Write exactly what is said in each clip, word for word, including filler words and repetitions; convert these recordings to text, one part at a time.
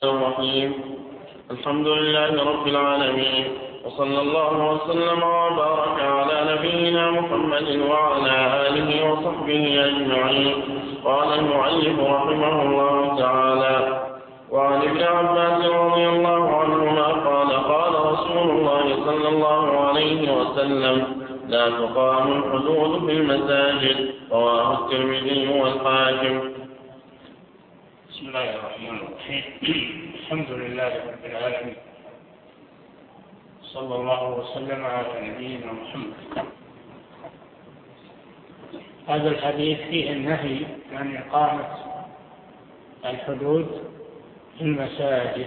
الرحيم. الحمد لله رب العالمين، وصلى الله وسلم وبارك على نبينا محمد وعلى آله وصحبه أجمعين. قال المؤلف رحمه الله تعالى: وعن ابن عباس رضي الله عنهما قال: قال رسول الله صلى الله عليه وسلم: لا تقام الحدود في المساجد. رواه الترمذي والحاكم. بسم الله الرحمن الرحيم. الحمد لله رب العالمين، صلى الله وسلم على نبينا محمد. هذا الحديث فيه النهي عن إقامة الحدود في المساجد.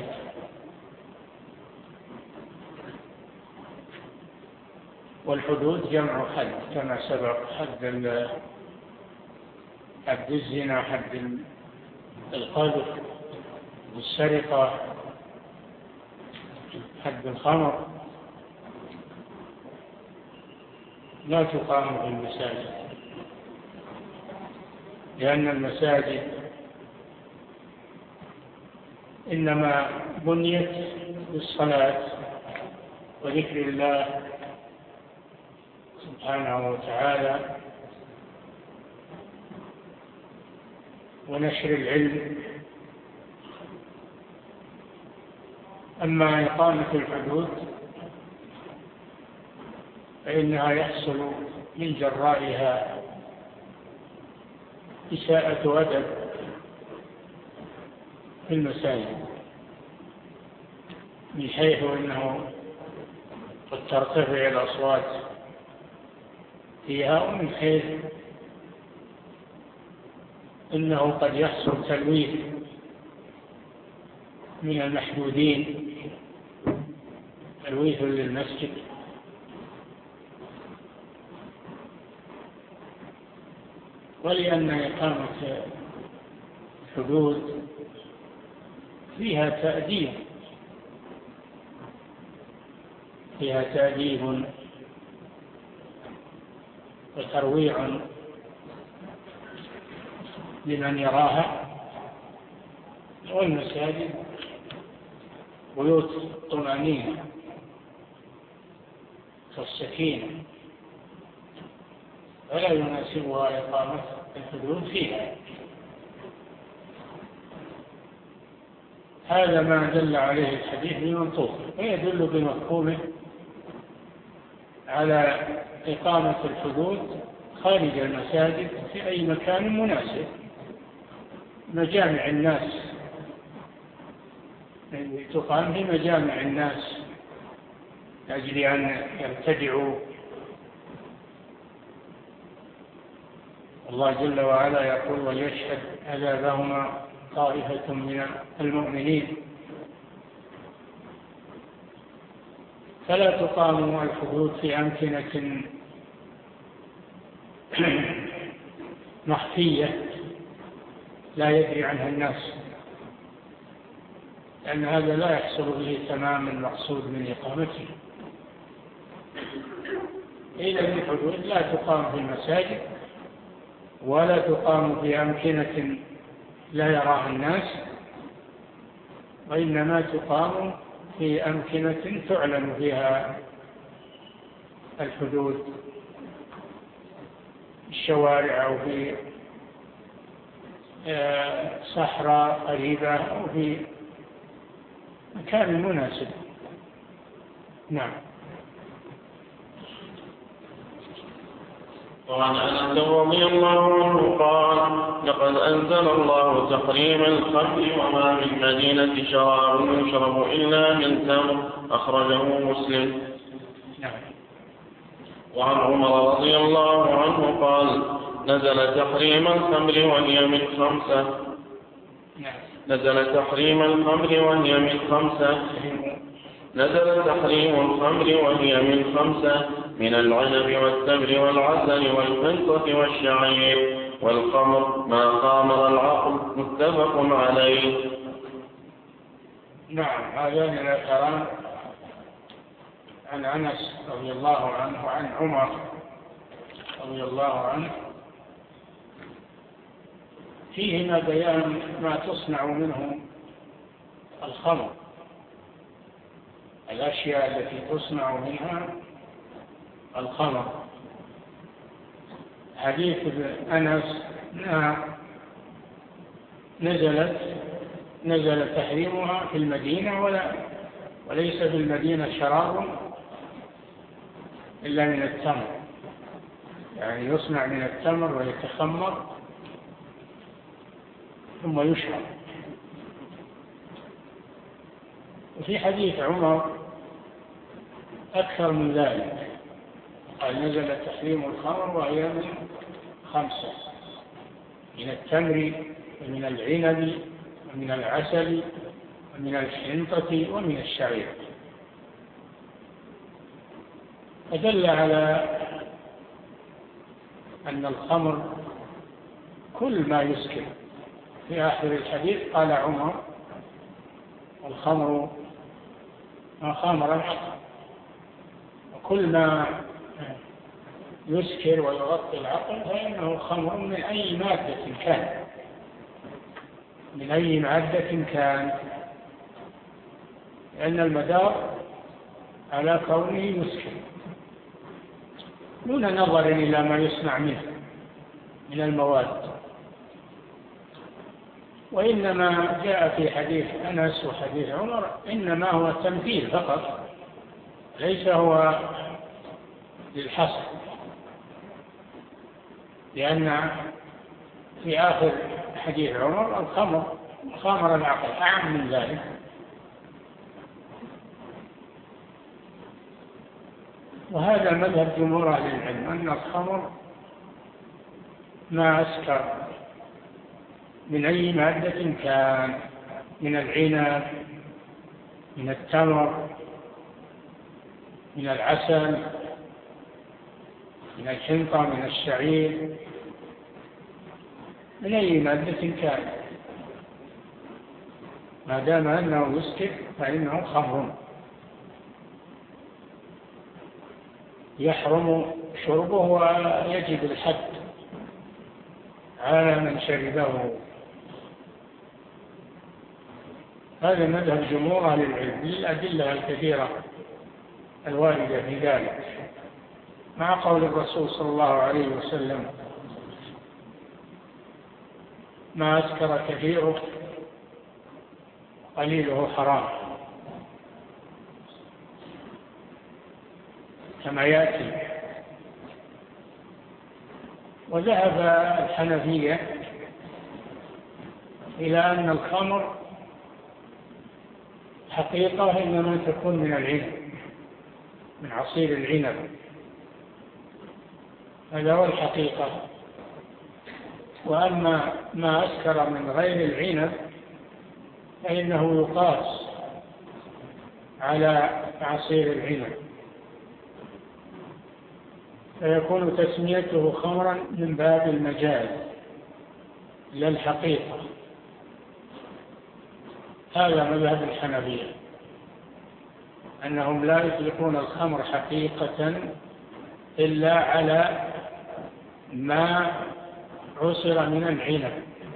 والحدود جمع حد كما سبق: حد حد الزنا، حد القذف، والسرقة، حد الخمر. لا تقام في المساجد، لأن المساجد إنما بنيت للصلاة وذكر الله سبحانه وتعالى ونشر العلم. أما إقامة الحدود فإنها يحصل من جرائها إساءة أدب في المساجد، من حيث أنه قد ترتفع الأصوات فيها، ومن حيث إنه قد يحصل تلويث من المحدودين، تلويث للمسجد. ولأن إقامة الحدود فيها تأديب فيها تأديب وترويع لمن يراها. والمساجد بيوت الطمأنينة والسكينة، فلا يناسبها إقامة الحدود فيها. هذا ما دل عليه الحديث بمنطوقه، ويدل بمفهومه على إقامة الحدود خارج المساجد في أي مكان مناسب، مجامع الناس، تقام في مجامع الناس لأجل أن يرتدعوا. الله جل وعلا يقول: وليشهد عذابهما طائفة من المؤمنين. فلا تقام الحدود في أمكنة مخفية لا يدري عنها الناس، لأن هذا لا يحصل به تمام المقصود من إقامته. إذا الحدود لا تقام في المساجد، ولا تقام في أمكنة لا يراها الناس، وإنما تقام في أمكنة تعلن فيها الحدود، الشوارع أو في صحراء قريبة أو في مكان مناسب. نعم. وعن أنس رضي الله عنه قال: لقد أنزل الله تحريم الخمر وما من مدينة شراب يشرب إلا من تمر. أخرجه مسلم. نعم. وعن عمر رضي الله عنه قال: نزل تحريم الخمر وهي من خمسة نزل تحريم الخمر وهي من خمسة نزل تحريم الخمر وهي من خمسة من العنب والتمر والعسل والحنطة والشعير والخمر ما خامر العقل. متفق عليه. نعم. هذان الأثران عن أنس رضي الله عنه وعن عمر رضي الله عنه فيهما بيان ما تصنع منه الخمر، الأشياء التي تصنع منها الخمر. حديث أنس نزلت نزل تحريمها في المدينة، ولا وليس في المدينة شراب إلا من التمر، يعني يصنع من التمر ويتخمر ثم يشرب. وفي حديث عمر أكثر من ذلك، قال نزل تحريم الخمر وهي من خمسة: من التمر ومن العنب ومن العسل ومن الحنطة ومن الشعير. فدل على أن الخمر كل ما يسكر. في آخر الحديث قال عمر: الخمر ما خامر العقل. وكل ما يسكر ويغطي العقل فإنه خمر من أي مادة كان، من أي مادة كان، لأن المدار على كونه يسكر دون نظر إلى ما يصنع منه من المواد. وإنما جاء في حديث أنس وحديث عمر إنما هو تمثيل فقط، ليس هو للحصر، لأن في آخر حديث عمر الخمر خامر العقل أعم من ذلك. وهذا مذهب جمهور أهل العلم، أن الخمر ما أسكر من أي مادة كان، من العنب، من التمر، من العسل، من الحنطة، من الشعير، من أي مادة كان، ما دام أنه يسكر فإنه خمر يحرم شربه ويجب الحد على من شربه. هذا مذهب جمهور أهل العلم للأدلة الكثيرة الواردة في ذلك، مع قول الرسول صلى الله عليه وسلم: ما أسكر كثيره قليله حرام، كما يأتي. وذهب الحنفية إلى أن الخمر حقيقة إنما تكون من العنب، من عصير العنب، هذا هو الحقيقة. وأما ما أسكر من غير العنب فإنه يقاس على عصير العنب، فيكون تسميته خمرا من باب المجاز لا الحقيقة. هذا مذهب الحنفية، أنهم لا يطلقون الخمر حقيقة إلا على ما عصر من العنب.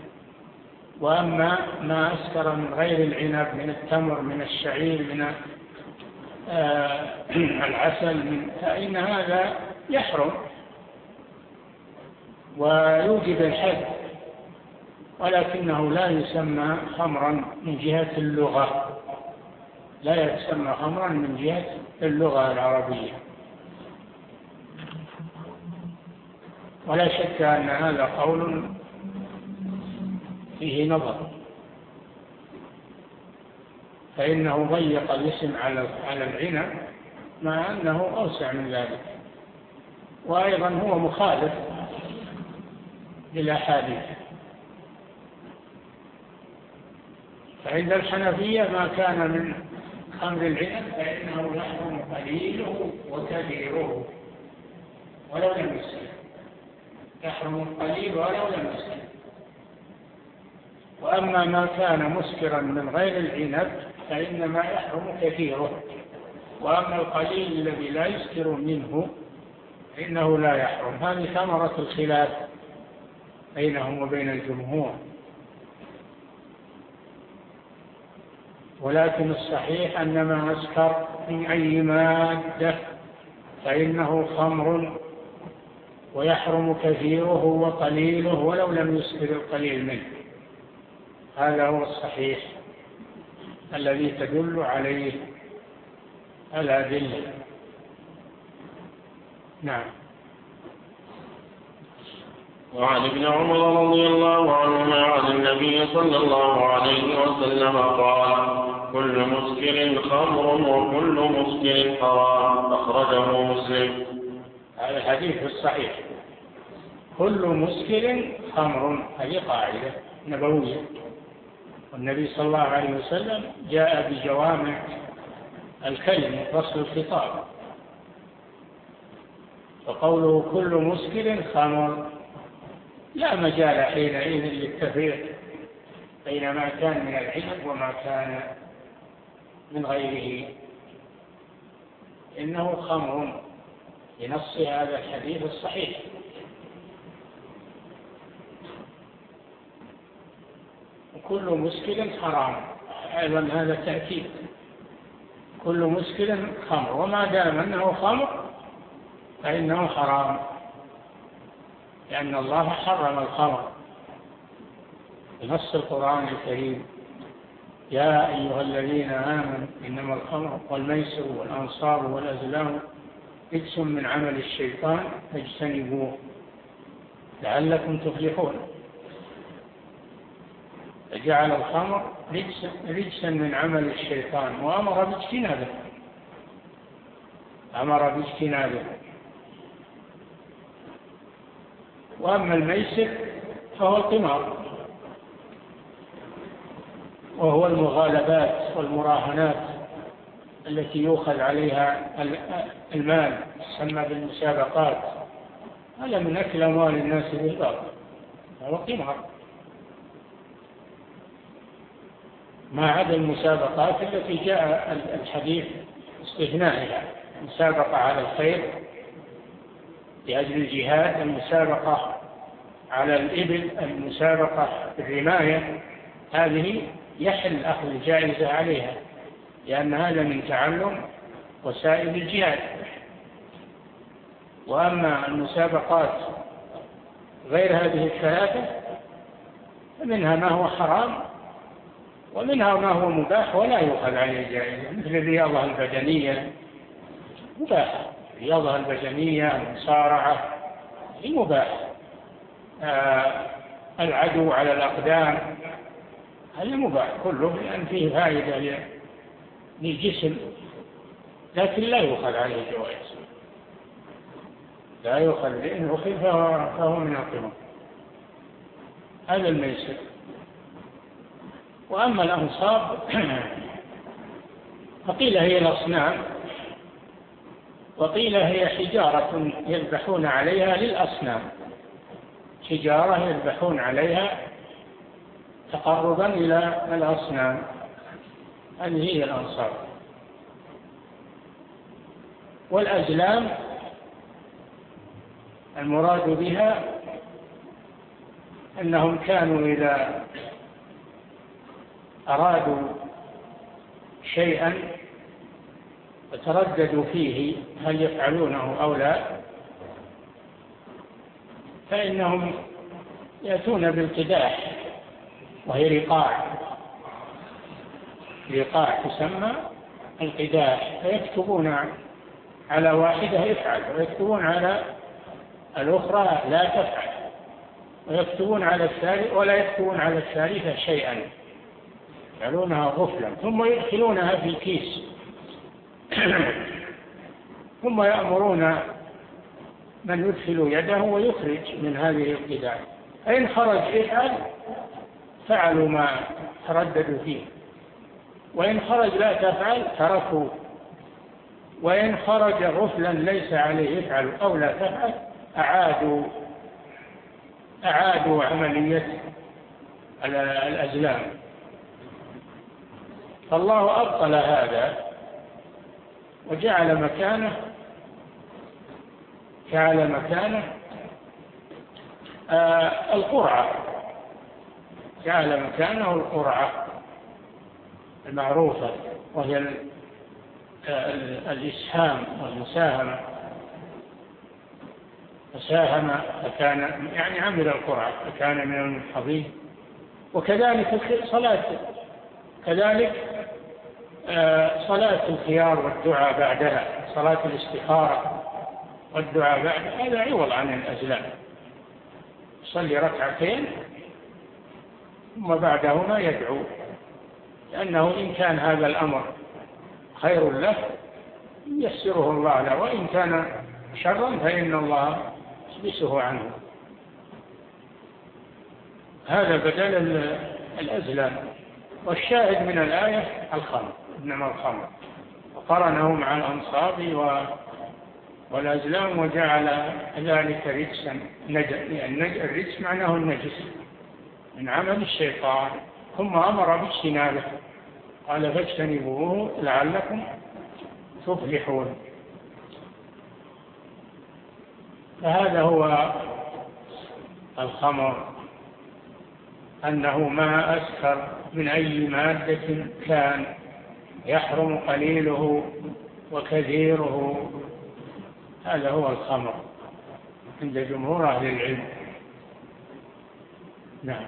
وأما ما أسكر من غير العنب، من التمر، من الشعير، من آه العسل، فإن هذا يحرم ويوجب الحد، ولكنه لا يسمى خمرا من جهة اللغة، لا يسمى خمرا من جهة اللغة العربية. ولا شك أن هذا قول فيه نظر، فإنه ضيق الاسم على العنب مع أنه أوسع من ذلك، وأيضا هو مخالف للأحاديث. فعند الحنفية ما كان من خمر العنب فإنه يحرم قليله وكثيره ولو لم يسكر، يحرم القليل ولو لم يسكر. وأما ما كان مسكرا من غير العنب فإنما يحرم كثيره، وأما القليل الذي لا يسكر منه فإنه لا يحرم. هذه ثمرة الخلاف بينهم وبين الجمهور. ولكن الصحيح أن ما أسكر من أي مادة فإنه خمر، ويحرم كثيره وقليله ولو لم يسكر القليل منه. هذا هو الصحيح الذي تدل عليه الأدلة. نعم. وعن ابن عمر رضي الله عنهما عن النبي صلى الله عليه وسلم قال: كل مسكر خمر وكل مسكر حرام. أخرجه مسلم. هذا الحديث الصحيح، كل مسكر خمر، هذه قاعدة نبوية، والنبي صلى الله عليه وسلم جاء بجوامع الكلم فصل الخطاب، وقوله كل مسكر خمر لا مجال حينئذ للتفريق بين ما كان من العنب وما كان من غيره، إنه خمر بنص هذا الحديث الصحيح. وكل مسكر حرام، أيضا هذا تأكيد، كل مسكر خمر، وما دام أنه خمر فإنه حرام، لأن الله حرم الخمر بنص القرآن الكريم: يا أيها الذين آمنوا إنما الخمر والميسر والأنصاب والأزلام رجس من عمل الشيطان فاجتنبوه لعلكم تفلحون. فجعل الخمر رجسا من عمل الشيطان وأمر باجتنابه، أمر باجتنابه. وأما الميسر فهو القمار، وهو المغالبات والمراهنات التي يؤخذ عليها المال، تسمى بالمسابقات، هذا من أكل أموال الناس بالباطل، هو قمار، ما عدا المسابقات التي جاء الحديث استثنائها: المسابقة على الخير لأجل الجهاد، المسابقة على الإبل، المسابقة في الرماية، هذه يحل أخذ الجائزة عليها، لأن هذا من تعلم وسائل الجهاد. وأما المسابقات غير هذه الثلاثة فمنها ما هو حرام ومنها ما هو مباح ولا يؤخذ عليه جائزة، مثل الرياضة البدنية مباح، الرياضة البدنية، المصارعة هي مباح، آه العدو على الأقدام هذا مباح كله، لأن فيه فائدة للجسم، لكن لا يؤخذ عليه جوائز، لا يؤخذ، لأنه أخذ فهو, فهو من القمار. هذا الميسر. وأما الأنصاب فقيل هي الأصنام، وقيل هي حجارة يذبحون عليها للأصنام، حجارة يذبحون عليها تقربا إلى الأصنام، هذه هي الأنصاب. والأزلام المراد بها أنهم كانوا إذا أرادوا شيئا وترددوا فيه هل يفعلونه أو لا، فإنهم يأتون بالقداح، وهي رقاع، رقاع تسمى القداح، فيكتبون على واحدة يفعل، ويكتبون على الأخرى لا تفعل، ويكتبون على الثالث ولا يكتبون على الثالثة شيئا، يفعلونها غفلا، ثم يدخلونها في الكيس ثم يأمرون من يدخل يده ويخرج من هذه القداح، فإن خرج افعل فعلوا ما ترددوا فيه، وإن خرج لا تفعل تركوا، وإن خرج غفلا ليس عليه افعل أو لا تفعل أعادوا أعادوا عملية الأزلام. فالله أبطل هذا وجعل مكانه جعل مكانه آه القرعة، جعل مكانه القرعة المعروفة، وهي الإسهام والمساهمة، فساهم فكان يعني عمل القرعة فكان من المنحضين. وكذلك صلاة كذلك صلاة الخيار والدعاء بعدها، صلاة الاستخارة والدعاء بعدها، هذا عوض عن الأزلام. صلي ركعتين ثم بعدهما يدعو، لأنه إن كان هذا الأمر خير له يسره الله له، وإن كان شرا فإن الله يحبسه عنه. هذا بدل الأزلام. والشاهد من الآية الخمر، إنما الخمر، وقرنه مع الأنصاب والأزلام وجعل ذلك رجسا نجس، لأن الرجس معناه النجس من عمل الشيطان، ثم أمر باجتنابه قال فاجتنبوه لعلكم تفلحون. فهذا هو الخمر، أنه ما أسكر من أي مادة كان، يحرم قليله وكثيره، هذا هو الخمر عند جمهور أهل العلم. نعم.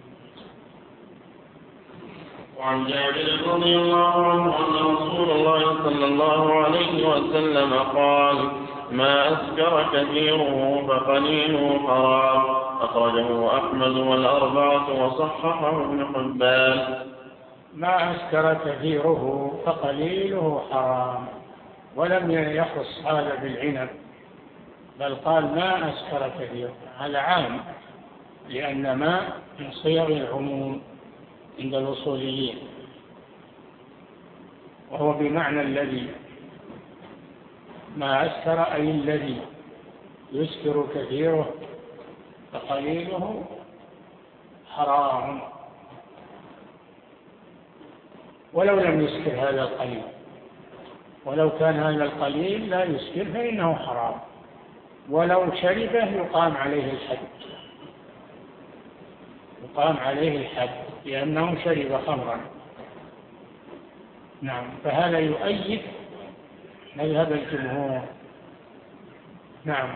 وعن جابر رضي الله عنه أن رسول الله صلى الله عليه وسلم قال ما أسكر كثيره فقليله حرام، أخرجه أحمد والأربعة وصححه ابن حبان. ما أسكر كثيره فقليله حرام، ولم يخص هذا بالعنب، بل قال ما أسكر كثيره، هذا عام، لأن ما من صيغ العموم عند الأصوليين، وهو بمعنى الذي. ما أسكر أي الذي يسكر كثيره فقليله حرام، ولو لم يسكر هذا القليل، ولو كان هذا القليل لا يسكر فإنه حرام، ولو شربه يقام عليه الحد، يقام عليه الحد لأنه شرب خمرا. نعم. فهذا يؤيد مذهب الجمهور. نعم.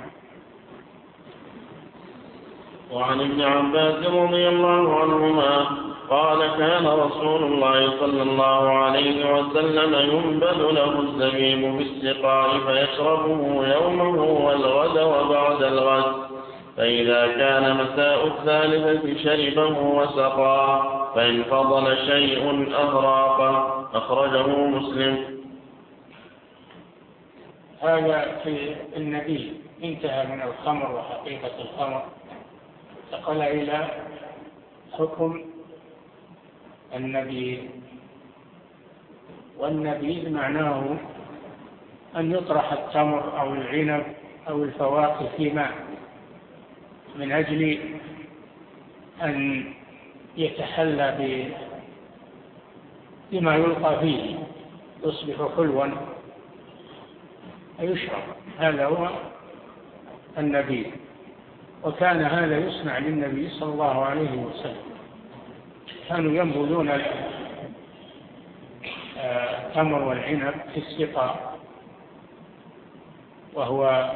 وعن ابن عباس رضي الله عنهما قال كان رسول الله صلى الله عليه وسلم ينبذ له الزبيب بالسقاء فيشربه يومه والغد وبعد الغد، فإذا كان مساء الثالثة شربه وسقاه، فإن فضل شيء أغراقه. أخرجه مسلم. هذا في النبي انتهى من الخمر وحقيقة الخمر، انتقل إلى حكم النبيذ. والنبيذ معناه أن يطرح التمر أو العنب أو الفواكه في ماء من أجل أن يتحلى بما يلقى فيه، يصبح حلوا يشرب. هذا هو النبيذ. وكان هذا يصنع للنبي صلى الله عليه وسلم، كانوا ينبذون التمر والعنب في السقاء، وهو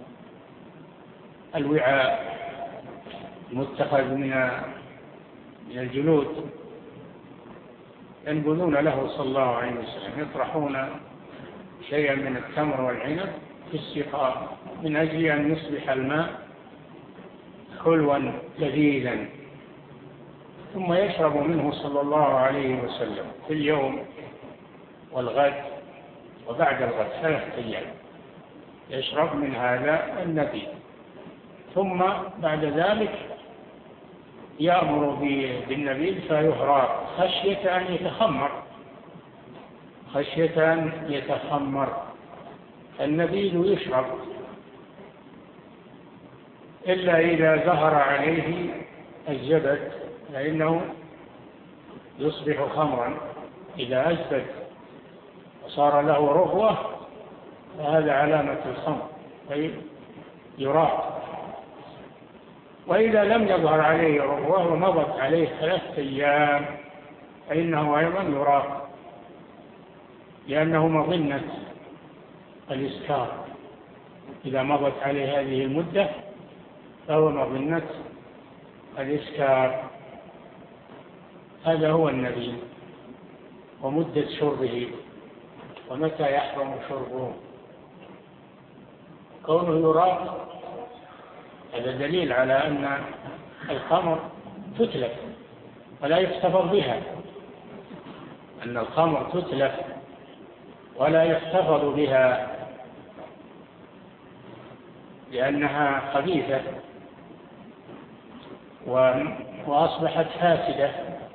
الوعاء المتخذ من الجلود، ينبذون له صلى الله عليه وسلم، يطرحون شيئا من التمر والعنب في السقاء من أجل أن يصبح الماء حلوا لذيذا، ثم يشرب منه صلى الله عليه وسلم في اليوم والغد وبعد الغد ثلاثة أيام يشرب من هذا النبيذ، ثم بعد ذلك يأمر بالنبيذ فيهراق خشية أن يتخمر، خشية أن يتخمر. النبيذ يشرب إلا إذا ظهر عليه الزبد، فإنه يصبح خمرا. إذا أزبد وصار له رغوة فهذا علامة الخمر فيراق. وإذا لم يظهر عليه رغوة ومضت عليه ثلاثة أيام فإنه أيضا يراق لأنه مظنة الإسكار، إذا مضت عليه هذه المدة فهو مظنة الإسكار. هذا هو النبي ومدة شربه ومتى يحرم شربه. كونه يراق هذا دليل على أن الخمر تتلف ولا يحتفظ بها، أن الخمر تتلف ولا يحتفظ بها لأنها خبيثة وأصبحت فاسدة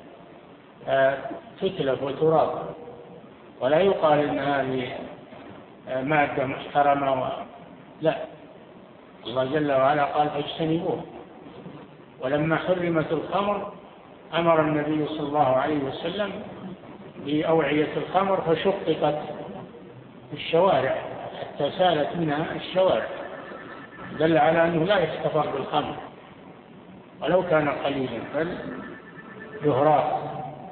تتلف وتراق، ولا يقال إن هذه مادة محترمة و... لا، الله جل وعلا قال فاجتنبوه. ولما حرمت الخمر أمر النبي صلى الله عليه وسلم بأوعية الخمر فشققت في الشوارع حتى سالت منها الشوارع، دل على أنه لا يحتفظ بالخمر ولو كان قليلا بل يهراق.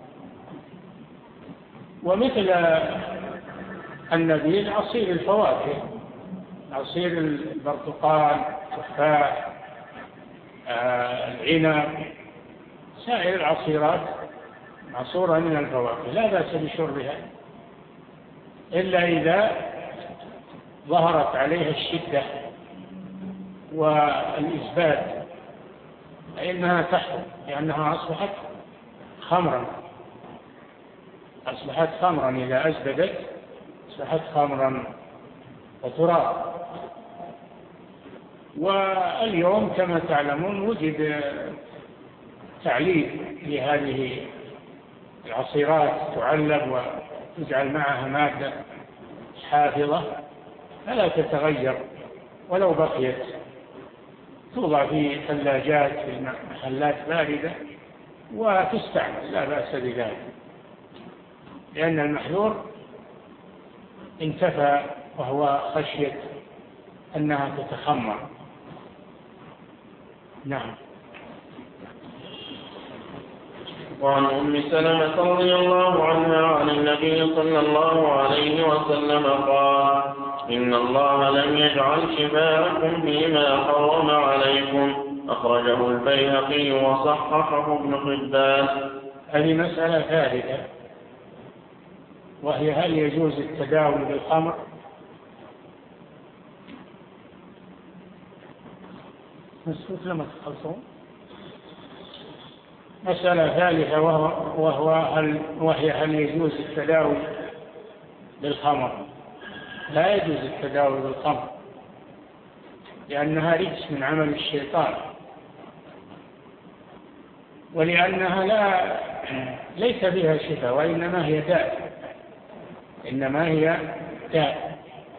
ومثل النبيذ عصير الفواكه، عصير البرتقال، التفاح، آه، العنب، سائر العصيرات معصورة من الفواكه لا بأس بشربها، إلا إذا ظهرت عليها الشدة والإثبات فإنها تحرم، لأنها أصبحت خمرا أصبحت خمرا إذا أزبدت أصبحت خمرا وتراب. واليوم كما تعلمون وجد تعليب لهذه العصيرات، تعلب وتجعل معها مادة حافظة فلا تتغير ولو بقيت، توضع في ثلاجات في محلات باردة وتستعمل لا بأس بذلك، لأن المحذور انتفى وهو خشية أنها تتخمر. نعم. وعن أم سلمة رضي الله عنها عن النبي صلى الله عليه وسلم قال: إن الله لم يجعل شفاءكم فيما حرم عليكم، أخرجه البيهقي وصححه ابن حبان. هذه مسألة ثالثة، وهي هل يجوز التداوي بالخمر؟ مسكوت لما تخلصون. مسألة ثالثة وهو, وهو هل وهي هل يجوز التداوي بالخمر؟ لا يجوز التداوي بالخمر لأنها رجس من عمل الشيطان، ولأنها لا ليس بها شفاء وإنما هي داء، إنما هي داء،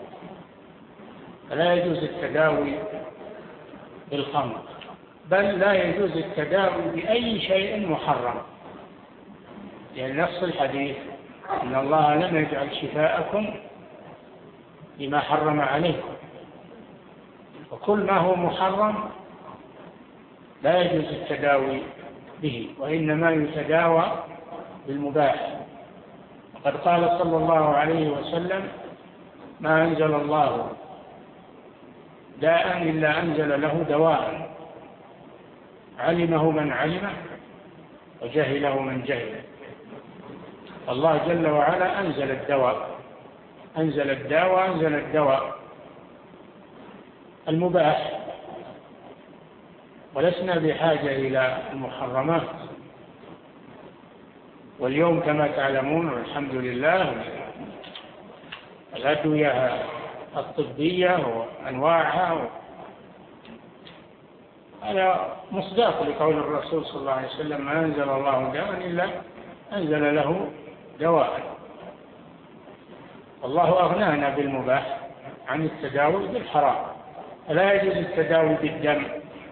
فلا يجوز التداوي بالخمر، بل لا يجوز التداوي بأي شيء محرم، لأن نص الحديث إن الله لم يجعل شفاءكم بما حرم عليكم، وكل ما هو محرم لا يجوز التداوي به، وإنما يتداوى بالمباح. وقد قال صلى الله عليه وسلم: ما أنزل الله داء إلا أنزل له دواء، علمه من علمه وجهله من جهله. الله جل وعلا أنزل الدواء، أنزل الداء وأنزل الدواء المباح، ولسنا بحاجة إلى المحرمات. واليوم كما تعلمون والحمد لله الأدوية الطبية وأنواعها، هذا مصداق لقول الرسول صلى الله عليه وسلم: ما أنزل الله داء إلا أنزل له دواء. الله أغنانا بالمباح عن التداوي بالحرام. لا يجوز التداوي بالدم،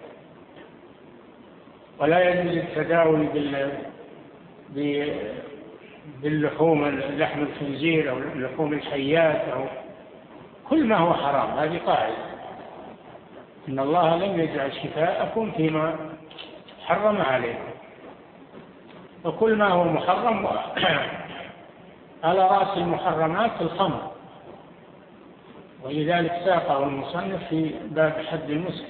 ولا يجوز التداوي بال باللحوم، لحم الخنزير أو لحوم الحيات أو كل ما هو حرام. هذه قاعدة: إن الله لم يجعل شفاءكم فيما حرم عليكم، وكل ما هو محرم على رأس المحرمات الخمر، ولذلك ساقه المصنف في باب حد المسكر،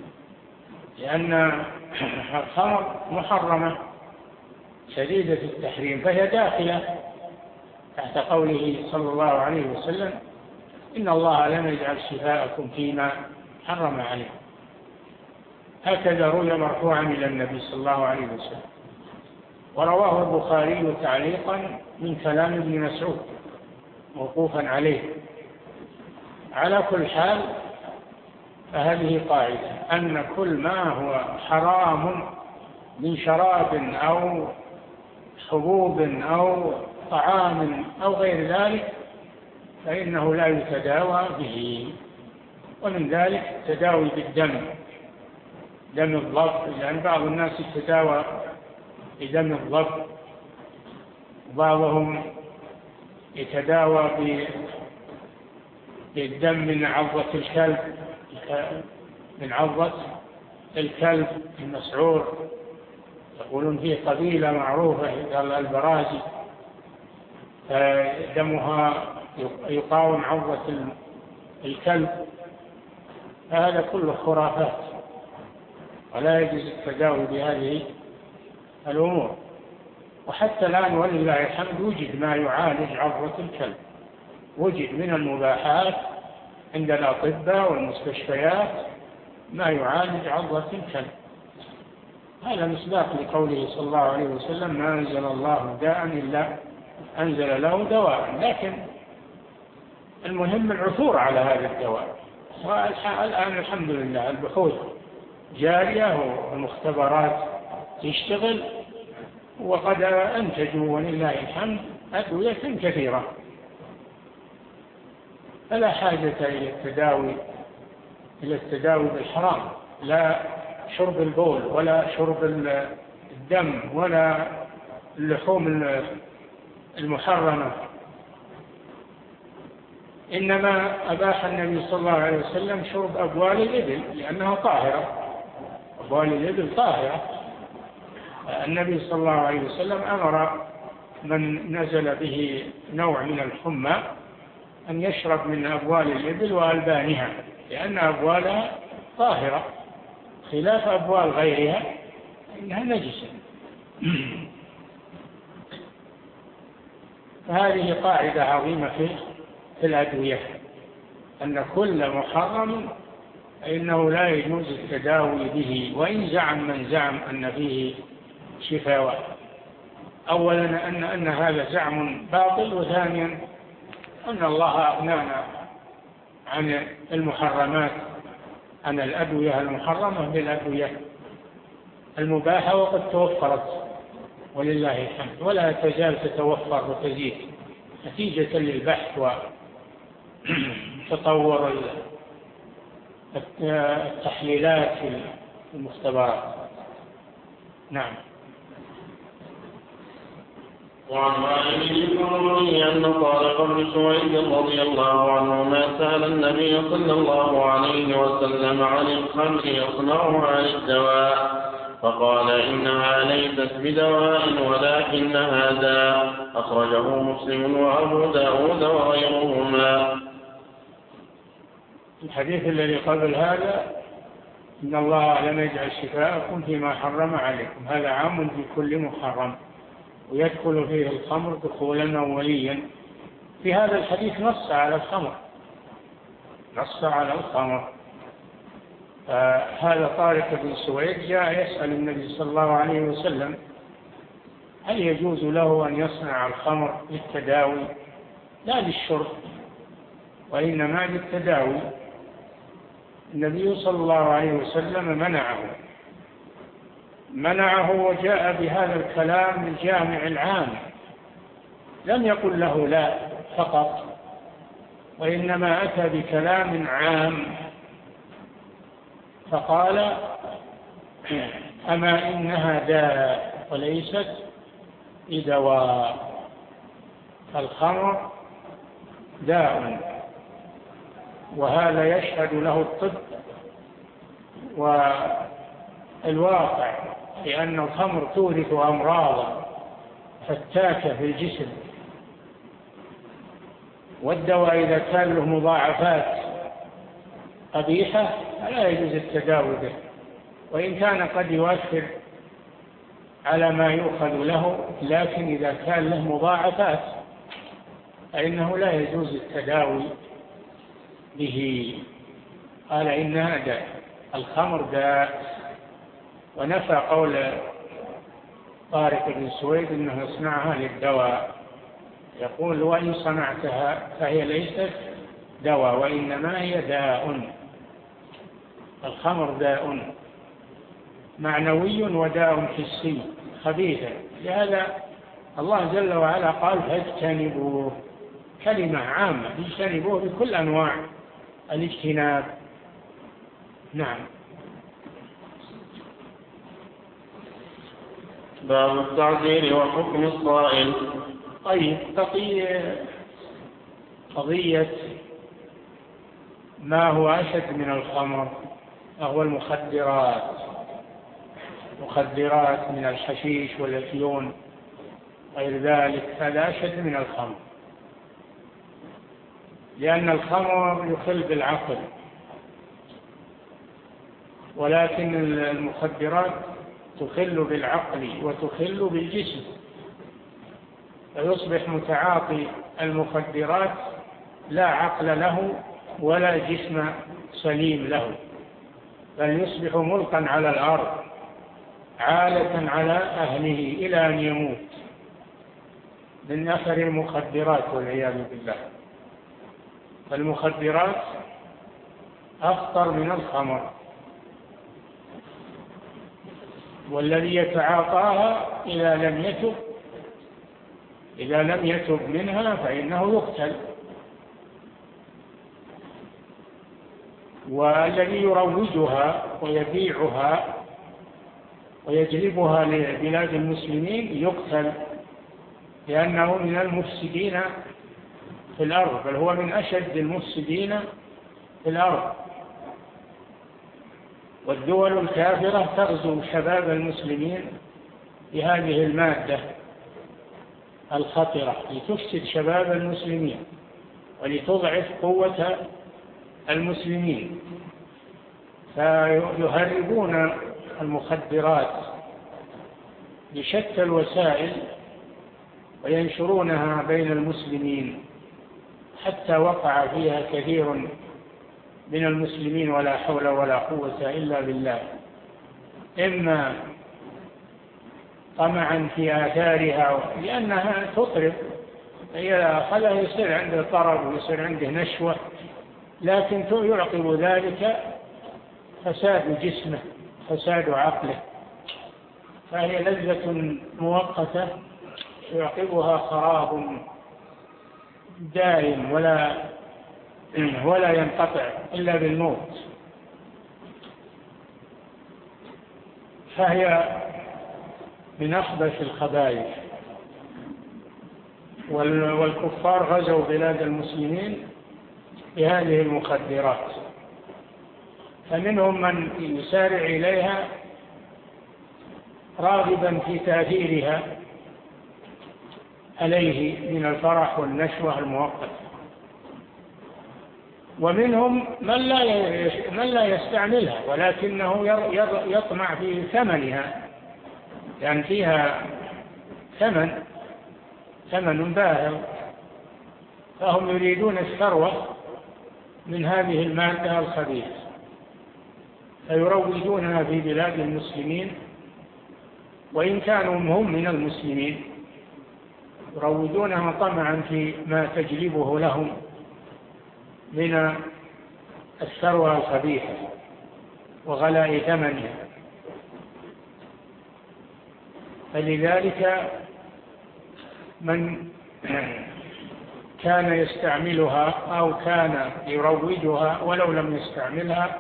لأن الخمر محرمة شديدة التحريم، فهي داخلة تحت قوله صلى الله عليه وسلم: إن الله لم يجعل شفاءكم فيما حرم عليكم. هكذا روي مرفوعا إلى النبي صلى الله عليه وسلم. ورواه البخاري تعليقا من كلام ابن مسعود موقوفا عليه. على كل حال، فهذه قاعدة أن كل ما هو حرام من شراب أو حبوب أو طعام أو غير ذلك فإنه لا يتداوى به. ومن ذلك التداوي بالدم، دم الضب، لأن بعض الناس يتداوى بدم الضب، وبعضهم يتداوى بالدم من عضة الكلب، من عضة الكلب المسعور. يقولون فيه قبيلة معروفة البرازي دمها يقاوم عضة الكلب. هذا كله خرافات، ولا يجوز التداوي بهذه الأمور. وحتى الآن ولله الحمد وجد ما يعالج عضة الكلب، وجد من المباحات عند الأطباء والمستشفيات ما يعالج عضة الكلب. هذا مصداق لقوله صلى الله عليه وسلم: ما أنزل الله داء إلا أنزل له دواء. لكن المهم العثور على هذا الدواء. والآن الحمد لله البحوث جارية والمختبرات تشتغل، وقد أنتجوا ولله الحمد أدوية كثيرة. فلا حاجة إلى التداوي إلى التداوي بالحرام، لا شرب البول ولا شرب الدم ولا اللحوم المحرمة. إنما أباح النبي صلى الله عليه وسلم شرب أبوال الإبل لأنها طاهرة، أبوال الإبل طاهرة. النبي صلى الله عليه وسلم أمر من نزل به نوع من الحمى أن يشرب من أبوال الإبل وألبانها، لأن أبوالها طاهرة خلاف أبوال غيرها إنها نجسة. فهذه قاعدة عظيمة في الأدوية، أن كل محرم فإنه لا يجوز التداوي به، وإن زعم من زعم أن فيه شفاء. أولا أن, أن هذا زعم باطل، وثانيا أن الله أغنانا عن المحرمات، عن الأدوية المحرمة بالأدوية المباحة، وقد توفرت ولله الحمد، ولا تزال تتوفر وتزيد نتيجة للبحث وتطور التحليلات في المختبرات. نعم. وعن علي بن ربيع أنه قال قبل سويد رضي الله عنه: ما سأل النبي صلى الله عليه وسلم عن الخمر يصنعها للدواء، فقال: إنها ليست بدواء ولكنها داء. أخرجه مسلم وأبو داود وغيرهما. الحديث الذي قبل هذا: إن الله لم يجعل شفاءكم فيما حرم عليكم، هذا عام في كل محرم، ويدخل فيه الخمر دخولا أوليا. في هذا الحديث نص على الخمر، نص على الخمر. هذا طارق بن سويد جاء يسأل النبي صلى الله عليه وسلم: هل يجوز له أن يصنع الخمر للتداوي؟ لا للشرب، وإنما للتداوي. النبي صلى الله عليه وسلم منعه منعه وجاء بهذا الكلام الجامع العام، لم يقل له لا فقط، وإنما أتى بكلام عام فقال: أما إنها داء وليست بدواء. الخمر داء، وهذا يشهد له الطب والواقع، لأن الخمر تورث أمراضا فتاكة في الجسم، والدواء إذا كان له مضاعفات قبيحة فلا يجوز التداوي به، وإن كان قد يؤثر على ما يؤخذ له، لكن إذا كان له مضاعفات فإنه لا يجوز التداوي به. قال إنها داء، الخمر داء، ونفى قول طارق بن سويد إنه يصنعها للدواء، يقول وإن صنعتها فهي ليست دواء وإنما هي داء. الخمر داء معنوي وداء حسي خبيثة، لهذا الله جل وعلا قال فاجتنبوه، كلمة عامة، اجتنبوه بكل أنواع الاجتناب. نعم. باب التعزير وحكم الصائل. طيب، بقي قضية ما هو أشد من الخمر، وهو المخدرات، مخدرات من الحشيش والأفيون غير ذلك، هذا أشد من الخمر، لأن الخمر يخل بالعقل، ولكن المخدرات تخل بالعقل وتخل بالجسم، فيصبح متعاطي المخدرات لا عقل له ولا جسم سليم له، بل يصبح ملقا على الأرض عالة على أهله إلى أن يموت من أثر المخدرات والعياذ بالله. فالمخدرات أخطر من الخمر، والذي يتعاطاها إذا لم يتب إذا لم يتب منها فإنه يقتل، والذي يروجها ويبيعها ويجلبها لبلاد المسلمين يقتل، لأنه من المفسدين في الأرض، بل هو من أشد المفسدين في الأرض. والدول الكافرة تغزو شباب المسلمين بهذه المادة الخطرة لتفسد شباب المسلمين ولتضعف قوة المسلمين، فيهربون المخدرات بشتى الوسائل وينشرونها بين المسلمين، حتى وقع فيها كثير من المسلمين ولا حول ولا قوة إلا بالله، إما طمعا في آثارها لأنها تطرب، إذا أخذها يصير عنده طرب ويصير عنده نشوة، لكن يعقب ذلك فساد جسمه فساد عقله، فهي لذة مؤقتة يعقبها خراب دائم ولا ولا ينقطع إلا بالموت. فهي من أخبث الخبائث، والكفار غزوا بلاد المسلمين بهذه المخدرات، فمنهم من يسارع إليها راغبا في تأثيرها عليه من الفرح والنشوة المؤقتة، ومنهم من لا من لا يستعملها ولكنه يطمع في ثمنها، يعني فيها ثمن ثمن باهظ، فهم يريدون الثروة من هذه المادة الخبيثة، فيروجونها في بلاد المسلمين وإن كانوا هم من المسلمين، يروجونها طمعا في ما تجلبه لهم من الثروة الخبيثة وغلاء ثمنها. فلذلك من كان يستعملها أو كان يروجها ولو لم يستعملها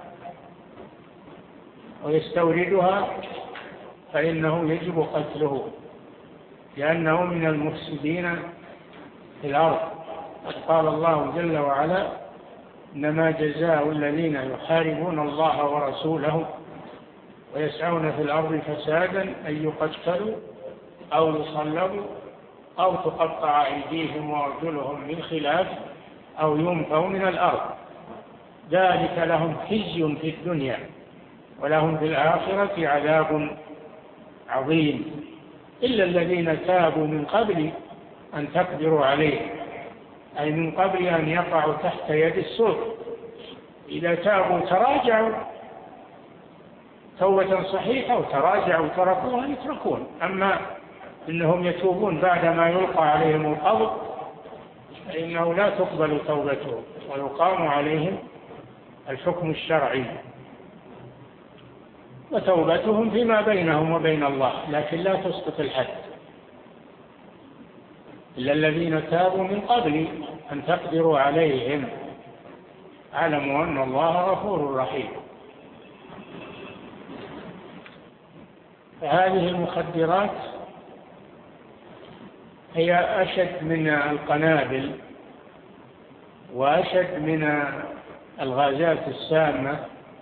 ويستوردها فإنه يجب قتله، لأنه من المفسدين في الأرض. قال الله جل وعلا: إنما جزاء الذين يحاربون الله ورسوله ويسعون في الأرض فسادا أن يقتلوا أو يصلبوا أو تقطع أيديهم وأرجلهم من خلاف أو ينفوا من الأرض، ذلك لهم خزي في الدنيا ولهم في الآخرة عذاب عظيم، إلا الذين تابوا من قبل أن تقدروا عليه، أي من قبل أن يقعوا تحت يد السوء. إذا تابوا تراجعوا توبة صحيحة وتراجعوا تركوها يتركون. أما إنهم يتوبون بعدما يلقى عليهم القبض فإنه لا تقبل توبتهم ويقام عليهم الحكم الشرعي، وتوبتهم فيما بينهم وبين الله، لكن لا تسقط الحد. إلا الذين تابوا من قبل أن تقدروا عليهم، اعلموا أن الله غفور رحيم. فهذه المخدرات هي أشد من القنابل وأشد من الغازات السامة،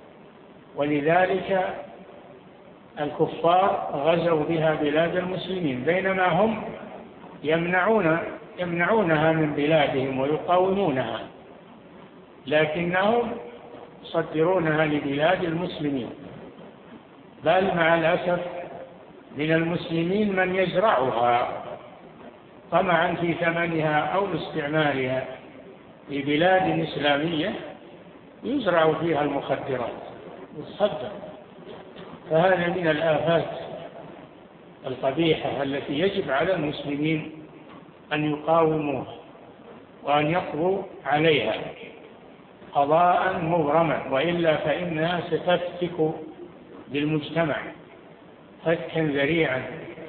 ولذلك الكفار غزوا بها بلاد المسلمين، بينما هم يمنعون يمنعونها من بلادهم ويقاومونها، لكنهم يصدرونها لبلاد المسلمين. بل مع الأسف من المسلمين من يزرعها طمعا في ثمنها أو استعمالها في بلاد إسلامية يزرع فيها المخدرات وتصدر. فهذا من الآفات القبيحة التي يجب على المسلمين أن يقاوموها وأن يقضوا عليها قضاء مبرما، وإلا فإنها ستفتك بالمجتمع فتكا ذريعا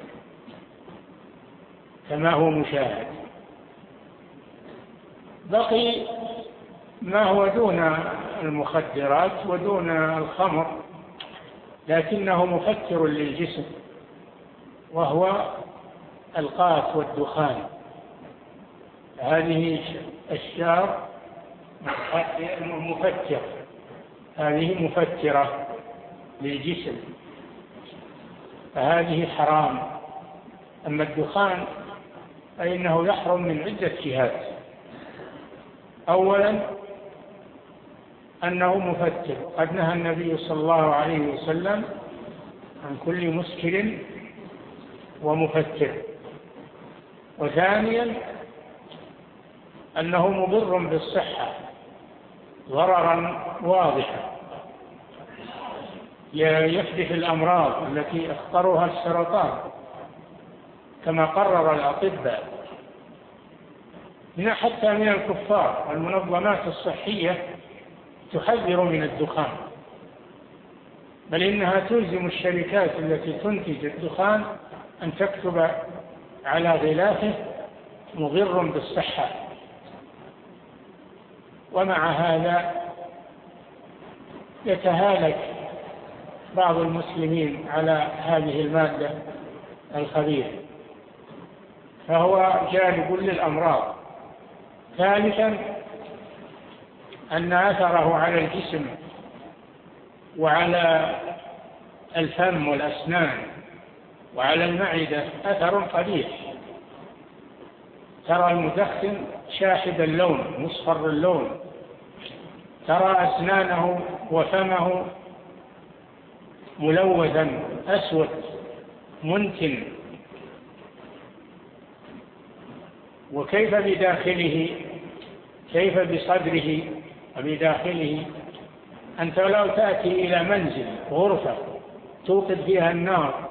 كما هو مشاهد. بقي ما هو دون المخدرات ودون الخمر لكنه مفكر للجسم، وهو القات والدخان. هذه الشار مفكر، هذه مفكرة للجسم، فهذه حرام. أما الدخان فإنه يحرم من عدة جهات. أولا أنه مفكر، قد نهى النبي صلى الله عليه وسلم عن كل مسكر ومفكر. وثانيا أنه مضر بالصحة ضررا واضحا، يحدث الأمراض التي اخطرها السرطان كما قرر الأطباء من حتى من الكفار. والمنظمات الصحية تحذر من الدخان، بل إنها تلزم الشركات التي تنتج الدخان أن تكتب على غلافه مضر بالصحة. ومع هذا يتهالك بعض المسلمين على هذه المادة الخبيثة، فهو جالب للأمراض. ثالثا أن أثره على الجسم وعلى الفم والأسنان وعلى المعدة أثر قبيح. ترى المدخن شاحب اللون مصفر اللون، ترى أسنانه وفمه ملوثا أسود منتن. وكيف بداخله، كيف بصدره وبداخله؟ أنت لو تأتي إلى منزل غرفة توقد فيها النار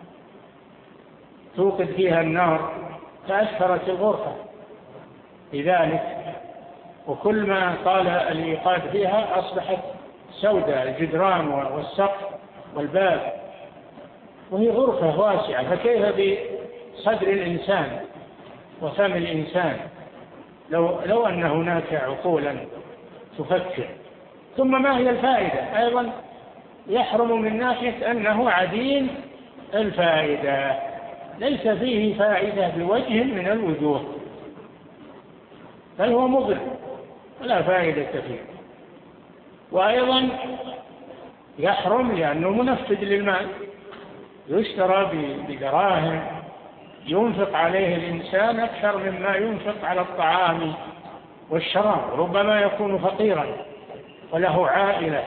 توقد فيها النار تأثرت الغرفة لذلك، وكل ما طال الإيقاد فيها أصبحت سوداء، الجدران والسقف والباب، وهي غرفة واسعة. فكيف بصدر الإنسان وفم الإنسان لو, لو أن هناك عقولا تفكر؟ ثم ما هي الفائدة؟ أيضا يحرم من ناحية أنه عديم الفائدة، ليس فيه فائدة بوجه من الوجوه، بل هو مضر ولا فائدة فيه. وأيضا يحرم لأنه منفذ للمال، يشترى بدراهم ينفق عليه الإنسان أكثر مما ينفق على الطعام والشراب، ربما يكون فقيرا وله عائلة،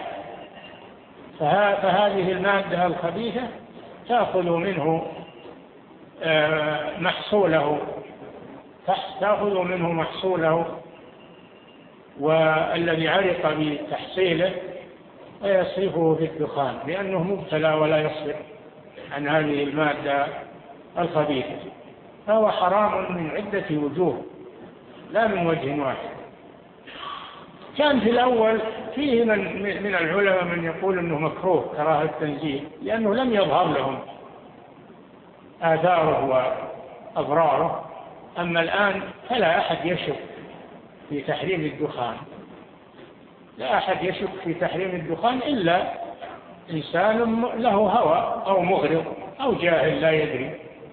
فهذه المادة الخبيثة تأخذ منه محصوله تأخذ منه محصوله والذي عرق بتحصيله ويصرفه في الدخان، لأنه مبتلى ولا يصرف عن هذه المادة الخبيثة، فهو حرام من عدة وجوه لا من وجه واحد. كان في الأول فيه من, من العلماء من يقول أنه مكروه كراهة التنزيه، لأنه لم يظهر لهم آثاره وأضراره. أما الآن فلا أحد يشك في تحريم الدخان، لا أحد يشك في تحريم الدخان إلا إنسان له هوى أو مغرض أو جاهل لا يدري.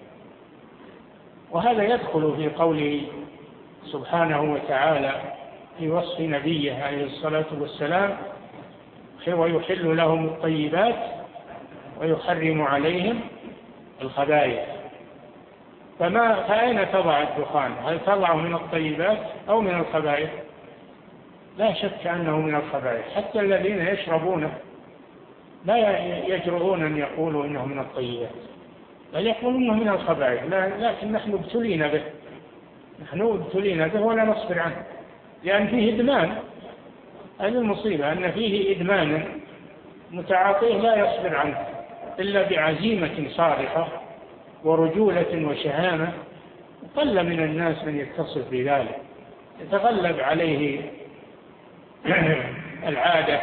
وهذا يدخل في قوله سبحانه وتعالى في وصف نبيه عليه الصلاة والسلام: ويحل لهم الطيبات ويحرم عليهم الخبائث. فما فأين تضع الدخان؟ هل تضع من الطيبات أو من الخبائث؟ لا شك أنه من الخبائث. حتى الذين يشربونه لا يجرؤون أن يقولوا إنه من الطيبات، بل يقولون إنه من الخبائث. لكن نحن ابتلينا به نحن ابتلينا به ولا نصبر عنه، لأن فيه إدمان. هذه المصيبة، أن فيه إدمان متعاطيه لا يصبر عنه إلا بعزيمة صادقة ورجولة وشهامة. قل من الناس من يتصف بذلك، يتغلب عليه العادة،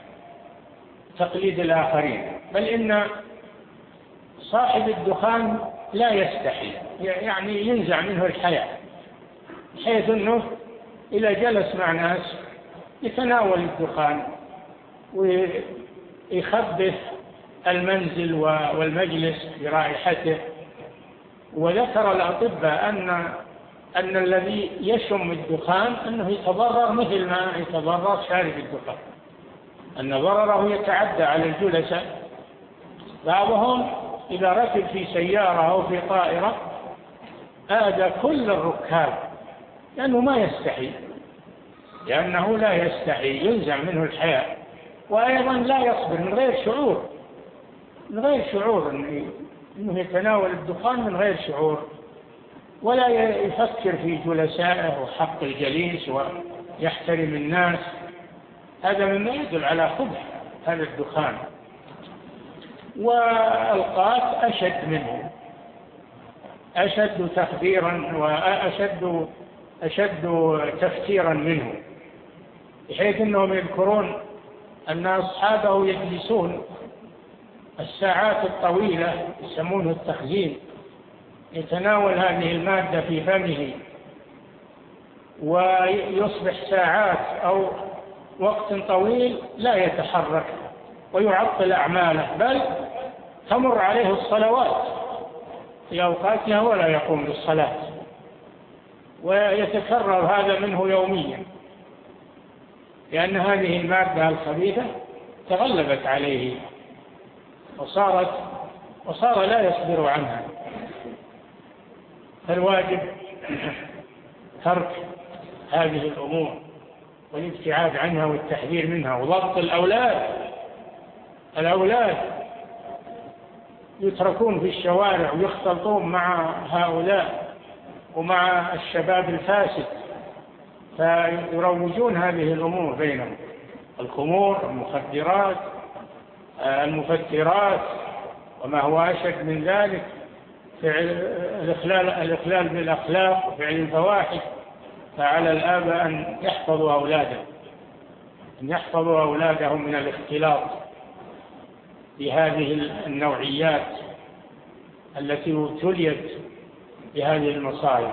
تقليد الآخرين. بل إن صاحب الدخان لا يستحي، يعني ينزع منه الحياة، حيث أنه إذا جلس مع ناس يتناول الدخان ويخبث المنزل والمجلس برائحته. وذكر الأطباء أن أن الذي يشم الدخان أنه يتضرر مثل ما يتضرر شارب الدخان، أن ضرره يتعدى على الجلساء. بعضهم إذا ركب في سيارة أو في طائرة آذى كل الركاب، لأنه ما يستحي، لأنه لا يستحي، ينزع منه الحياة. وأيضا لا يصبر من غير شعور من غير شعور أنه يتناول الدخان من غير شعور، ولا يفكر في جلسائه وحق الجليس ويحترم الناس. هذا مما يدل على خبث هذا الدخان. والقات أشد منه، أشد تخديرا وأشد أشد تفتيرا منه، بحيث أنهم يذكرون أن أصحابه يجلسون الساعات الطويلة، يسمونه التخزين، يتناول هذه المادة في فمه ويصبح ساعات أو وقت طويل لا يتحرك ويعطل أعماله، بل تمر عليه الصلوات في أوقاتها ولا يقوم بالصلاة، ويتكرر هذا منه يوميا، لأن هذه المادة الخبيثة تغلبت عليه وصارت وصار لا يصبر عنها. فالواجب ترك هذه الأمور والابتعاد عنها والتحذير منها، وضبط الأولاد. الأولاد يتركون في الشوارع ويختلطون مع هؤلاء ومع الشباب الفاسد، فيروجون هذه الأمور بينهم: الخمور، المخدرات، المفترات، وما هو أشد من ذلك، فعل الإخلال, الإخلال بالأخلاق وفعل الفواحش. فعلى الآباء أن يحفظوا أولادهم أن يحفظوا أولادهم من الاختلاط بهذه النوعيات التي ابتليت بهذه المصائب.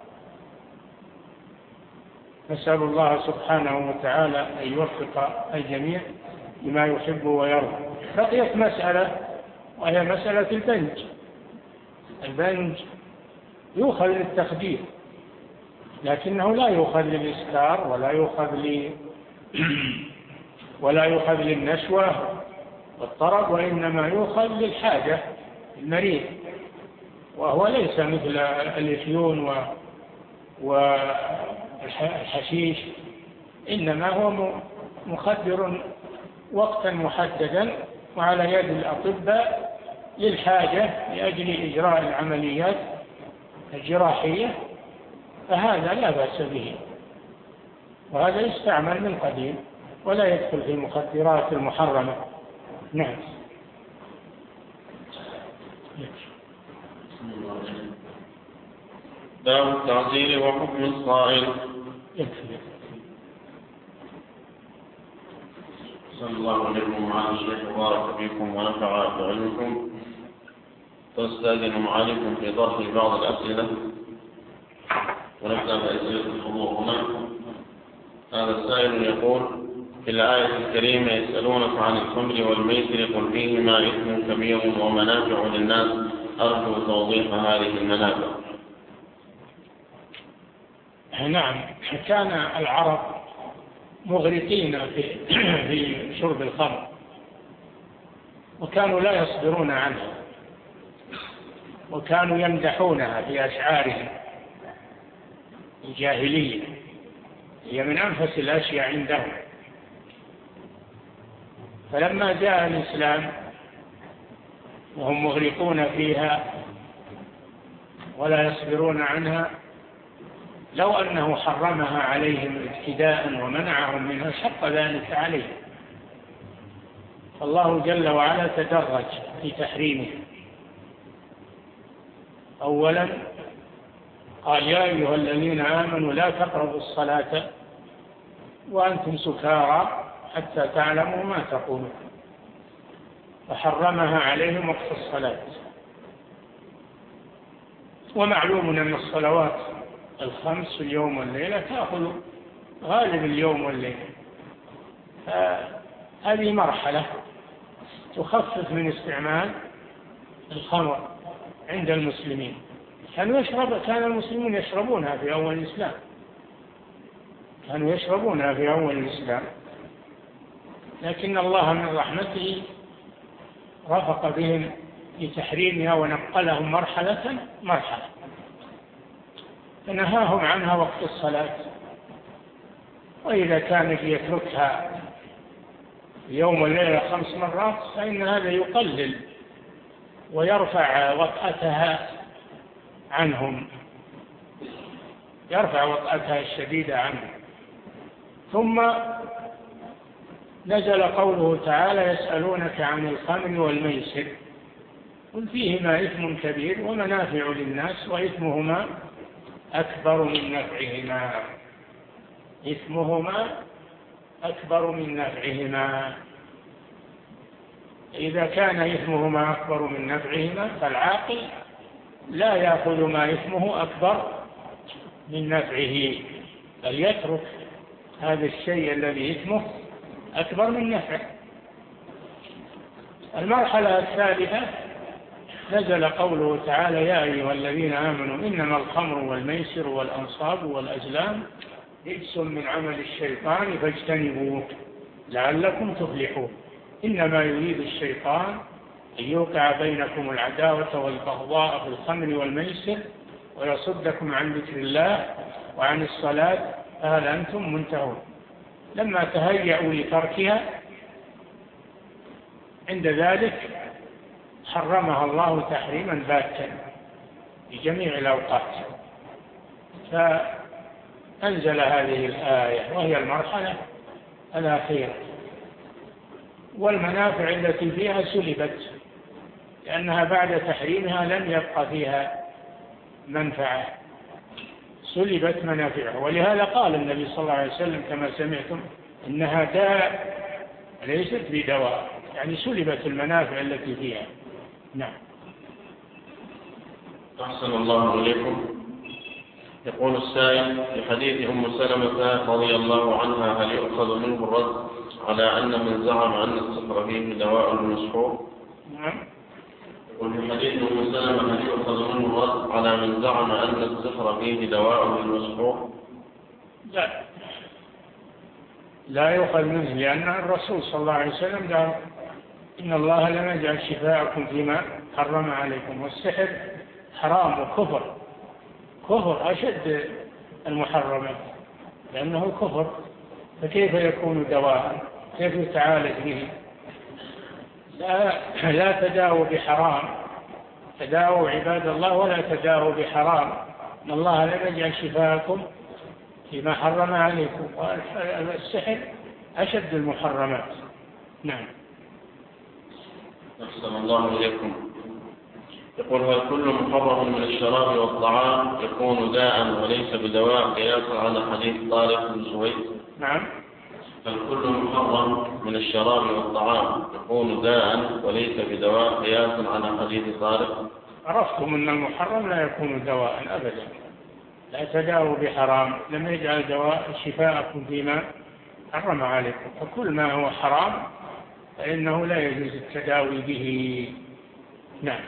نسأل الله سبحانه وتعالى أن يوفق الجميع لما يحب ويرضى. بقيت مسألة، وهي مسألة البنج. البنج يؤخذ للتخدير، لكنه لا يؤخذ للإسكار ولا يؤخذ ل... ولا يؤخذ للنشوة والطرب، وإنما يؤخذ للحاجة المريض، وهو ليس مثل الإفيون و... الحشيش، إنما هو مخدر وقتا محددا وعلى يد الأطباء للحاجة لأجل إجراء العمليات الجراحية، فهذا لا بأس به، وهذا يستعمل من قديم ولا يدخل في المخدرات المحرمة. نعم. باب التعزير وحكم الصائل. يكفي. صلى الله عليكم وعلى الشيخ وبارك فيكم ونفع بعلمكم. تستأذن معاليكم في طرح بعض الأسئلة ونبدأ بأسئلة الحضور هنا. هذا السائل يقول: في الآية الكريمة يسألونك عن الخمر والميسر قل فيهما إثم كبير ومنافع للناس، أرجو توضيح هذه المنافع. نعم، كان العرب مغرقين في في شرب الخمر وكانوا لا يصبرون عنها، وكانوا يمدحونها في أشعارهم الجاهلية، هي من أنفس الأشياء عندهم. فلما جاء الإسلام وهم مغرقون فيها ولا يصبرون عنها، لو أنه حرمها عليهم ابتداء ومنعهم منها شق ذلك عليهم، فالله جل وعلا تدرج في تحريمه. أولا قال: يا أيها الذين آمنوا لا تقربوا الصلاة وأنتم سكارى حتى تعلموا ما تقولون، فحرمها عليهم وقت الصلاة. ومعلوم أن الصلوات الخمس في اليوم والليلة تأخذ غالب اليوم والليلة، هذه مرحلة تخفف من استعمال الخمر عند المسلمين. كانوا يشرب كان المسلمون يشربونها في أول الإسلام، كانوا يشربونها في أول الإسلام، لكن الله من رحمته رفق بهم في تحريمها ونقلهم مرحلة مرحلة، فنهاهم عنها وقت الصلاة. وإذا كان يتركها يوم والليلة خمس مرات فإن هذا يقلل ويرفع وطأتها عنهم، يرفع وطأتها الشديدة عنهم. ثم نزل قوله تعالى: يسألونك عن الخمر والميسر قل فيهما إثم كبير ومنافع للناس وإثمهما أكبر من نفعهما، إثمهما أكبر من نفعهما. إذا كان إثمهما أكبر من نفعهما فالعاقل لا يأخذ ما إثمه أكبر من نفعه، بل يترك هذا الشيء الذي إثمه أكبر من نفعه. المرحلة الثالثة نزل قوله تعالى: يا أيها الذين آمنوا إنما الخمر والميسر والأنصاب والأزلام رجس من عمل الشيطان فاجتنبوه لعلكم تفلحون. إنما يريد الشيطان أن يوقع بينكم العداوة والبغضاء في الخمر والميسر ويصدكم عن ذكر الله وعن الصلاة فهل أنتم منتهون. لما تهيأوا لتركها عند ذلك حرمها الله تحريما باتا في جميع الأوقات، فأنزل هذه الآية وهي المرحلة الأخيرة. والمنافع التي فيها سلبت، لأنها بعد تحريمها لم يبقى فيها منفعة، سلبت منافعها. ولهذا قال النبي صلى الله عليه وسلم كما سمعتم: إنها داء ليست بدواء، يعني سلبت المنافع التي فيها. نعم. أحسن الله إليكم. يقول السائل: في حديث أم سلمة رضي الله عنها هل يؤخذ منه الرد على أن من زعم أن الصفر فيه دواء المسحور؟ نعم. وفي حديث أم سلمة هل يؤخذ منه الرد على من زعم أن الصفر فيه دواء المسحور؟ لا، لا يؤخذ منه، لأن الرسول صلى الله عليه وسلم قال: إن الله لم يجعل شفاءكم فيما حرم عليكم. والسحر حرام وكفر، كفر أشد المحرمات. لأنه كفر، فكيف يكون دواء؟ كيف يتعالج به؟ لا, لا تداووا بحرام، تداووا عباد الله ولا تداووا بحرام، إن الله لم يجعل شفاءكم فيما حرم عليكم، والسحر أشد المحرمات. نعم. أحسن الله إليكم. يقول: هل كل محرم من الشراب والطعام يكون داء وليس بدواء قياسا على حديث طارق بن سويد؟ نعم. هل كل محرم من الشراب والطعام يكون داء وليس بدواء قياسا على حديث طارق؟ عرفتم أن المحرم لا يكون دواء أبدا، لا تداووا بحرام، لم يجعل دواء شفاءكم فيما حرم عليكم، فكل ما هو حرام فإنه لا يجوز التداوي به. نعم.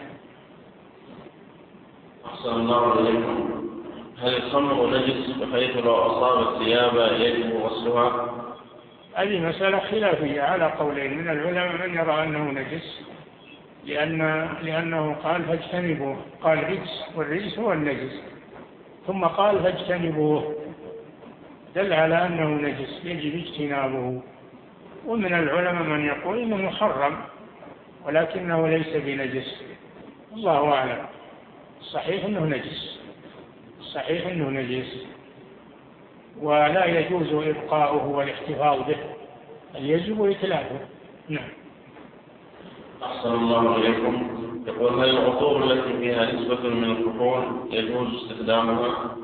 أحسن الله إليكم. هل الخمر نجس بحيث لو أصاب الثياب يجب غسلها؟ هذه مسألة خلافية على قولين من العلماء، من يرى أنه نجس لأن لأنه قال فاجتنبوه، قال رجس، والرجس هو النجس، ثم قال فاجتنبوه، دل على أنه نجس يجب اجتنابه. ومن العلماء من يقول إنه محرم ولكنه ليس بنجس، الله أعلم. الصحيح أنه نجس، الصحيح أنه نجس ولا يجوز إبقاؤه والاحتفاظ به، بل يجب إتلافه. نعم. أحسن الله إليكم. يقول: هل العطور التي فيها نسبة من الكحول يجوز استخدامها؟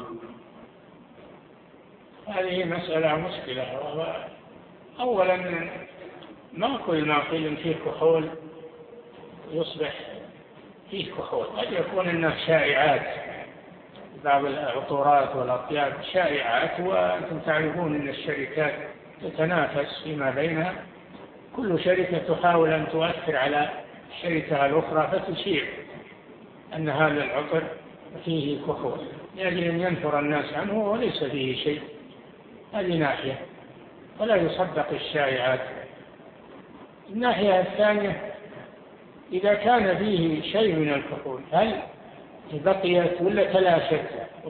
هذه مسألة مشكلة. أولا ما كل ما قيل فيه كحول يصبح فيه كحول، قد يكون إنه شائعات، بعض العطورات والأطياب شائعات، وأنتم تعرفون أن الشركات تتنافس فيما بينها، كل شركة تحاول أن تؤثر على الشركة الأخرى فتشيع أن هذا العطر فيه كحول لأجل أن ينفر الناس عنه وليس فيه شيء. هذه ناحية، ولا يصدق الشائعات. الناحية الثانية، إذا كان فيه شيء من الكحول هل بقيت ولا تلاشت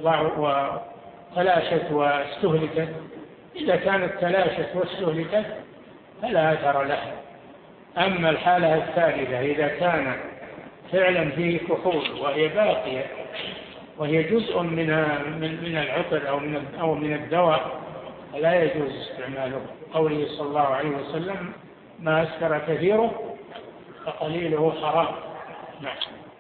وتلاشت واستهلكت؟ إذا كانت تلاشت واستهلكت فلا أثر لها. أما الحالة الثالثة، إذا كان فعلا فيه كحول وهي باقية وهي جزء من من العطر أو من أو من الدواء فلا يجوز استعماله. قوله صلى الله عليه وسلم: ما أسكر كثيره فقليله حرام. نعم.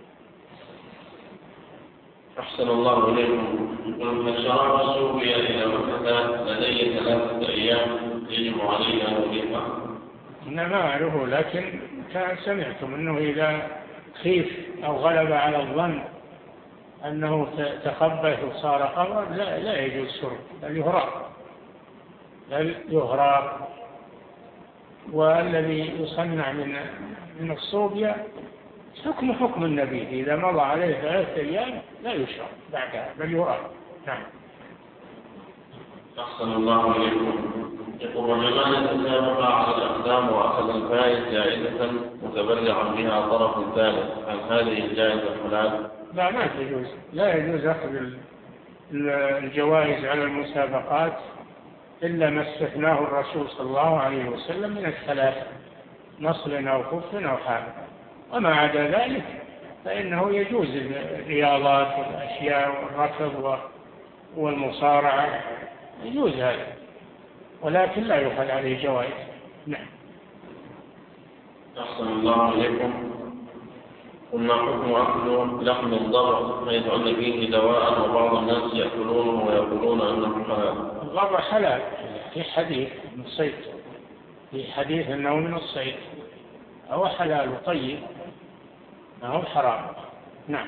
أحسن الله إليكم. يقول: الشراب السوري إذا مكث لدي ثلاثة أيام يجب علي أن أضيفه؟ أنا ما أعرفه، لكن كان سمعتم أنه إذا خيف أو غلب على الظن أنه تخبث وصار خمرا لا, لا يجوز شرب، بل يهراق، بل يهراق. والذي يصنع من من الصوبيا حكم حكم النبي، إذا مضى عليه ثلاثة أيام لا يشرب بعدها بل يهراق. نعم. أحسن الله إليكم. يقول: رجلان يتسابقا على الأقدام وأخذ الفائز جائزة متبرعا بها طرف ثالث، هل هذه الجائزة حلال؟ لا، ما تجوز، لا يجوز أخذ الجوائز على المسابقات إلا ما استثناه الرسول صلى الله عليه وسلم من الثلاث: نصل أو خف أو حامل. وما عدا ذلك فإنه يجوز الرياضات والأشياء والركض والمصارعة، يجوز هذا، ولكن لا يؤخذ عليه جوائز. نعم. أحسن الله إليكم. قلنا: حكم أكل لحم الضبع حيث أن فيه دواء وبعض الناس يأكلونه ويقولون أنه حلال؟ الضبع حلال في حديث من الصيد، في حديث أنه من الصيد، هو حلال وطيب، ما هو حرام. نعم.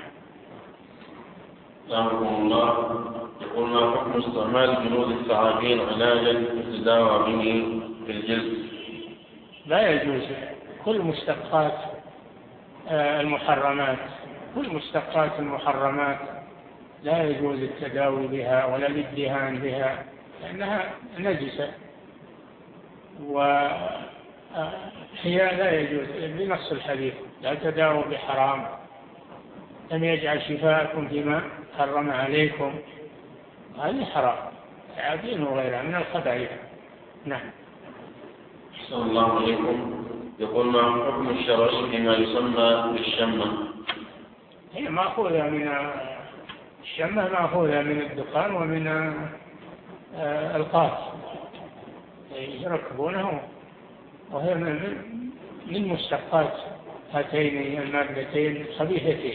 سلامكم الله. يقول: ما حكم استعمال جلود الثعابين علاجا يتداوى به في الجلد؟ لا يجوز. كل مشتقات المحرمات كل مشتقات المحرمات لا يجوز التداوي بها ولا الادهان بها، لأنها نجسة، وهي لا يجوز بنص الحديث: لا تداووا بحرام، لم يجعل شفاءكم فيما حرم عليكم. هذه حرام، تعابين وغيرها من الخبائث. نعم. أحسن الله عليكم. يقول ما حكم الشرعي فيما يسمى بالشمة؟ هي مأخوذة من الشمة، مأخوذة من الدخان ومن القاف يركبونه، وهي من مشتقات هاتين المادتين الخبيثتين.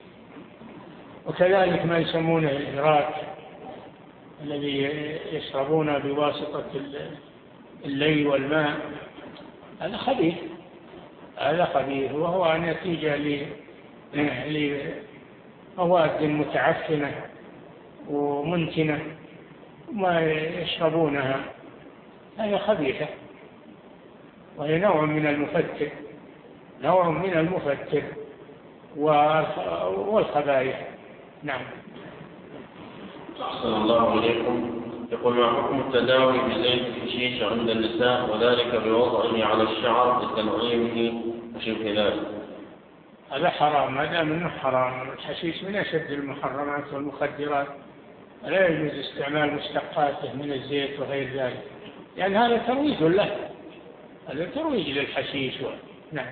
وكذلك ما يسمونه الإدراك الذي يشربون بواسطة اللي والماء، هذا خبيث، هذا خبيث، وهو نتيجة لمواد متعفنة ومنتنة ما يشربونها، هذا خبيثة، وهي نوع من المفتر، نوع من المفتر والخبائث. نعم. أحسن الله عليكم. يقول ما حكم التداوي بزيت الحشيش عند النساء وذلك بوضعه على الشعر لتنعيمه وشبه ذلك؟ هذا حرام، ما دام انه حرام. الحشيش من اشد المحرمات والمخدرات، لا يجوز استعمال مشتقاته من الزيت وغير ذلك، لأن يعني هذا ترويج له، هذا ترويج للحشيش. نعم.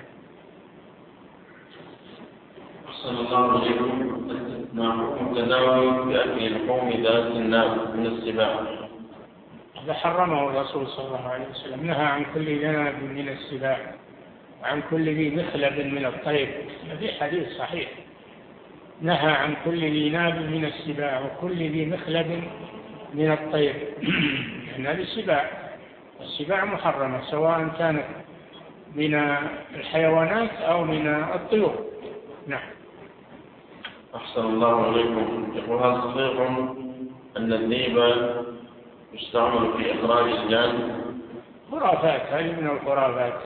أحسن الله عليكم. ما حكم التداوي بأكل لحوم ذات الناب من السباع؟ هذا حرمه الرسول صلى الله عليه وسلم، نهى عن كل ذناب من السباع وعن كل ذي مخلب من الطير، في حديث صحيح، نهى عن كل ذي ناب من السباع وكل ذي مخلب من الطير. يعني هذه السباع، السباع محرمة سواء كانت من الحيوانات أو من الطيور. نعم. أحسن الله عليكم. يقول هل صحيح أن الذيب يستعمل في إخراج الجان؟ خرافات، هذه من الخرافات،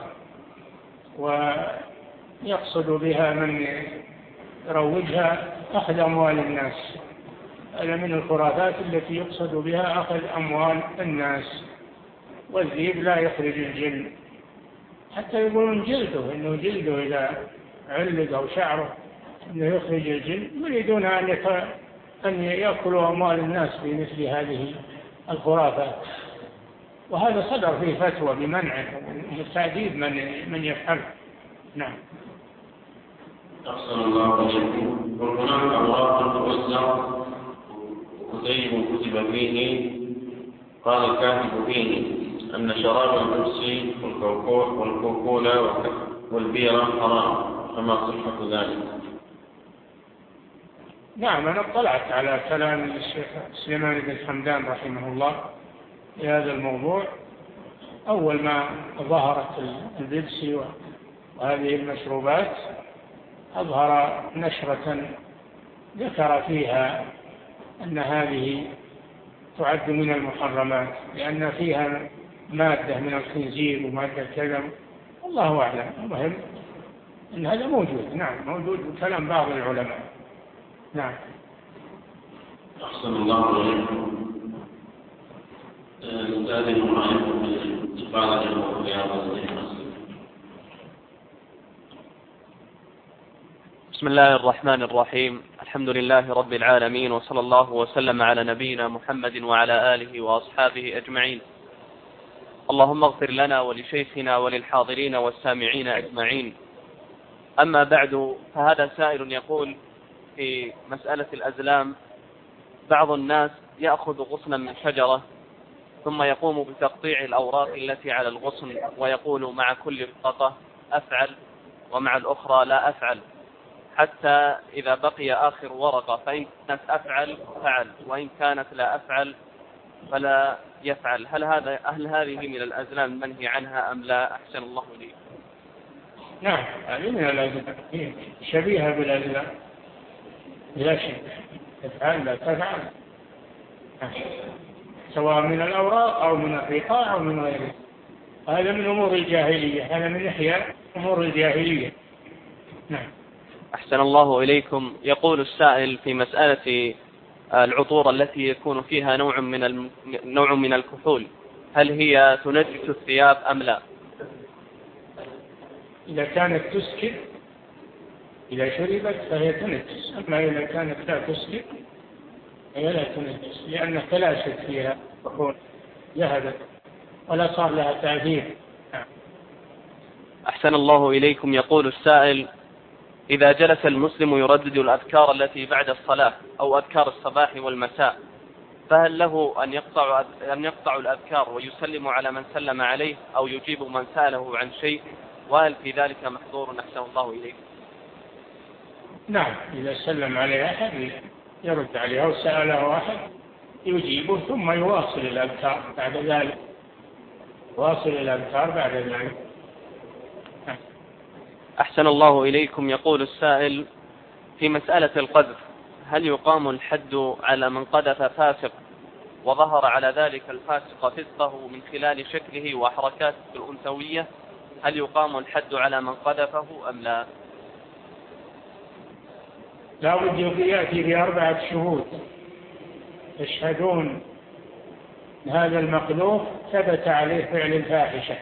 ويقصد بها من يروجها أخذ أموال الناس، هذا من الخرافات التي يقصد بها أخذ أموال الناس. والذيب لا يخرج الجن، حتى يقولون جلده، إنه جلده إذا علق أو شعره أنه يخرج الجن، يريدون أن يأكلوا أموال الناس بمثل هذه الخرافات، وهذا صدر فيه فتوى بمنعه وتعذيب من من يفعل. نعم. أحسن الله عليكم. وهناك أوراق توزع كتيب كتب فيه قال الكاتب فيه أن شراب البيبسي والكوكولا والبيرة حرام، فما صحة ذلك؟ نعم، أنا اطلعت على كلام الشيخ سليمان بن حمدان رحمه الله في هذا الموضوع. أول ما ظهرت البيبسي وهذه المشروبات أظهر نشرة ذكر فيها أن هذه تعد من المحرمات لأن فيها مادة من الخنزير ومادة كذا، الله أعلم. المهم أن هذا موجود، نعم موجود بكلام بعض العلماء. نعم. أحسن الله عليكم. الأستاذ المعلم بالاستفادة من رياض الصالحين. بسم الله الرحمن الرحيم. الحمد لله رب العالمين، وصلى الله وسلم على نبينا محمد وعلى آله وأصحابه أجمعين. اللهم اغفر لنا ولشيخنا وللحاضرين والسامعين أجمعين. أما بعد، فهذا سائل يقول في مسألة الأزلام: بعض الناس يأخذ غصنا من شجرة ثم يقوم بتقطيع الأوراق التي على الغصن ويقول مع كل ورقة أفعل ومع الأخرى لا أفعل، حتى إذا بقي آخر ورقة فإن كانت أفعل فعل وإن كانت لا أفعل فلا يفعل. هل هذا هل هذه من الأزلام المنهي عنها أم لا؟ أحسن الله لي. نعم، هذه من الأزلام، شبيهة بالأزلام لا شك، تفعل لا تفعل، سواء من الأوراق أو من الرقاع أو من غيره. هذا من أمور الجاهلية، هذا من إحياء أمور الجاهلية. نعم. أحسن الله إليكم. يقول السائل في مسألة العطور التي يكون فيها نوع من الم... نوع من الكحول، هل هي تنجس الثياب أم لا؟ إذا كانت تسكر، إذا شربت فهي تنجس، أما إذا كانت لا تسكر فهي لا تنجس، لأن تلاشت فيها تكون ذهبت ولا صار لها تأثير. أحسن الله إليكم. يقول السائل: إذا جلس المسلم يردد الأذكار التي بعد الصلاة أو أذكار الصباح والمساء، فهل له أن يقطع, أن يقطع الأذكار ويسلم على من سلم عليه أو يجيب من سأله عن شيء؟ وهل في ذلك محظور؟ أحسن الله إليكم. نعم، إذا سلم عليه أحد يرد عليه أو سأله أحد يجيبه ثم يواصل الأذكار بعد ذلك واصل الأذكار بعد ذلك. أحسن الله إليكم. يقول السائل: في مسألة القذف، هل يقام الحد على من قذف فاسق وظهر على ذلك الفاسق فسقه من خلال شكله وحركاته الأنثوية؟ هل يقام الحد على من قذفه أم لا؟ لا بد يأتي بأربعة شهود يشهدون هذا المقذوف ثبت عليه فعل الفاحشة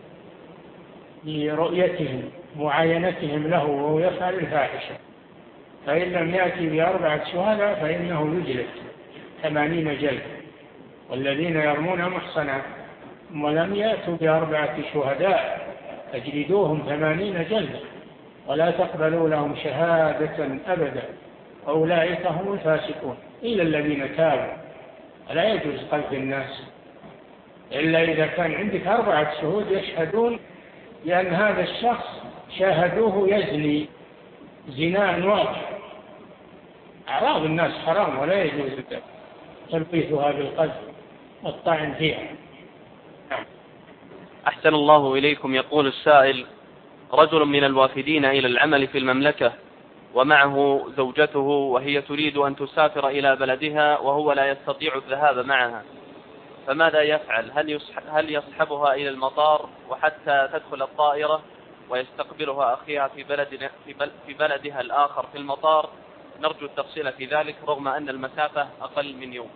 برؤيتهم معاينتهم له وهو يفعل الفاحشة، فإن لم يأتي بأربعة شهداء فإنه يجلد ثمانين جلد. والذين يرمون محصنات ولم يأتوا بأربعة شهداء فاجلدوهم ثمانين جلد ولا تقبلوا لهم شهادة أبدا، أولئك هم الفاسقون إلا الذين تابوا. لا يجوز قذف الناس إلا إذا كان عندك أربعة شهود يشهدون لأن هذا الشخص شاهدوه يزني زنا واضح. أعراض الناس حرام ولا يجوز تلبيسها بالقذف والطعن فيها. أحسن الله إليكم. يقول السائل: رجل من الوافدين إلى العمل في المملكة ومعه زوجته وهي تريد أن تسافر إلى بلدها وهو لا يستطيع الذهاب معها، فماذا يفعل؟ هل يصحبها إلى المطار وحتى تدخل الطائرة ويستقبلها أخيها في بلدنا في بلدها الآخر في المطار؟ نرجو التفصيل في ذلك رغم أن المسافة أقل من يوم.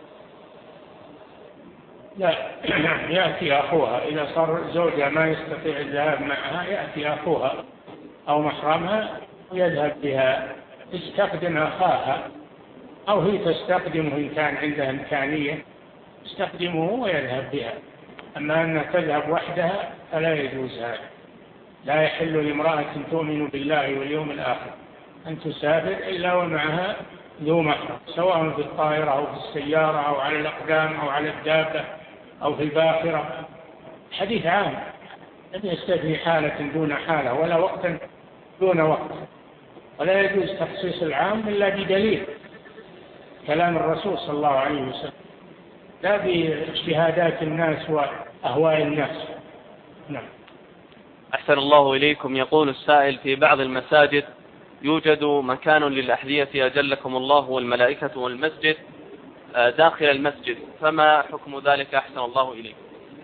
لا، يأتي أخوها إذا صار زوجها ما يستطيع الذهاب معها، يأتي أخوها أو محرمها ويذهب بها، تستخدم أخاها أو هي تستخدمه إن كان عندها إمكانية تستخدمه ويذهب بها. أما أن تذهب وحدها فلا يجوز هذا. لا يحل لامرأة تؤمن بالله واليوم الآخر أن تسافر إلا ومعها ذو محرم، سواء في الطائرة أو في السيارة أو على الأقدام أو على الدابة أو في الباخرة. حديث عام لم يستثني حالة دون حالة ولا وقتا دون وقت، ولا يجوز تخصيص العام إلا بدليل كلام الرسول صلى الله عليه وسلم لا باجتهادات الناس وأهواء الناس. نعم. أحسن الله إليكم. يقول السائل: في بعض المساجد يوجد مكان للأحذية أجلكم الله والملائكة والمسجد داخل المسجد، فما حكم ذلك؟ أحسن الله إليكم.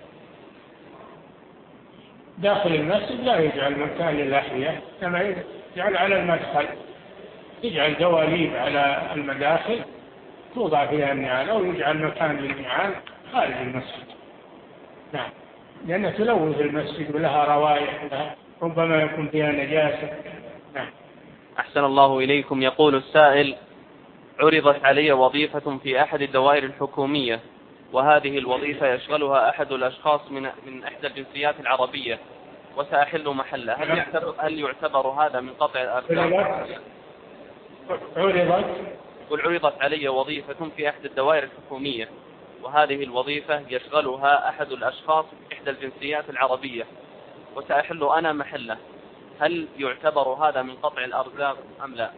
داخل المسجد لا يجعل مكان للأحذية، كما يجعل على المدخل، يجعل دواليب على المداخل توضع فيها النعال، أو يجعل مكان للنعال خارج المسجد. نعم، لأنها تلوث المسجد ولها روائح، ربما يكون فيها نجاسة. نعم. أحسن الله إليكم. يقول السائل: عرضت علي وظيفة في أحد الدوائر الحكومية، وهذه الوظيفة يشغلها أحد الأشخاص من من إحدى الجنسيات العربية وسأحل محله، هل يعتبر, هل يعتبر هذا من قطع الأركان؟ عرضت قل عرضت علي وظيفة في أحد الدوائر الحكومية، وهذه الوظيفة يشغلها أحد الأشخاص من إحدى الجنسيات العربية وسأحل أنا محله، هل يعتبر هذا من قطع الأرزاق أم لا؟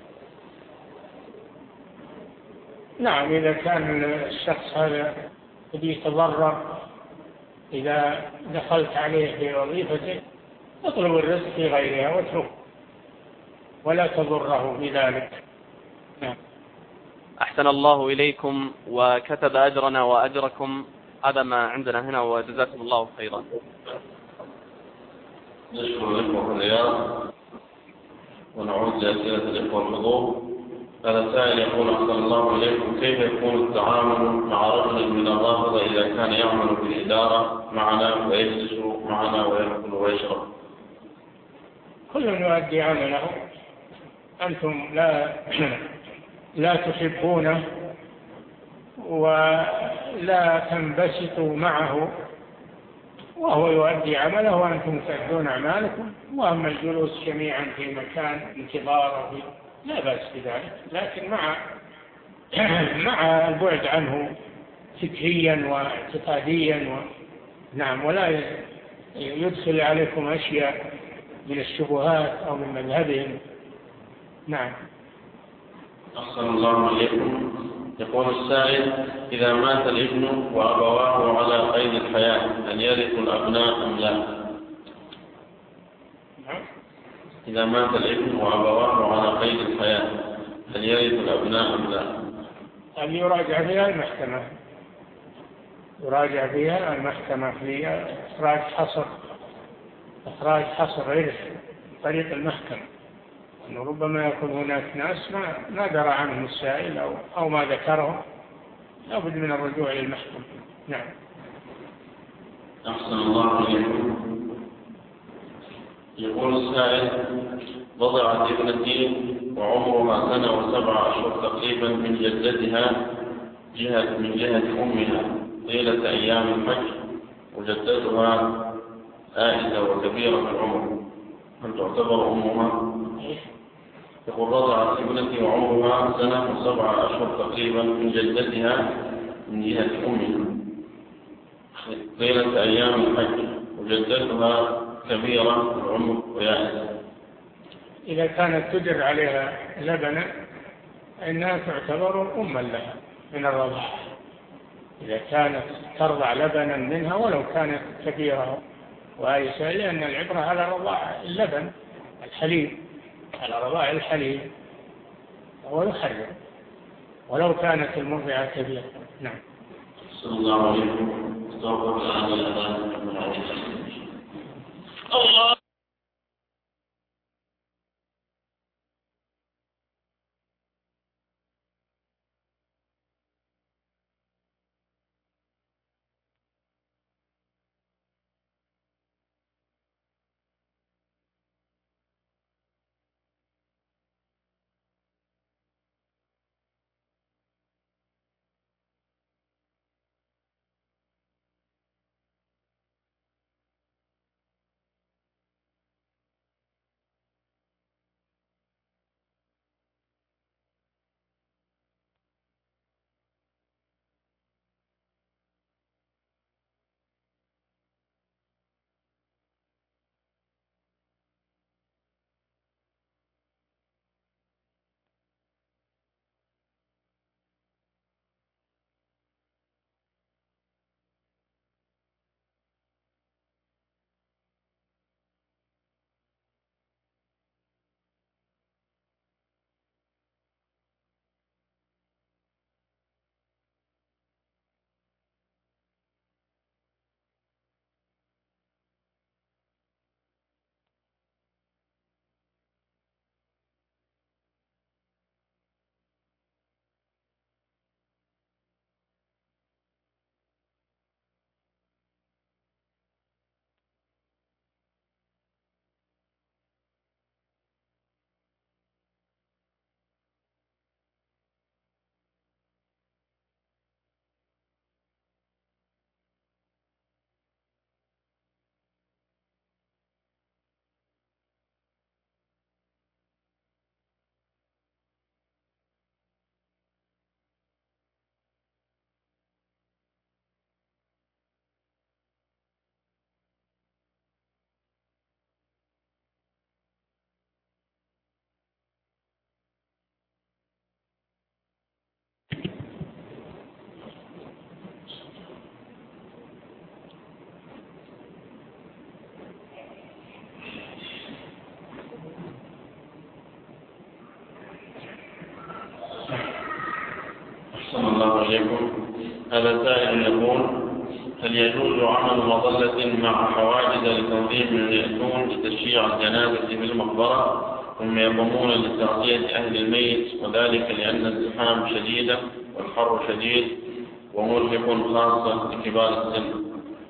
نعم، إذا كان الشخص هذا يتضرر إذا دخلت عليه في وظيفته اطلب الرزق في غيرها واتركه ولا تضره بذلك. نعم. أحسن الله إليكم وكتب أجرنا وأجركم. هذا ما عندنا هنا وجزاكم الله خيرا. نشكر الإخوة الرياض ونعود لأسئلة الإخوة الحضور. هذا سائل يقول: أحسن الله إليكم، كيف يكون التعامل مع رجل من الرافضة إذا كان يعمل في الإدارة معنا ويجلس معنا ويأكل ويشرب؟ كل يؤدي عمله، أنتم لا لا تحبونه ولا تنبسطوا معه وهو يؤدي عمله وأنتم تؤدون أعمالكم. وأما الجلوس جميعا في مكان انتظار لا بأس بذلك، لكن مع مع البعد عنه فكريا واعتقاديا و... نعم، ولا يدخل عليكم أشياء من الشبهات أو من مذهبهم. نعم. أحسن الله إليكم. يقول السائل: إذا مات الابن وأبواه على قيد الحياة هل يرث الأبناء أم لا؟ إذا مات الابن وأبواه على قيد الحياة هل يرث الأبناء أم لا؟ هل يراجع فيها المحكمة؟ يراجع فيها المحكمة في إخراج حصر إخراج حصر إرث طريق المحكمة، أنه ربما يكون هناك ناس ما ما درى عنهم السائل أو أو ما ذكره، لابد من الرجوع إلى المحكمة. نعم. أحسن الله إليكم. يقول السائل: وضعت ابنتي وعمرها سنة وسبع أشهر تقريبا من جدتها جهة من جهة أمها طيلة أيام الحج، وجدتها آئسة وكبيرة في العمر، هل تعتبر أمها؟ يقول: رضعت ابنتي وعمرها سنة وسبع أشهر تقريبا من جدتها من جهة أمها طيلة أيام الحج، وجدتها كبيرة في العمر ويائسة. إذا كانت تدر عليها لبنا إنها تعتبر أما لها من الرضاعة، إذا كانت ترضع لبنا منها ولو كانت كبيرة وآيسة، لأن العبرة على رضاع اللبن الحليب، على رضاع الحليب هو يحرم ولو كانت المرضعة كبيرة. نعم. صلى الله عليه وسلم. الله. أحسن الله إليكم. هذا سائل يقول: هل يجوز عمل مظلة مع حواجز لتنظيم يأتون لتشييع الجنازة في المقبرة ثم يقومون لتغطية أهل الميت، وذلك لأن الزحام شديدة والحر شديد ومرهق خاصة لكبار السن؟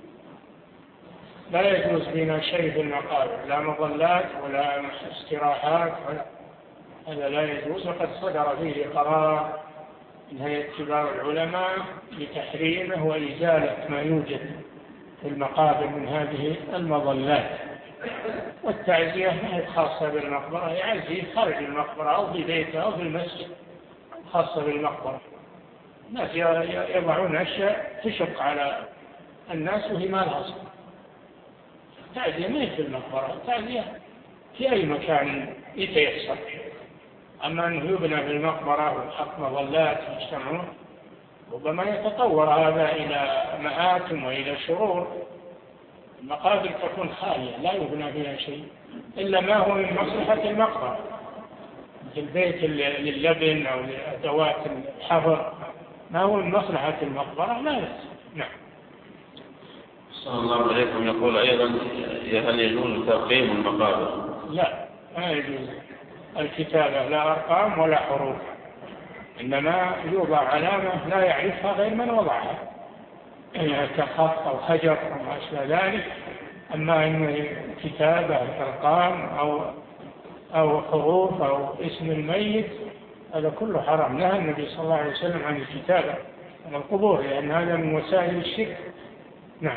لا يجوز بنا شيء في المقابر، لا مظلات ولا استراحات، ولا هذا لا يجوز، وقد صدر فيه قرار من النائب العام للإفتاء بأنه لا يجوز عمل مظلة في المقابر. لا مظلات ولا استراحات ولا استراحات ولا هذا لا يجوز. وقد صدر فيه قرار من النائب العام للإفتاء بأنه لا يجوز عمل مظلة في المقابر. لا يجوز عمل مظلة في المقابر. نهاية كبار العلماء لتحريمه وإزالة ما يوجد في المقابر من هذه المظلات. والتعزية ما هي خاصة بالمقبرة، يعزي خارج المقبرة أو في بيته أو في المسجد، خاصة بالمقبرة. الناس يضعون أشياء تشق على الناس وهي ما لها أصل. التعزية ما هي في المقبرة، التعزية في أي مكان يتيسر. أما أنه يبنى في المقبرة ويحط مظلات يجتمعون، ربما يتطور هذا إلى مآتم وإلى شرور. المقابر تكون خالية لا يبنى فيها شيء إلا ما هو من مصلحة المقبرة، مثل بيت لللبن أو لأدوات الحفر، ما هو من مصلحة المقبرة لا يصح. نعم. صلى الله عليكم. يقول أيضا هل يجوز ترقيم المقابر؟ لا، ما يجوز الكتابة، لا أرقام ولا حروف، إنما يوضع علامة لا يعرفها غير من وضعها، يعني كخط أو حجر أو ما أشبه ذلك. أما إن كتابة أرقام أو أو حروف أو اسم الميت هذا كله حرام. نهى النبي صلى الله عليه وسلم عن الكتابة عن القبور، لأن هذا من وسائل الشرك. نعم.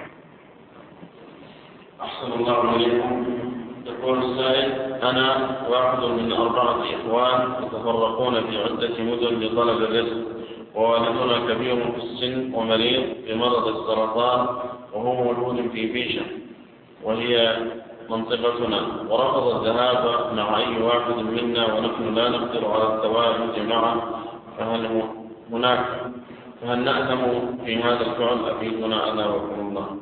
أحسن الله عليكم. يقول السائل: أنا واحد من أربعة إخوان يتفرقون في عدة مدن لطلب الرزق، ووالدنا كبير في السن ومريض بمرض السرطان وهو مولود في بيشة وهي منطقتنا، ورفض الذهاب مع أي واحد منا ونحن لا نقدر على التواجد معه، فهل هناك فهل نأثم في هذا الفعل؟ أفيدنا أنا وكم الله.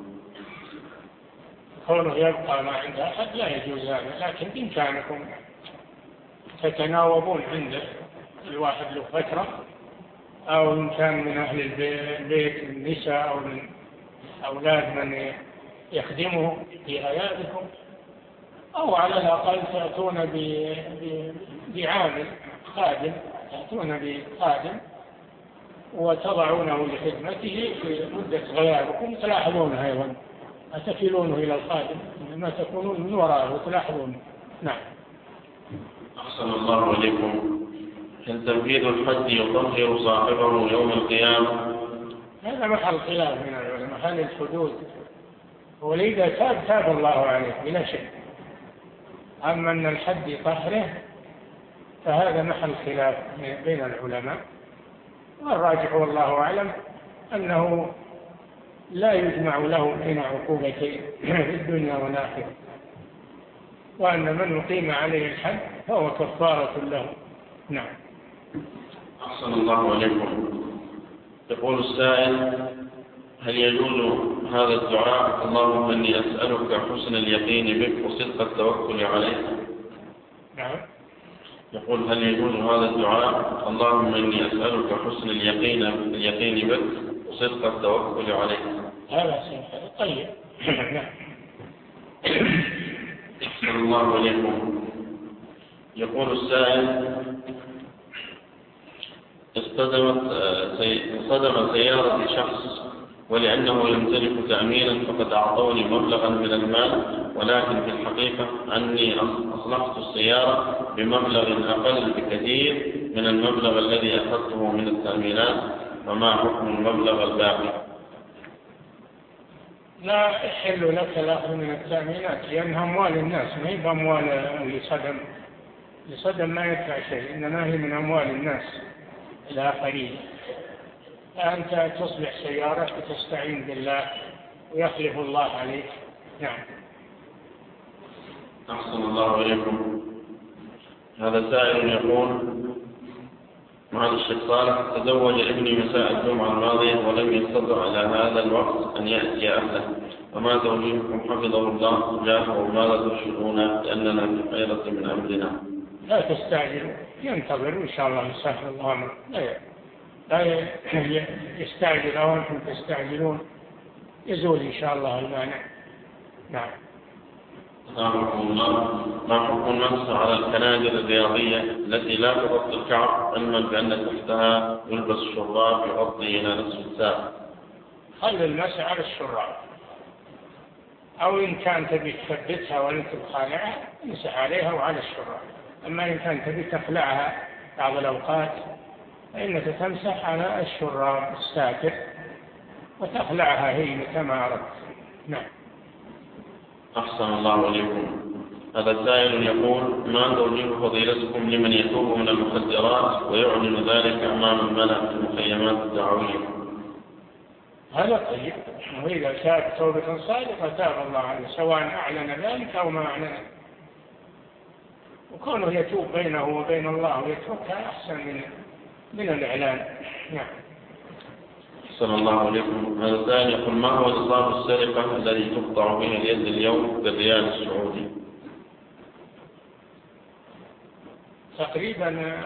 كونه يبقى ما عند أحد لا يجوز هذا، لكن بإمكانكم تتناوبون عنده الواحد له فترة، أو إن كان من أهل البيت من النساء أو من أولاد من يخدمه في عيادكم، أو على الأقل تأتون بعامل خادم، تأتون بخادم وتضعونه لخدمته في مدة غيابكم، تلاحظونه أيضا، لا تكلونه إلى الخادم، إنما تكونون من وراءه وتلاحظونه. نعم. أحسن الله عليكم. هل تنفيذ الحج يطهر صاحبه يوم القيامة؟ هذا محل خلاف من العلماء، هل الحدود ولذا تاب تاب الله عليه بلا شك. أما أن الحد يطهره فهذا محل خلاف بين العلماء، والراجح والله أعلم أنه لا يجمع له بين عقوبتين في الدنيا والآخرة، وأن من يقيم عليه الحد فهو كفارة له. نعم. أحسن الله عليكم. يقول السائل: هل يجوز هذا الدعاء: اللهم إني أسألك حسن اليقين بك وصدق التوكل عليك؟ نعم. يقول: هل يجوز هذا الدعاء: اللهم إني أسألك حسن اليقين اليقين بك وصدق التوكل عليك؟ هذا طيب. نعم. أحسن الله عليكم. يقول السائل: اصطدمت صدم سيارة شخص ولأنه يمتلك تأمينا فقد أعطوني مبلغا من المال، ولكن في الحقيقة أني أصلحت السيارة بمبلغ أقل بكثير من المبلغ الذي أخذته من التأمينات، وما حكم المبلغ الباقي؟ لا يحل لك الأخذ من التأمينات، لأنها أموال الناس، ما هي بأموال اللي صدم. اللي صدم ما يدفع شيء، إنما هي من أموال الناس الآخرين. فأنت تصلح سيارة وتستعين بالله ويخلف الله عليك. نعم. أحسن الله عليكم. هذا سائل يقول: مع الشيخ صالح، تزوج ابني مساء الجمعة الماضية ولم يستطع على هذا الوقت أن يأتي أهله، وما توجيهكم حفظه الله جاهه وماذا ترشدون لأننا في خيرة من أمرنا؟ لا تستعجلوا، ينتظر إن شاء الله يسهل الله أمره، لا يستعجل أو أنتم تستعجلون، يزول إن شاء الله المانع. نعم. ما حكم المسح على الكنادر الرياضية التي لا تغطي الكعب، علما بأن تحتها يلبس الشراب يغطي إلى نصف الساق؟ خل المسح على الشراب، أو إن كان تبي تثبتها وأنت بخالعها امسح عليها وعلى الشراب. أما إن كان تبي تخلعها بعض الأوقات فإنك تمسح على الشراب الساتر وتخلعها هي كما أردت. نعم. أحسن الله إليكم. هذا سائل يقول: ما توجيه فضيلتكم لمن يتوب من المخدرات ويعلن ذلك أمام الملأ في المخيمات الدعوية؟ هذا طيب، وإذا تاب توبة صادقة تاب الله عنه، سواء أعلن ذلك أو ما أعلن، وكونه يتوب بينه وبين الله ويتركها أحسن من من الإعلان. نعم. أحسن الله إليكم. هذا سائل يقول: ما هو نصاب السرقة الذي تقطع به اليد اليوم بالريال السعودي؟ تقريبا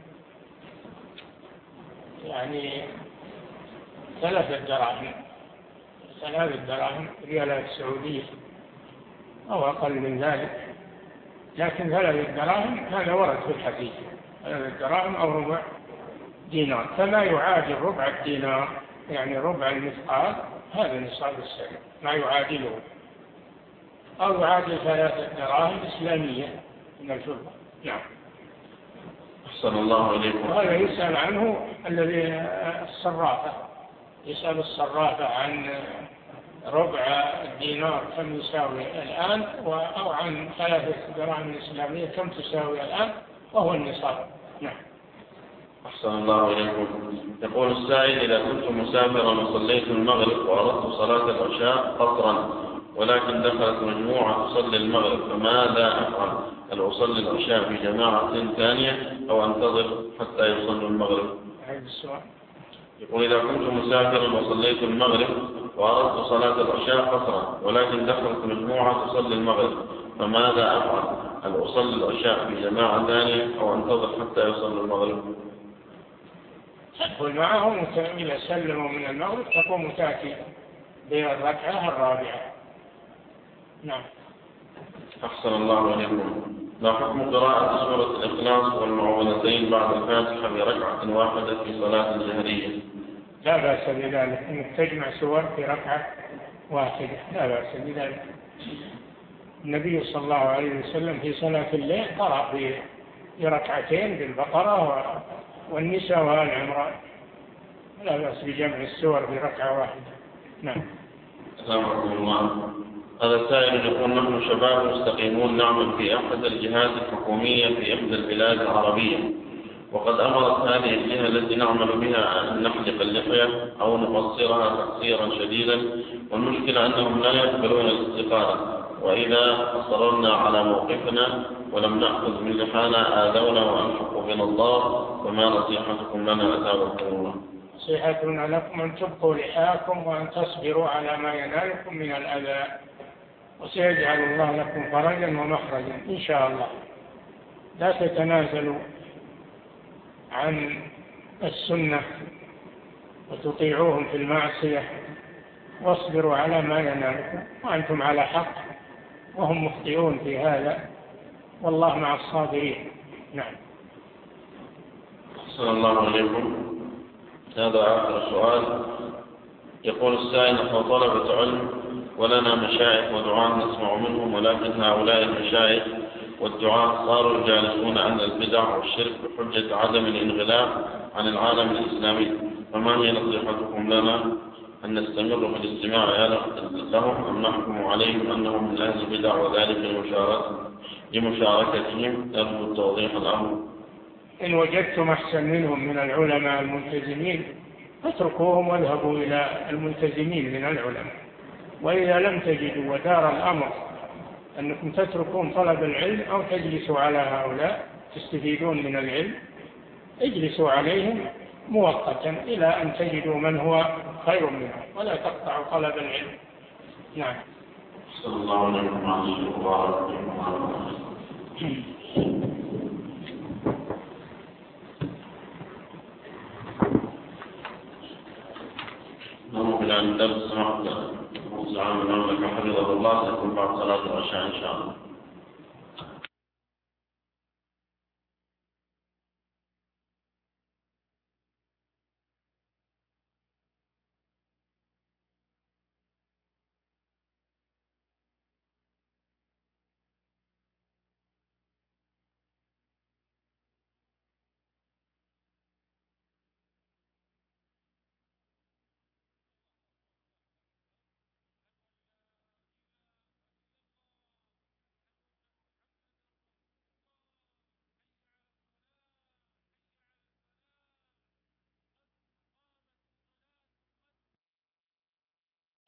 يعني ثلاثة دراهم ثلاثة دراهم ريالات سعودية أو أقل من ذلك، لكن ثلاثة دراهم هذا ورد في الحديث، ثلاثة دراهم أو ربع دينار، فما يعادل ربع الدينار يعني ربع المثقال، هذا نصاب السرقة ما يعادله، أو يعادل ثلاثة دراهم إسلامية من الفضة. نعم. أحسن الله إليكم. وهذا يسأل عنه الذي الصرافة، يسأل الصرافة عن ربع الدينار كم يساوي الآن، أو عن ثلاثة دراهم إسلامية كم تساوي الآن، وهو النصاب. نعم. أحسن الله إليكم. يقول السائل: إذا كنت مسافرا وصليت المغرب وأردت صلاة العشاء قصرا، ولكن دخلت مجموعة تصلي المغرب، فماذا أفعل؟ هل أصلي العشاء في جماعة ثانية أو أنتظر حتى يصلوا المغرب؟ هذا السؤال. يقول: إذا كنت مسافرا وصليت المغرب وأردت صلاة العشاء قصرا، ولكن دخلت مجموعة تصلي المغرب، فماذا أفعل؟ هل أصلي العشاء في جماعة ثانية أو أنتظر حتى يصلوا المغرب؟ تدخل معهم إذا سلموا من المغرب تقوم تأتي بالركعة الرابعة. نعم. أحسن الله إليكم. ما حكم قراءة سورة الإخلاص والمعوذتين بعد الفاتحة بركعة واحدة في صلاة الجهرية؟ لا بأس بذلك، إنك تجمع سور في ركعة واحدة، لا بأس بذلك. النبي صلى الله عليه وسلم في صلاة الليل قرأ في ركعتين بالبقرة والنساء وآل عمران، لا بأس بجمع السور في ركعة واحدة. نعم. أسامحكم الله. هذا سائل يقول: نحن شباب مستقيمون نعمل في أحد الجهات الحكومية في إحدى البلاد العربية، وقد أمرت هذه الجهة التي نعمل بها أن نحلق اللحية أو نقصرها تقصيرا شديدا، والمشكلة أنهم لا يقبلون الاستقالة، وإذا أصررنا على موقفنا ولم نأخذ من لحانا آذونا وأنفقوا بنا الله، فما نصيحتكم لنا أثابكم الله؟ نصيحتنا لكم أن تبقوا لحاكم وأن تصبروا على ما ينالكم من الأذى، وسيجعل الله لكم فرجا ومخرجا إن شاء الله. لا تتنازلوا عن السنة وتطيعوهم في المعصية، واصبروا على ما ينالكم وأنتم على حق وهم مخطئون في هذا، والله مع الصابرين. نعم. أحسن الله عليكم. هذا آخر سؤال. يقول السائل: نحن طلبة علم ولنا مشايخ ودعاة نسمع منهم، ولكن هؤلاء المشايخ والدعاة صاروا يجالسون أهل البدع والشرك بحجة عدم الانغلاق عن العالم الإسلامي، فما هي نصيحتكم لنا؟ أن نستمر في الاستماع لهم أم نحكم عليهم أنهم من أهل البدع وذلك لمشاركتهم؟ أرجو التوضيح الأمر. إن وجدتم أحسن منهم من العلماء الملتزمين فاتركوهم واذهبوا إلى الملتزمين من العلماء، وإذا لم تجدوا ودار الأمر أنكم تتركون طلب العلم أو تجلسوا على هؤلاء تستفيدون من العلم، اجلسوا عليهم مؤقتا إلى أن تجدوا من هو خير منهم، ولا تقطعوا طلب العلم. نعم. صلى الله عليه وسلم. نعم. عن درس سماحة العام المملكة حفظه الله سيكون بعد صلاة العشاء إن شاء الله.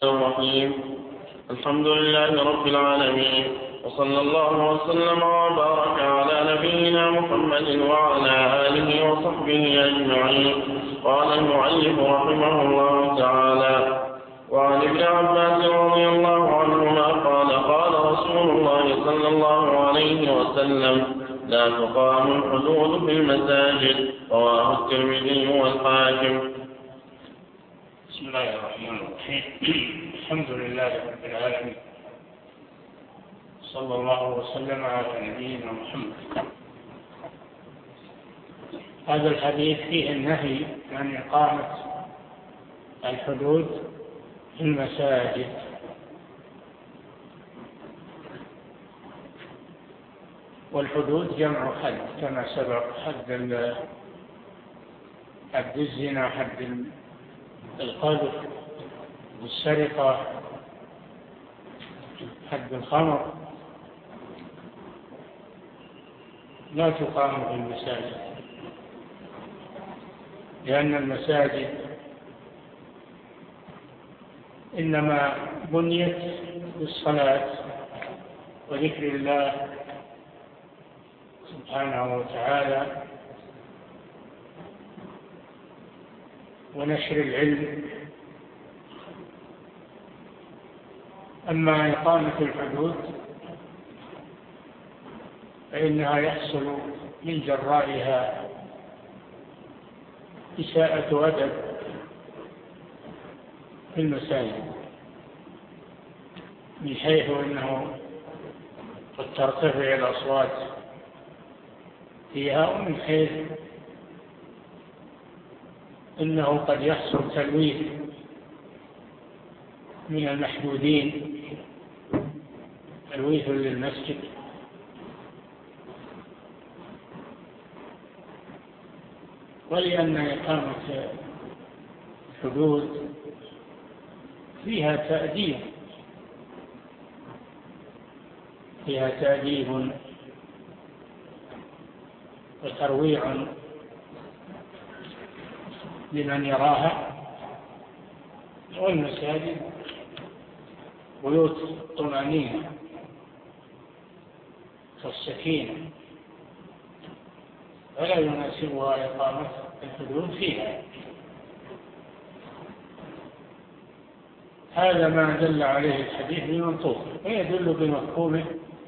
الرحيم. الحمد لله رب العالمين، وصلى الله وسلم وبارك على نبينا محمد وعلى آله وصحبه أجمعين. قال المؤلف رحمه الله تعالى: وعن ابن عباس رضي الله عنهما قال: قال رسول الله صلى الله عليه وسلم: لا تقام الحدود في المساجد. رواه الترمذي والحاكم. بسم الله الرحمن الرحيم. الحمد لله رب العالمين، صلى الله وسلم على نبينا محمد. هذا الحديث فيه النهي عن إقامة الحدود في المساجد. والحدود جمع حد كما سبق: حد حد الزنا، حد القذف، السرقة، حد الخمر، لا تقام في المساجد، لأن المساجد إنما بنيت بالصلاة وذكر الله سبحانه وتعالى ونشر العلم. أما إقامة الحدود فإنها يحصل من جرائها إساءة أدب في المساجد، من حيث أنه قد ترتفع الأصوات فيها، ومن حيث إنه قد يحصل تلويث من المحدودين، تلويث للمسجد. ولأن إقامة الحدود فيها تأديب فيها تأديب وترويع لمن يراها. والمساجد بيوت الطمأنينة والسكينة، فلا يناسبها إقامة الحدود فيها. هذا ما دل عليه الحديث بمنطوقه، ويدل بمفهومه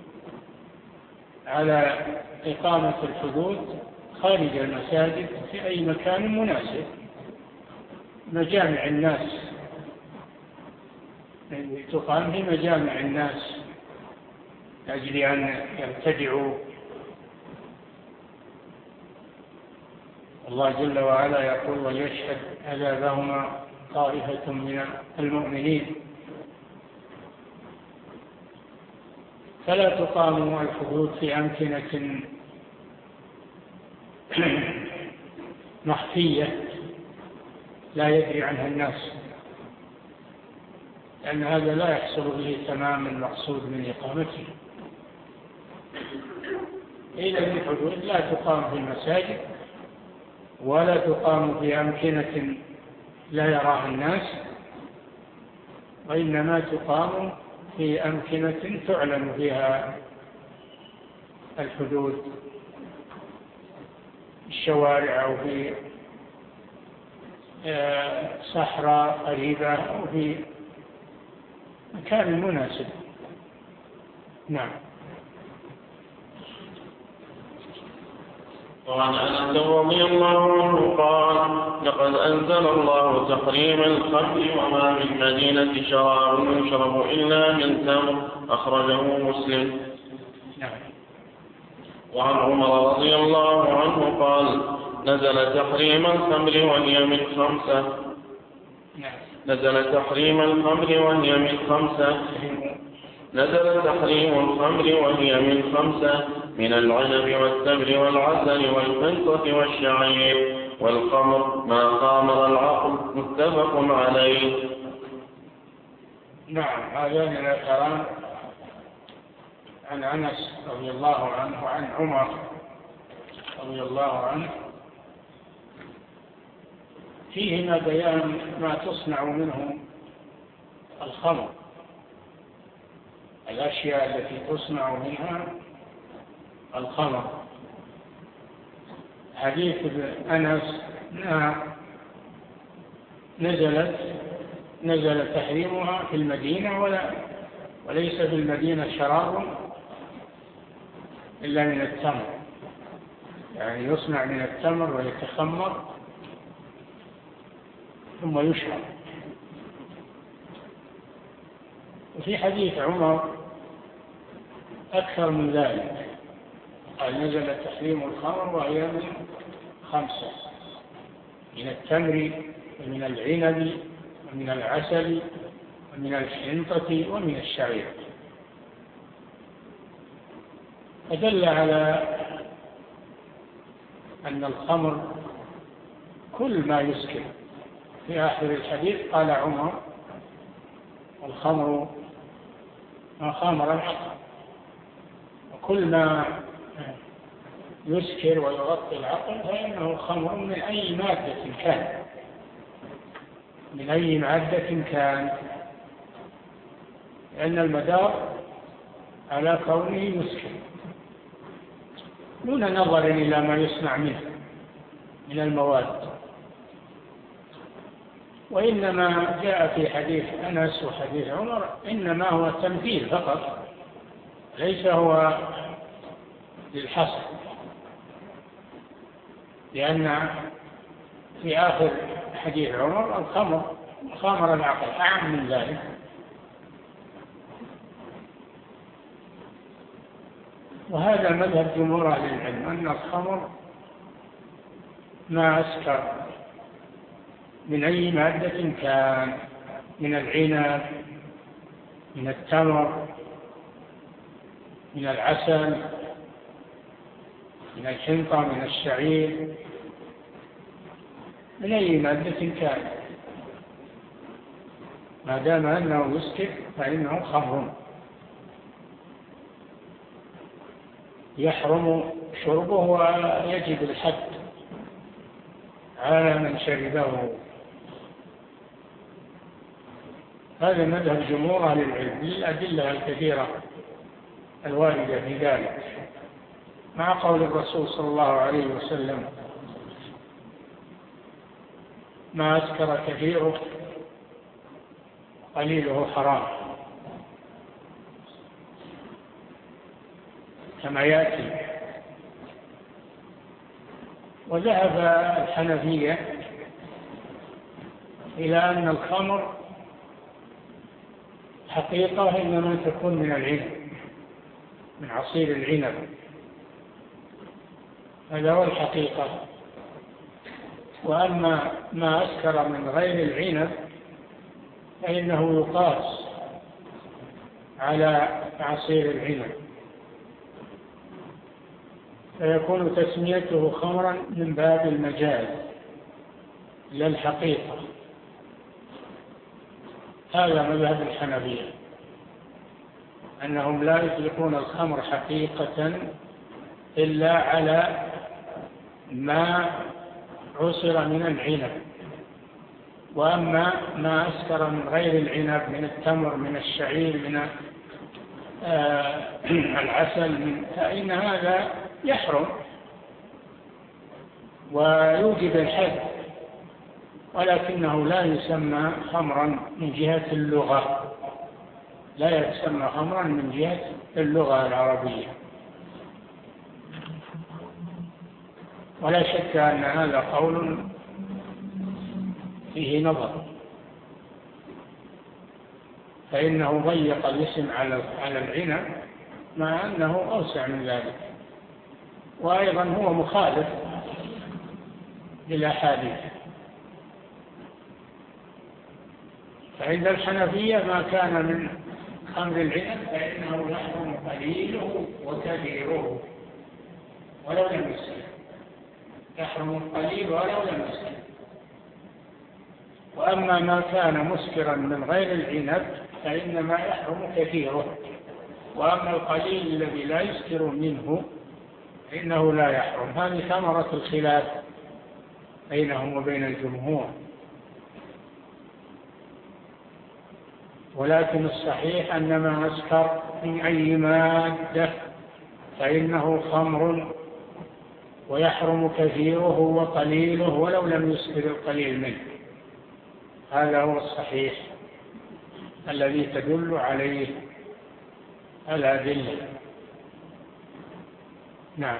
على إقامة الحدود خارج المساجد في أي مكان مناسب، مجامع الناس، تقام في مجامع الناس لأجل أن يرتدعوا. الله جل وعلا يقول: وليشهد عذابهما طائفة من المؤمنين. فلا تقام الحدود في أمكنة مخفية لا يدري عنها الناس، لأن هذا لا يحصل به تمام المقصود من إقامته. إذا الحدود لا تقام في المساجد، ولا تقام في أمكنة لا يراها الناس، وإنما تقام في أمكنة تعلن فيها الحدود، الشوارع أو في صحراء قريبة أو في مكان مناسب. نعم. وعن أنس رضي الله عنه قال: لقد أنزل الله تحريم الخمر وما في المدينة شراب يشرب إلا من تمر. أخرجه مسلم. نعم. وعن عمر رضي الله عنه قال: نزل تحريم الخمر وهي من خمسة نزل تحريم الخمر وهي من خمسة نزل تحريم الخمر وهي من خمسة من العنب والتمر والعسل والفنطة والشعير والخمر ما خامر العقل. متفق عليه. نعم. هذان الأثران عن أنس رضي الله عنه وعن عمر رضي الله عنه فيهما بيان ما تصنع منه الخمر، الأشياء التي تصنع منها الخمر. حديث أنس نزلت نزل تحريمها في المدينة، ولا وليس في المدينة شراب إلا من التمر، يعني يصنع من التمر ويتخمر ثم يشرب. وفي حديث عمر أكثر من ذلك، قال نزل تحريم الخمر وهي من خمسة: من التمر ومن العنب ومن العسل ومن الحنطة ومن الشعير. فدل على أن الخمر كل ما يسكر. في آخر الحديث قال عمر: الخمر ما خامر العقل. وكل ما يسكر ويغطي العقل فإنه خمر من أي مادة كان، من أي مادة كان، لأن المدار على كونه يسكر دون نظر إلى ما يصنع منه من المواد. وإنما جاء في حديث أنس وحديث عمر إنما هو تمثيل فقط، ليس هو للحصر، لأن في آخر حديث عمر الخمر خامر العقل أعم من ذلك. وهذا مذهب جمهور أهل العلم، أن الخمر ما أسكر من أي مادة كان، من العنب، من التمر، من العسل، من الحنطة، من الشعير، من أي مادة كان، ما دام أنه يسكر فإنه خمر يحرم شربه ويجب الحد على من شربه. هذا مذهب جمهور أهل العلم للأدلة الكثيرة الواردة في ذلك، مع قول الرسول صلى الله عليه وسلم: ما أسكر كثيره قليله حرام، كما يأتي. وذهب الحنفية إلى أن الخمر حقيقة إنما تكون من العنب، من عصير العنب، هذا هو الحقيقة. وأما ما أسكر من غير العنب فإنه يقاس على عصير العنب، فيكون تسميته خمرا من باب المجاز لا الحقيقة. هذا مذهب الحنفية، أنهم لا يطلقون الخمر حقيقة إلا على ما عصر من العنب. وأما ما أسكر من غير العنب، من التمر، من الشعير، من آه العسل، فإن هذا يحرم ويوجب الحد، ولكنه لا يسمى خمرا من جهة اللغة، لا يسمى خمرا من جهة اللغة العربية. ولا شك أن هذا قول فيه نظر، فإنه ضيق الاسم على على العنب مع أنه أوسع من ذلك، وأيضا هو مخالف للأحاديث. فعند الحنفية ما كان من خمر العنب فإنه يحرم قليله وكثيره ولو لم يسكر، يحرم القليل ولو لم يسكر. وأما ما كان مسكرا من غير العنب فإنما يحرم كثيره، وأما القليل الذي لا يسكر منه فإنه لا يحرم. هذه ثمرة الخلاف بينهم وبين الجمهور. ولكن الصحيح أن ما أسكر من أي مادة فإنه خمر ويحرم كثيره وقليله ولو لم يسكر القليل منه. هذا هو الصحيح الذي تدل عليه الأدلة. نعم.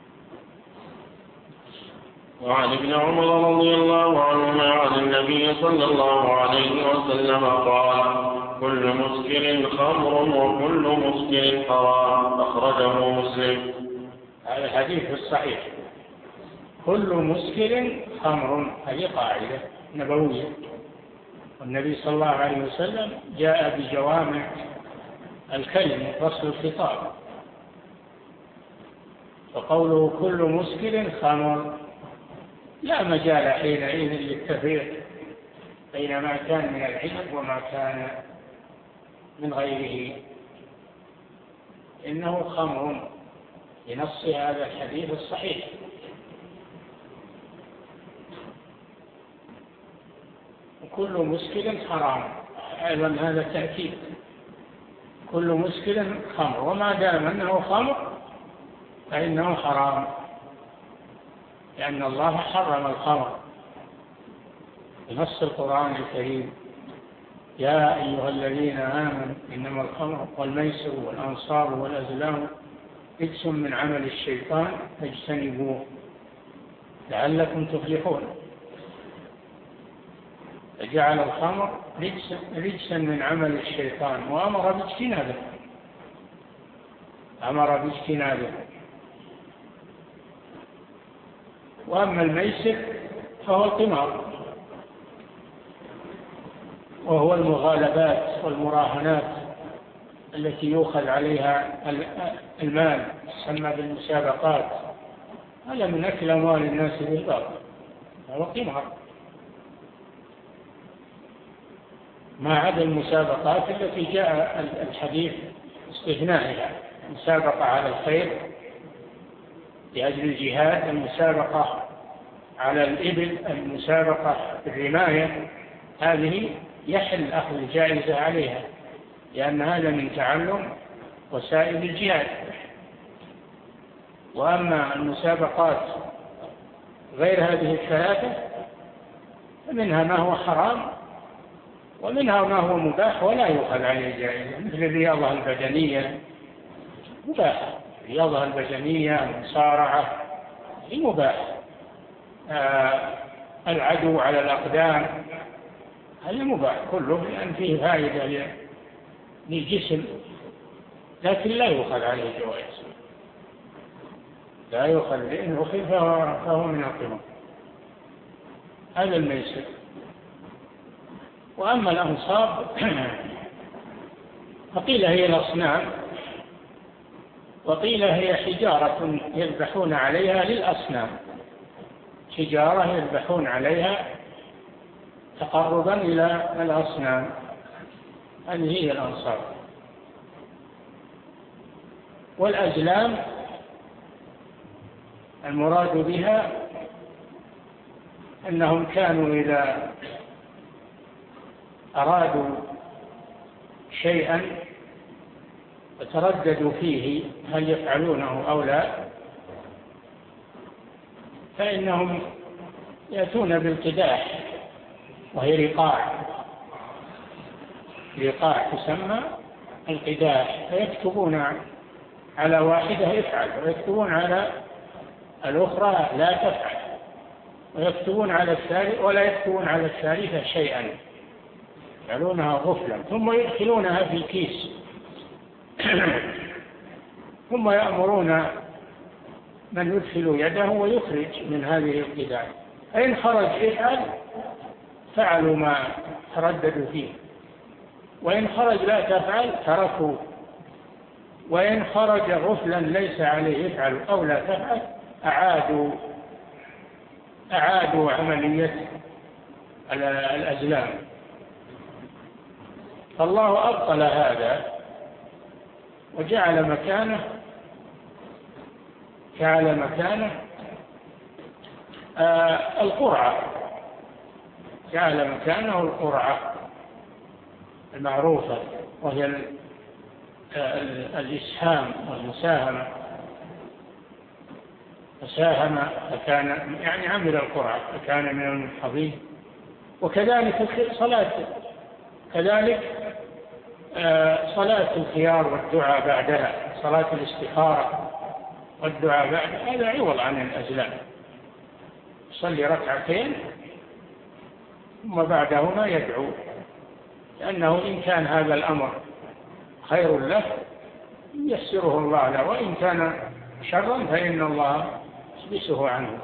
وعن ابن عمر رضي الله عنهما عن النبي صلى الله عليه وسلم قال: كل مسكر خمر وكل مسكر حرام. أخرجه مسلم. هذا الحديث الصحيح. كل مسكر خمر، هذه قاعدة نبوية، والنبي صلى الله عليه وسلم جاء بجوامع الكلم فصل الخطاب، فقوله كل مسكر خمر لا مجال حينئذ للتفريق بين ما كان من العنب وما كان من غيره، إنه خمر بنص هذا الحديث الصحيح. وكل مسكر حرام، أيضا هذا تأكيد، كل مسكر خمر، وما دام أنه خمر فإنه حرام، لأن الله حرم الخمر بنص القرآن الكريم: يا أيها الذين آمنوا إنما الخمر والميسر والأنصاب والأزلام رجس من عمل الشيطان فاجتنبوه لعلكم تفلحون. فجعل الخمر رجسا من عمل الشيطان وأمر باجتنابه أمر باجتنابه وأما الميسر فهو القمار، وهو المغالبات والمراهنات التي يؤخذ عليها المال، تسمى بالمسابقات، هذا من أكل أموال الناس بالباطل، هو قمار، ما عدا المسابقات التي جاء الحديث استثنائها: المسابقة على الخير لأجل الجهاد، المسابقة على الإبل، المسابقة في الرماية، هذه يحل أخذ الجائزة عليها، لأن هذا من تعلم وسائل الجهاد. وأما المسابقات غير هذه الثلاثة فمنها ما هو حرام ومنها ما هو مباح ولا يؤخذ عليه جائزة، مثل الرياضة البدنية مباح، الرياضة البدنية، المصارعة مباح، آه العدو على الأقدام هذا مباح كله، لأن فيه فائدة للجسم، لكن لا يؤخذ عليه جوائز، لا يؤخذ، لأنه أخذ فهو من القمار. هذا الميسر. وأما الأنصاب فقيل هي الأصنام، وقيل هي حجارة يذبحون عليها للأصنام، حجارة يذبحون عليها تقربا إلى الأصنام، هذه هي الأنصاب. والأزلام المراد بها أنهم كانوا إذا أرادوا شيئا وترددوا فيه هل يفعلونه أو لا، فإنهم يأتون بالقداح، وهي رقاع، رقاع تسمى القداح، فيكتبون على واحدة يفعل، ويكتبون على الأخرى لا تفعل، ويكتبون على الثالث ولا يكتبون على الثالثة شيئا، يفعلونها غفلا، ثم يدخلونها في الكيس ثم يأمرون من يدخل يده ويخرج من هذه القداح، فإن خرج افعل فعلوا ما ترددوا فيه، وإن خرج لا تفعل تركوا، وإن خرج غفلا ليس عليه يفعل أو لا تفعل أعادوا أعادوا عملية الأزلام. فالله أبطل هذا وجعل مكانه جعل مكانه آه القرعة، جعل مكانه القرعة، المعروفة، وهي الإسهام والمساهمة، فساهم فكان يعني عمل القرعة فكان من المنحضين. وكذلك صلاة كذلك صلاة الخيار والدعاء بعدها، صلاة الاستخارة والدعاء بعد هذا عوض عن الأزلام. صلي ركعتين ثم بعدهما يدعو، لأنه إن كان هذا الأمر خير له يسره الله له، وإن كان شرا فإن الله يحبسه عنه.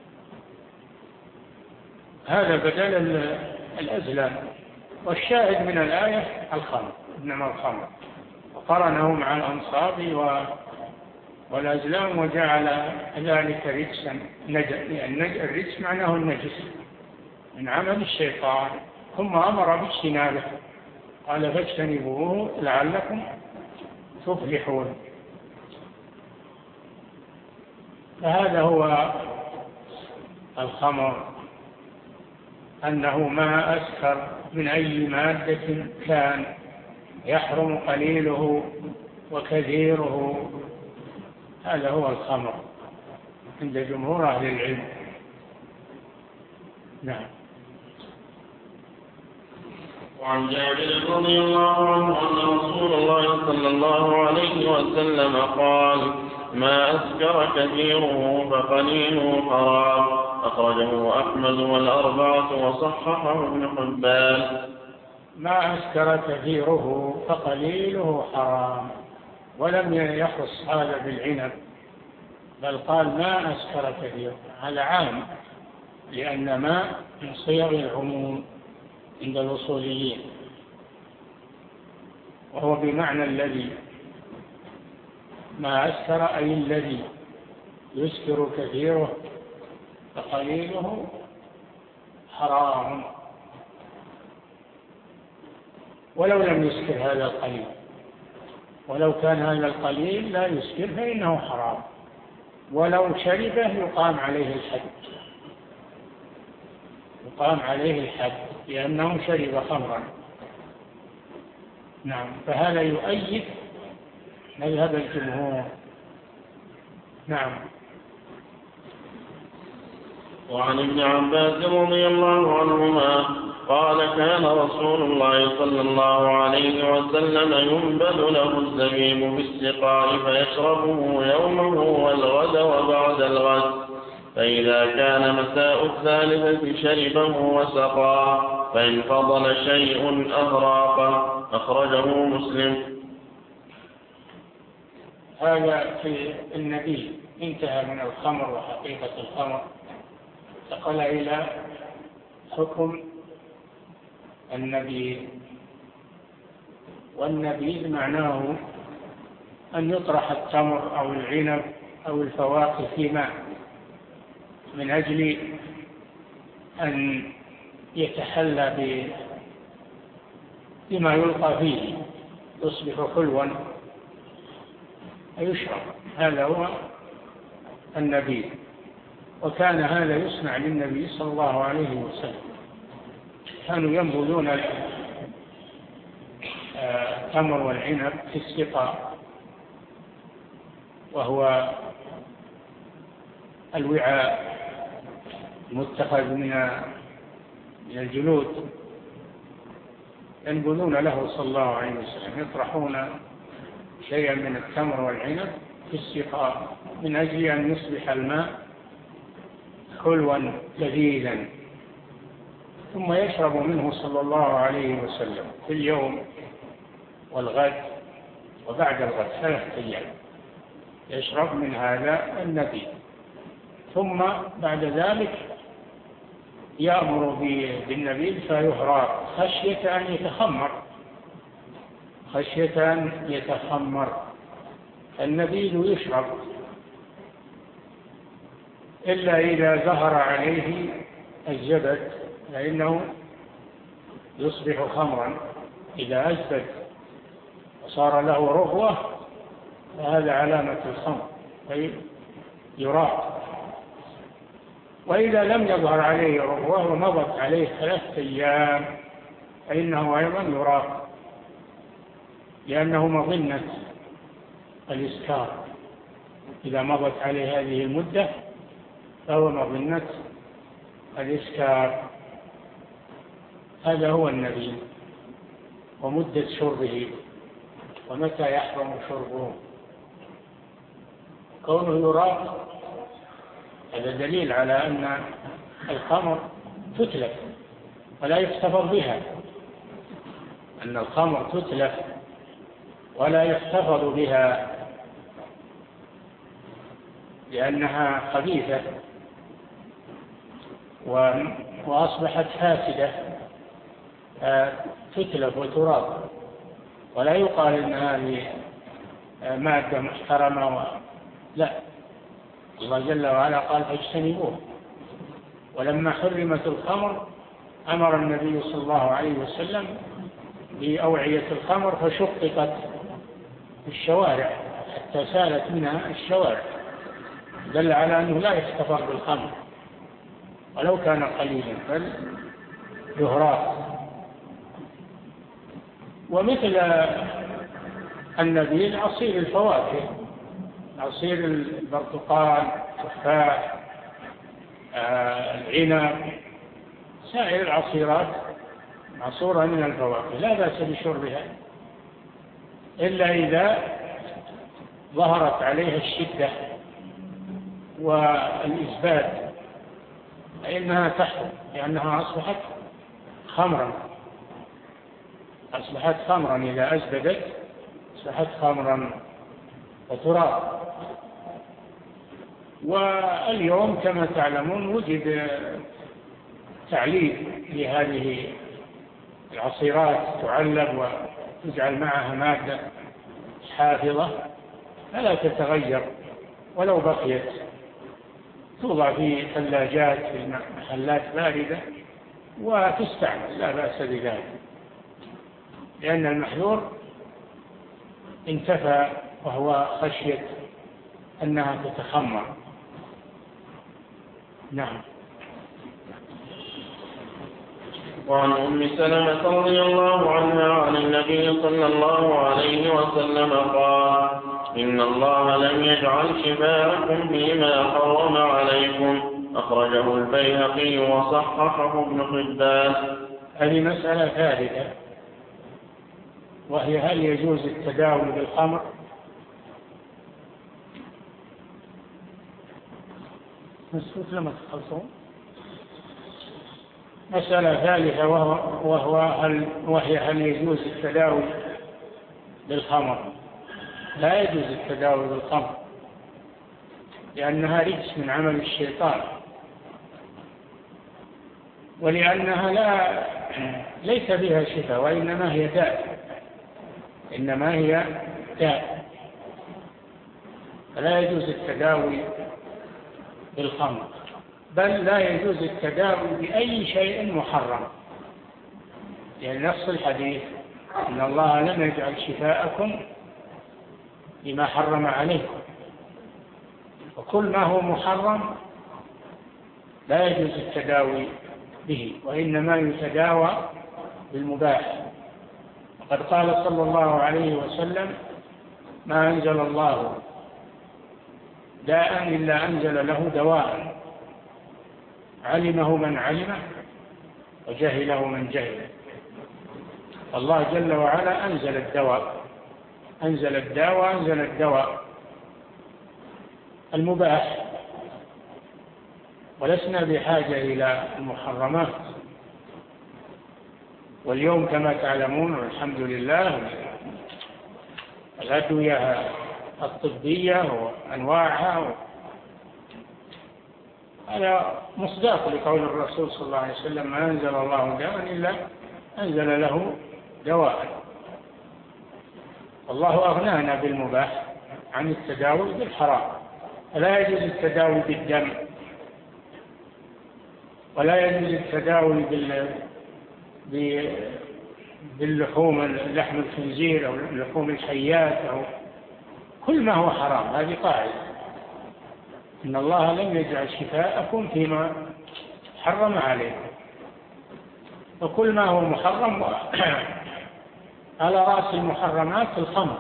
هذا بدل الأزلام. والشاهد من الآية الخمر، إنما الخمر، وقرنه مع الأنصاب والأزلام وجعل ذلك رجسا. يعني الرجس معناه النجس من عمل الشيطان، ثم أمر باجتنابه، قال فاجتنبوه لعلكم تفلحون. فهذا هو الخمر، أنه ما أسكر من أي مادة كان، يحرم قليله وكثيره. هذا هو الخمر عند جمهور أهل العلم. نعم. وعن جابر رضي الله عنه أن رسول الله صلى الله عليه وسلم قال: ما أسكر كثيره فقليله حرام. أخرجه أحمد والأربعة وصححه ابن حبان. ما أسكر كثيره فقليله حرام، ولم يخص هذا بالعنب، بل قال ما أسكر كثيره، هذا عام، لأن ما من صيغ العموم عند الأصوليين، وهو بمعنى الذي. ما أسكر أي الذي يسكر كثيره فقليله حرام، ولو لم يسكر هذا القليل، ولو كان هذا القليل لا يسكر فإنه حرام، ولو شربه يقام عليه الحد، يقام عليه الحد لأنه شرب خمرا. نعم. فهذا يؤيد مذهب الجمهور. نعم. وعن ابن عباس رضي الله عنهما قال: كان رسول الله صلى الله عليه وسلم ينبذ له الزبيب بالسقاء فيشربه يومه والغد وبعد الغد، فإذا كان مساء الثالثة شربه وسقاه، فإن فضل شيء أهراقه. أخرجه مسلم. هذا في النبي انتهى من الخمر وحقيقة الخمر، انتقل إلى حكم النبيذ. والنبيذ معناه أن يطرح التمر أو العنب أو الفواكه في ماء من أجل أن يتحلى بما يلقى فيه، يصبح حلوا ويشرب. هذا هو النبيذ. وكان هذا يصنع للنبي صلى الله عليه وسلم، كانوا ينبذون التمر والعنب في السقاء، وهو الوعاء المتخذ من الجلود، ينبذون له صلى الله عليه وسلم، يطرحون شيئا من التمر والعنب في السقاء من أجل أن يصبح الماء حلوا لذيذا، ثم يشرب منه صلى الله عليه وسلم في اليوم والغد وبعد الغد ثلاثة أيام يشرب من هذا النبيذ. ثم بعد ذلك يأمر بالنبيذ فيهراق خشية أن يتخمر، خشية أن يتخمر. النبيذ يشرب إلا إذا ظهر عليه الزبد، فإنه يصبح خمرا. إذا أزبد وصار له رغوة فهذا علامة الخمر فيراق. وإذا لم يظهر عليه رغوة ومضت عليه ثلاثة أيام فإنه أيضا يراق لأنه مظنة الإسكار، إذا مضت عليه هذه المدة فهو مظنة الإسكار. هذا هو النبي ومدة شربه ومتى يحرم شربه. كونه يراق هذا دليل على أن الخمر تتلف ولا يحتفظ بها، أن الخمر تتلف ولا يحتفظ بها لأنها خبيثة وأصبحت فاسدة تتلف وتراق، ولا يقال إن هذه مادة محترمة و... لا، الله جل وعلا قال فاجتنبوه. ولما حرمت الخمر أمر النبي صلى الله عليه وسلم بأوعية الخمر فشققت في الشوارع حتى سالت منها الشوارع، دل على أنه لا يحتفظ بالخمر ولو كان قليلا بل يهراق. ومثل النبيذ عصير الفواكه، عصير البرتقال، التفاح، العنب، سائر العصيرات معصورة من الفواكه لا بأس بشربها، إلا إذا ظهرت عليها الشدة والإثبات فإنها تحرم، لأنها أصبحت خمرا أصبحت خمرا إذا أزبدت أصبحت خمرا وتراب. واليوم كما تعلمون وجد تعليب لهذه العصيرات، تعلب وتجعل معها مادة حافظة فلا تتغير ولو بقيت، توضع في ثلاجات في محلات باردة وتستعمل لا بأس بذلك، لأن المحذور انتفى وهو خشية أنها تتخمر. نعم. وعن أم سلمة رضي الله عنها عن النبي صلى الله عليه وسلم قال: إن الله لم يجعل شفاءكم فيما حرم عليكم، أخرجه البيهقي وصححه ابن حبان. هذه مسألة ثالثة، وهي هل يجوز التداوي بالخمر؟ مسكوت لما تخلصون. مسألة ثالثة وهو, وهو هل وهي هل يجوز التداوي بالخمر؟ لا يجوز التداوي بالخمر لأنها رجس من عمل الشيطان، ولأنها لا ليس بها شفاء وإنما هي داء، إنما هي داء، فلا يجوز التداوي بالخمر، بل لا يجوز التداوي بأي شيء محرم، يعني نص الحديث إن الله لم يجعل شفاءكم بما حرم عليكم، وكل ما هو محرم لا يجوز التداوي به، وإنما يتداوى بالمباح. وقد قال صلى الله عليه وسلم: ما أنزل الله داء إلا أنزل له دواء، علمه من علمه وجهله من جهله. الله جل وعلا أنزل الدواء، أنزل الداء وأنزل الدواء المباح، ولسنا بحاجة إلى المحرمات. واليوم كما تعلمون والحمد لله الأدوية الطبية وأنواعها، هذا مصداق لقول الرسول صلى الله عليه وسلم: ما أنزل الله داء إلا أنزل له دواء. الله أغنانا بالمباح عن التداوي بالحرام، فلا يجوز التداوي بالدم، ولا يجوز التداوي بال باللحوم، لحم الخنزير أو لحوم الحيات أو كل ما هو حرام. هذه قاعدة: إن الله لم يجعل شفاءكم فيما حرم عليكم، وكل ما هو محرم على رأس المحرمات الخمر،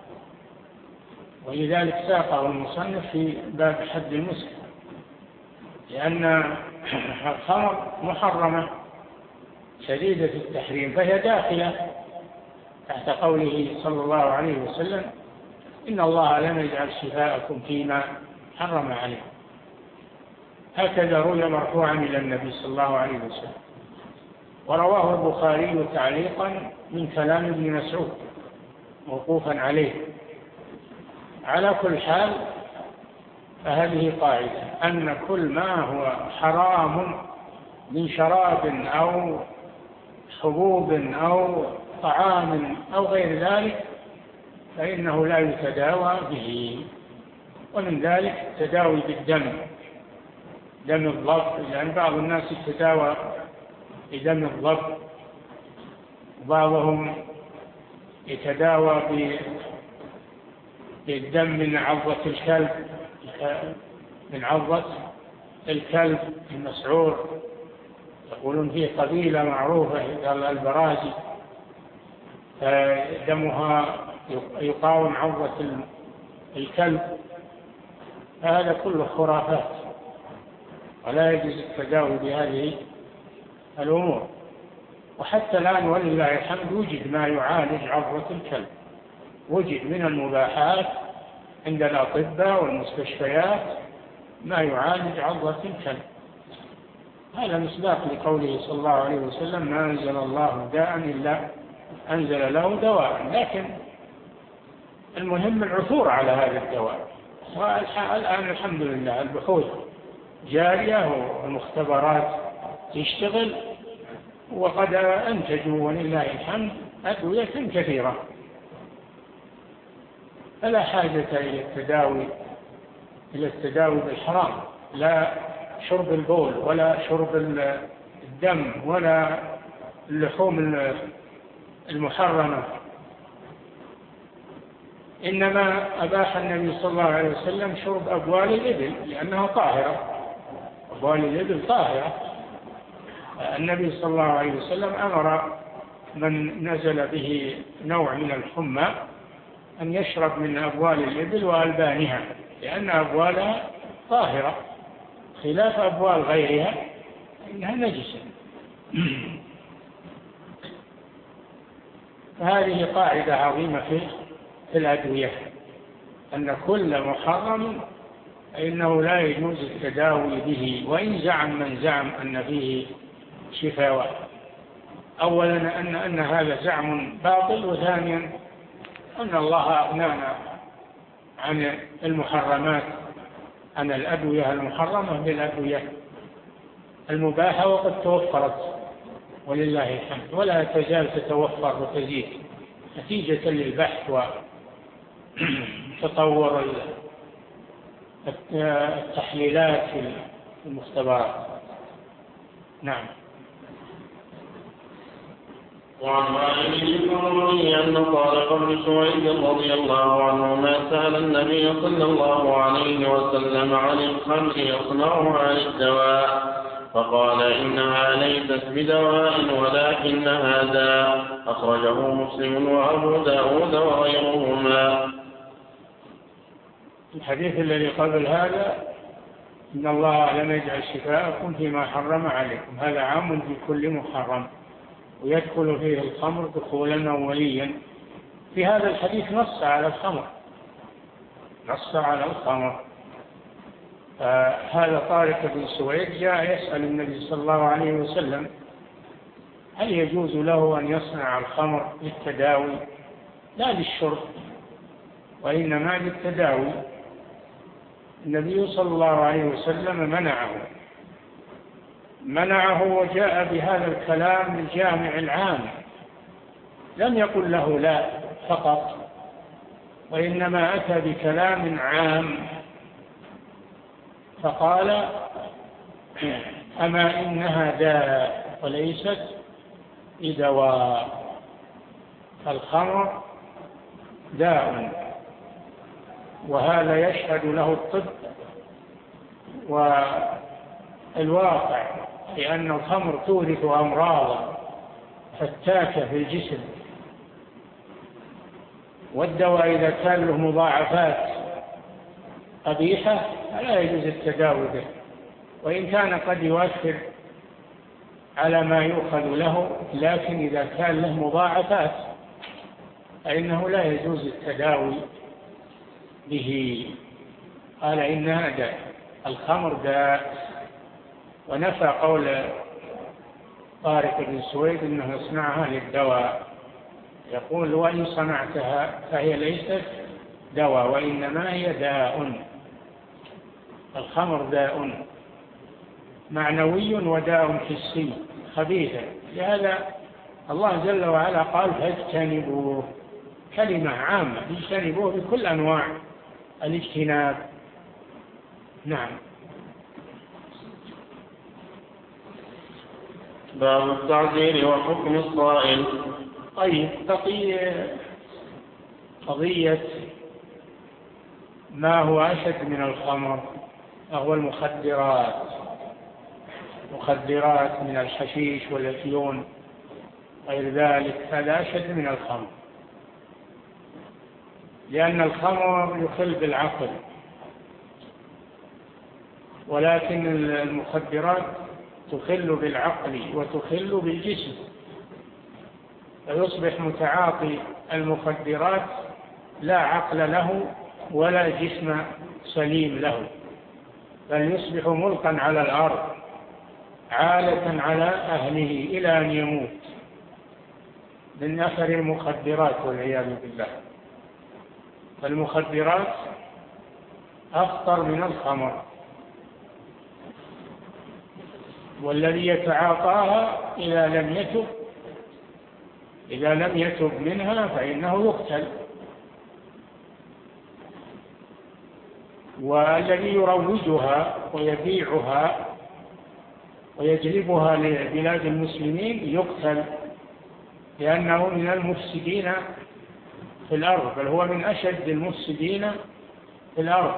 ولذلك ساقه المصنف في باب حد المسكر، لأن الخمر محرمة شديدة التحريم، فهي داخلة تحت قوله صلى الله عليه وسلم: إن الله لم يجعل شفاءكم فيما حرم عليكم. هكذا روي مرفوعا إلى النبي صلى الله عليه وسلم، ورواه البخاري تعليقا من كلام ابن مسعود موقوفا عليه. على كل حال، فهذه قاعدة أن كل ما هو حرام من شراب أو حبوب أو طعام أو غير ذلك فإنه لا يتداوى به. ومن ذلك التداوي بالدم، دم الضب، لأن بعض الناس يتداوى بدم الضب، وبعضهم يتداوى بالدم من عضة الكلب، من عضة الكلب المسعور، يقولون فيه قبيلة معروفة قال البرازي، دمها يقاوم عضة الكلب. هذا كله خرافات، ولا يجوز التداوي بهذه الأمور. وحتى الآن ولله الحمد وجد ما يعالج عضة الكلب، وجد من المباحات عند الأطباء والمستشفيات ما يعالج عضة الكلب. هذا مصداق لقوله صلى الله عليه وسلم: ما أنزل الله داء إلا أنزل له دواء. لكن المهم العثور على هذا الدواء، والآن الحمد لله البحوث جارية والمختبرات تشتغل، وقد أنتجوا ولله الحمد أدوية كثيرة، فلا حاجة إلى التداوي إلى التداوي بالحرام، لا شرب البول ولا شرب الدم ولا اللحوم المحرمة. إنما أباح النبي صلى الله عليه وسلم شرب أبوال الإبل لأنها طاهرة، أبوال الإبل طاهرة. النبي صلى الله عليه وسلم أمر من نزل به نوع من الحمى أن يشرب من أبوال الإبل وألبانها، لأن أبوالها طاهرة خلاف أبوال غيرها إنها نجسة. فهذه قاعدة عظيمة في الأدوية، أن كل محرم إنه لا يجوز التداوي به، وإن زعم من زعم أن فيه شفاء. أولا أن, أن هذا زعم باطل، وثانيا أن الله أغنانا عن المحرمات، عن الأدوية المحرمة بالأدوية المباحة، وقد توفرت ولله الحمد، ولا تزال تتوفر وتزيد نتيجة للبحث وتطور التحليلات في المختبرات. نعم. وعن مالك بن عمرو أنه قال قبل سويد رضي الله عنه: ما سأل النبي صلى الله عليه وسلم عن الخمر يصنعها للدواء، فقال: إنها ليست بدواء ولكنها داء. أخرجه مسلم وأبو داود وغيرهما. الحديث الذي قبل هذا: إن الله لم يجعل شفاءكم فيما حرم عليكم، هذا عام في كل محرم، ويدخل فيه الخمر دخولا أوليا. في هذا الحديث نص على الخمر، نص على الخمر. هذا طارق بن سويد جاء يسأل النبي صلى الله عليه وسلم: هل يجوز له أن يصنع الخمر للتداوي؟ لا للشرب، وإنما للتداوي. النبي صلى الله عليه وسلم منعه منعه وجاء بهذا الكلام الجامع العام، لم يقل له لا فقط، وإنما أتى بكلام عام، فقال: أما إنها داء وليست بدواء. الخمر داء، وهذا يشهد له الطب والواقع، لأن الخمر تورث أمراضا فتاكة في الجسم، والدواء إذا كان له مضاعفات قبيحة فلا يجوز التداوي به، وإن كان قد يؤثر على ما يؤخذ له، لكن إذا كان له مضاعفات فإنه لا يجوز التداوي به. قال إنها داء، الخمر داء، ونفى قول طارق بن سويد إنه يصنعها للدواء، يقول وإن صنعتها فهي ليست دواء وإنما هي داء. الخمر داء معنوي وداء حسي خبيثة، لهذا الله جل وعلا قال فاجتنبوه، كلمة عامة، اجتنبوه بكل أنواع الاجتناب. نعم. باب التعزير وحكم الصائل. طيب، بقي قضية ما هو أشد من الخمر، وهو المخدرات، مخدرات من الحشيش والأفيون غير ذلك، هذا أشد من الخمر، لأن الخمر يخل بالعقل، ولكن المخدرات تخل بالعقل وتخل بالجسم، فيصبح متعاطي المخدرات لا عقل له ولا جسم سليم له، بل يصبح ملقا على الأرض عالة على أهله إلى أن يموت من أثر المخدرات والعياذ بالله. فالمخدرات أخطر من الخمر، والذي يتعاطاها إذا لم يتب إذا لم يتب منها فإنه يقتل، والذي يروجها ويبيعها ويجلبها لبلاد المسلمين يقتل، لأنه من المفسدين في الأرض، بل هو من أشد المفسدين في الأرض.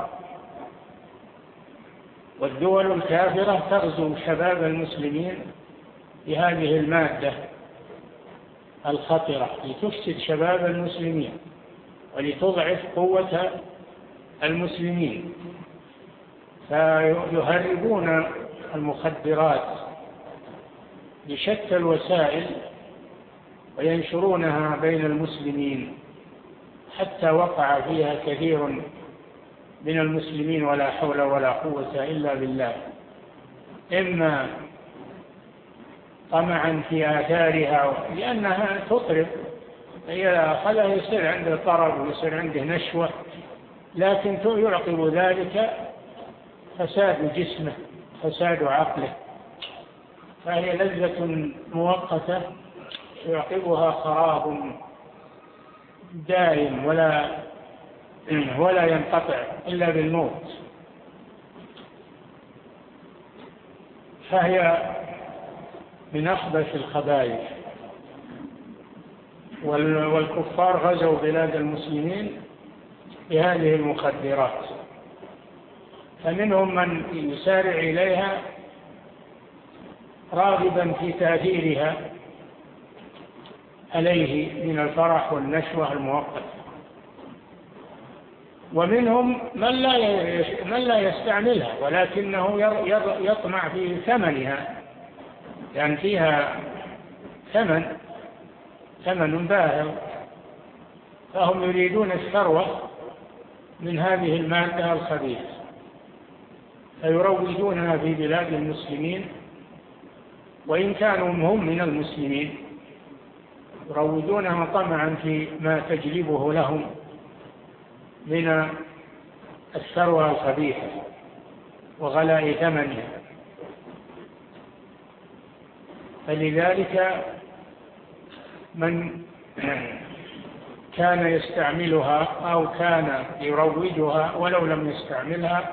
والدول الكافرة تغزو شباب المسلمين بهذه المادة الخطرة لتفسد شباب المسلمين ولتضعف قوة المسلمين، فيهربون المخدرات بشتى الوسائل وينشرونها بين المسلمين، حتى وقع فيها كثير من المسلمين ولا حول ولا قوة إلا بالله، إما طمعا في آثارها لأنها تطرب، إذا أخذها يصير عنده طرب ويصير عنده نشوة، لكن يعقب ذلك فساد جسمه فساد عقله، فهي لذة مؤقتة يعقبها خراب دائم ولا ولا ينقطع إلا بالموت. فهي من أخبث الخبائث، والكفار غزوا بلاد المسلمين بهذه المخدرات، فمنهم من يسارع إليها راغبا في تأثيرها عليه من الفرح والنشوة المؤقتة، ومنهم من لا من لا يستعملها ولكنه يطمع في ثمنها، يعني فيها ثمن ثمن باهظ، فهم يريدون الثروة من هذه المادة الخبيثة، فيروجونها في بلاد المسلمين وإن كانوا هم من المسلمين، يروجونها طمعا في ما تجلبه لهم من الثروة الخبيثة وغلاء ثمنها. فلذلك من كان يستعملها أو كان يروجها ولو لم يستعملها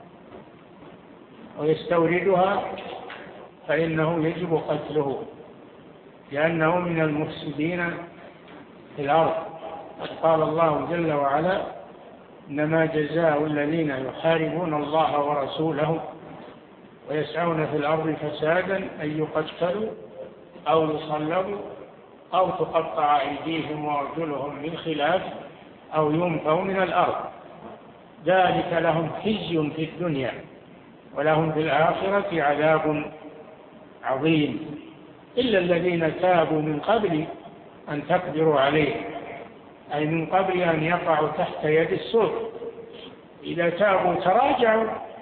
ويستوردها فإنه يجب قتله، لأنه من المفسدين في الأرض. قال الله جل وعلا: إنما جزاء الذين يحاربون الله ورسوله ويسعون في الأرض فسادا أن يقتلوا أو يصلبوا أو تقطع أيديهم وأرجلهم من خلاف أو ينفوا من الأرض، ذلك لهم خزي في الدنيا ولهم في الآخرة عذاب عظيم، إلا الذين تابوا من قبل أن تقدروا عليه، أي من قبل أن يقعوا تحت يد السوء. إذا تابوا تراجعوا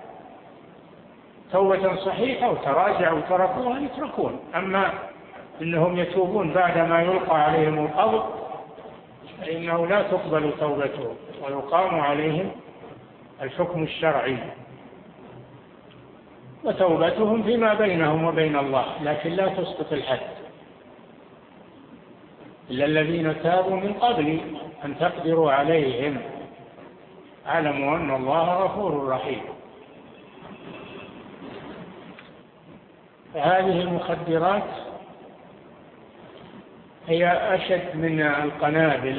توبة صحيحة وتراجعوا تركوها يتركون. أما إنهم يتوبون بعدما يلقى عليهم القبض فإنه لا تقبل توبتهم ويقام عليهم الحكم الشرعي، وتوبتهم فيما بينهم وبين الله، لكن لا تسقط الحد. إلا الذين تابوا من قبل أن تقدروا عليهم، اعلموا أن الله غفور رحيم. فهذه المخدرات هي أشد من القنابل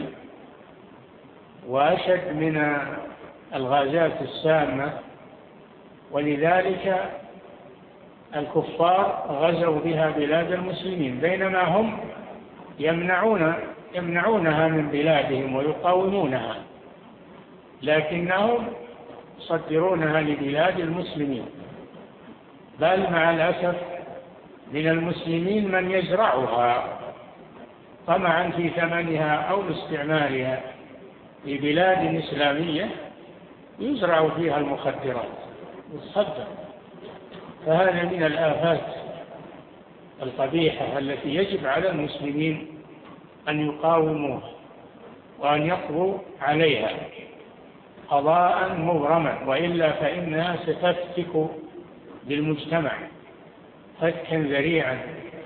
وأشد من الغازات السامة، ولذلك الكفار غزوا بها بلاد المسلمين، بينما هم يمنعون يمنعونها من بلادهم ويقاومونها، لكنهم يصدرونها لبلاد المسلمين. بل مع الأسف من المسلمين من يزرعها طمعا في ثمنها أو استعمالها في بلاد إسلامية يزرع فيها المخدرات وتصدر. فهذا من الآفات القبيحة التي يجب على المسلمين أن يقاوموها وأن يقضوا عليها قضاء مبرما، وإلا فإنها ستفتك بالمجتمع فتكا ذريعا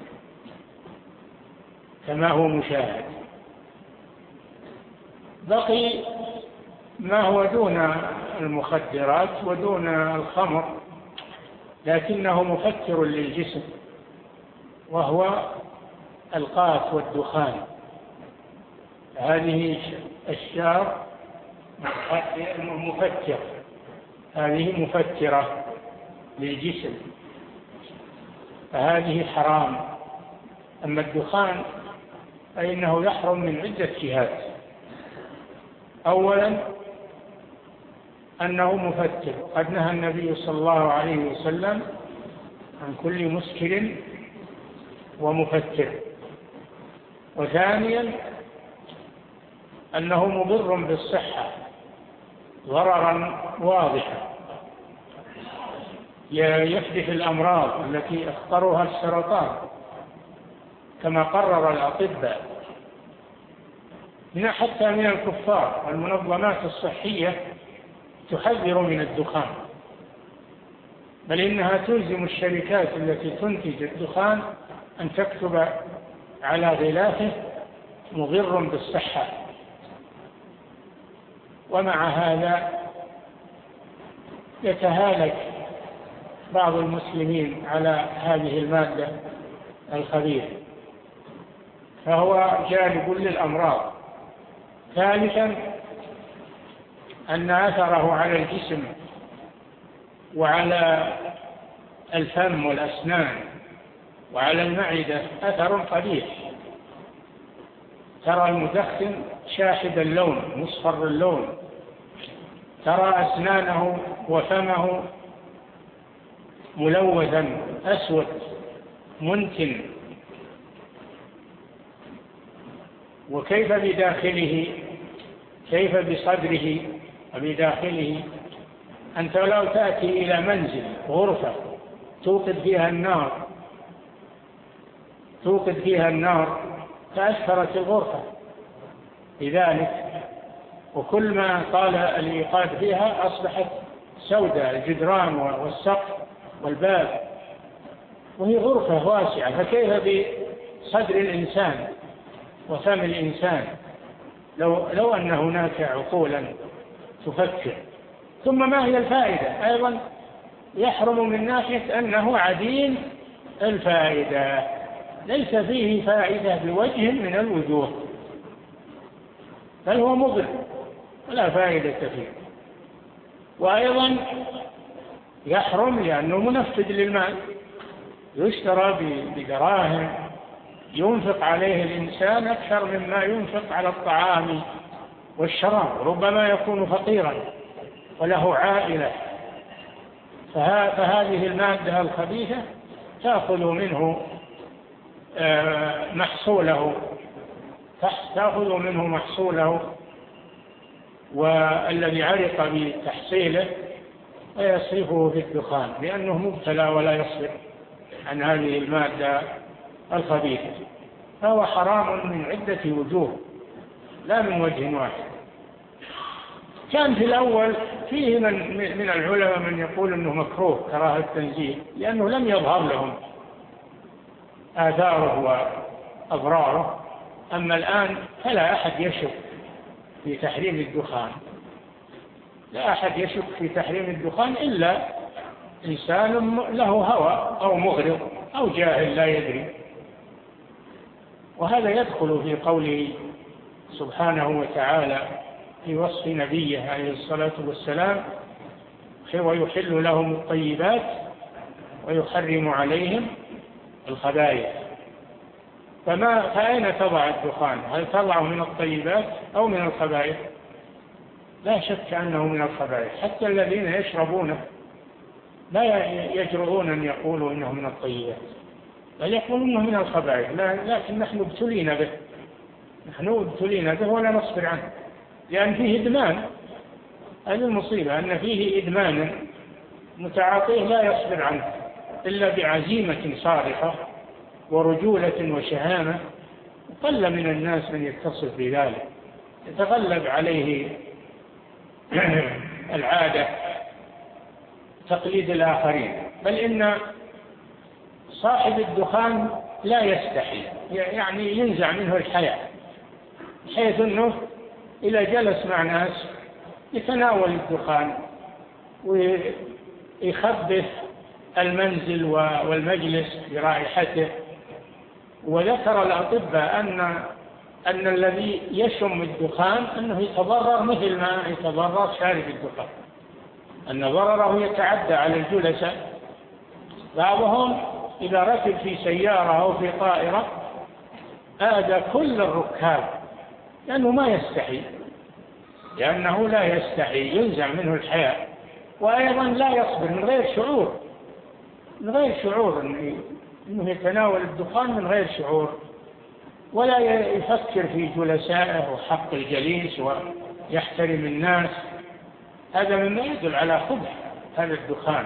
كما هو مشاهد. بقي ما هو دون المخدرات ودون الخمر لكنه مفتر للجسم، وهو القات والدخان. هذه الشار مفتر، هذه مفترة للجسم، فهذه حرام. أما الدخان فإنه يحرم من عدة جهات. أولا أنه مفتر، قد نهى النبي صلى الله عليه وسلم عن كل مسكر ومفتر. وثانيا أنه مضر بالصحة ضررا واضحا، يحدث الأمراض التي أخطرها السرطان كما قرر الأطباء من حتى من الكفار. المنظمات الصحية تحذر من الدخان، بل إنها تلزم الشركات التي تنتج الدخان أن تكتب على غلافه مضر بالصحة. ومع هذا يتهالك بعض المسلمين على هذه المادة الخبيثة، فهو جالب للأمراض. ثالثا أن أثره على الجسم وعلى الفم والأسنان وعلى المعدة أثر قبيح. ترى المدخن شاحب اللون مصفر اللون، ترى أسنانه وفمه ملوثا أسود منتن. وكيف بداخله، كيف بصدره وبداخله؟ أنت لو تأتي إلى منزل غرفة توقد فيها النار توقد فيها النار تأثرت الغرفة لذلك، وكل ما طال الإيقاد فيها أصبحت سوداء، الجدران والسقف والباب، وهي غرفة واسعة. فكيف بصدر الإنسان وفم الإنسان لو, لو أن هناك عقولا تفكر؟ ثم ما هي الفائدة؟ أيضا يحرم من ناحية أنه عديم الفائدة، ليس فيه فائدة بوجه من الوجوه، بل هو مضر ولا فائدة فيه. وأيضا يحرم لأنه منفذ للمال، يشترى بدراهم ينفق عليه الإنسان أكثر مما ينفق على الطعام والشراب، ربما يكون فقيرا وله عائلة، فهذه المادة الخبيثة تأخذ منه محصوله تأخذ منه محصوله والذي عرق بتحصيله ويصرفه في الدخان، لأنه مبتلى ولا يصرف عن هذه المادة الخبيثة، فهو حرام من عدة وجوه لا من وجه واحد. كان في الأول فيه من, من العلماء من يقول أنه مكروه كراهة التنزيه، لأنه لم يظهر لهم آثاره وأضراره. أما الآن فلا أحد يشك في تحريم الدخان، لا أحد يشك في تحريم الدخان إلا إنسان له هوى أو مغرض أو جاهل لا يدري. وهذا يدخل في قوله سبحانه وتعالى في وصف نبيه عليه الصلاة والسلام: ويحل لهم الطيبات ويحرم عليهم الخبائث. فما فأين تضع الدخان؟ هل تضعه من الطيبات أو من الخبائث؟ لا شك أنه من الخبائث. حتى الذين يشربونه لا يجرؤون أن يقولوا إنه من الطيبات، بل يقولون إنه من الخبائث. لكن نحن ابتلينا به نحن ابتلينا به ولا نصبر عنه، لأن فيه إدمان. هذه المصيبة، أن فيه إدمان متعاطيه لا يصبر عنه إلا بعزيمة صارخة ورجولة وشهامة. قل من الناس من يتصف بذلك، يتغلب عليه العادة، تقليد الآخرين. بل إن صاحب الدخان لا يستحي، يعني ينزع منه الحياة، حيث أنه إذا جلس مع ناس يتناول الدخان ويخبث المنزل والمجلس برائحته. وذكر الأطباء أن أن الذي يشم الدخان أنه يتضرر مثل ما يتضرر شارب الدخان، أن ضرره يتعدى على الجلساء. بعضهم إذا ركب في سيارة أو في طائرة آذى كل الركاب، لأنه ما يستحي، لأنه لا يستحي، ينزع منه الحياة. وأيضا لا يصبر من غير شعور من غير شعور أنه يتناول الدخان من غير شعور، ولا يفكر في جلسائه وحق الجليس ويحترم الناس. هذا مما يدل على قبح هذا الدخان.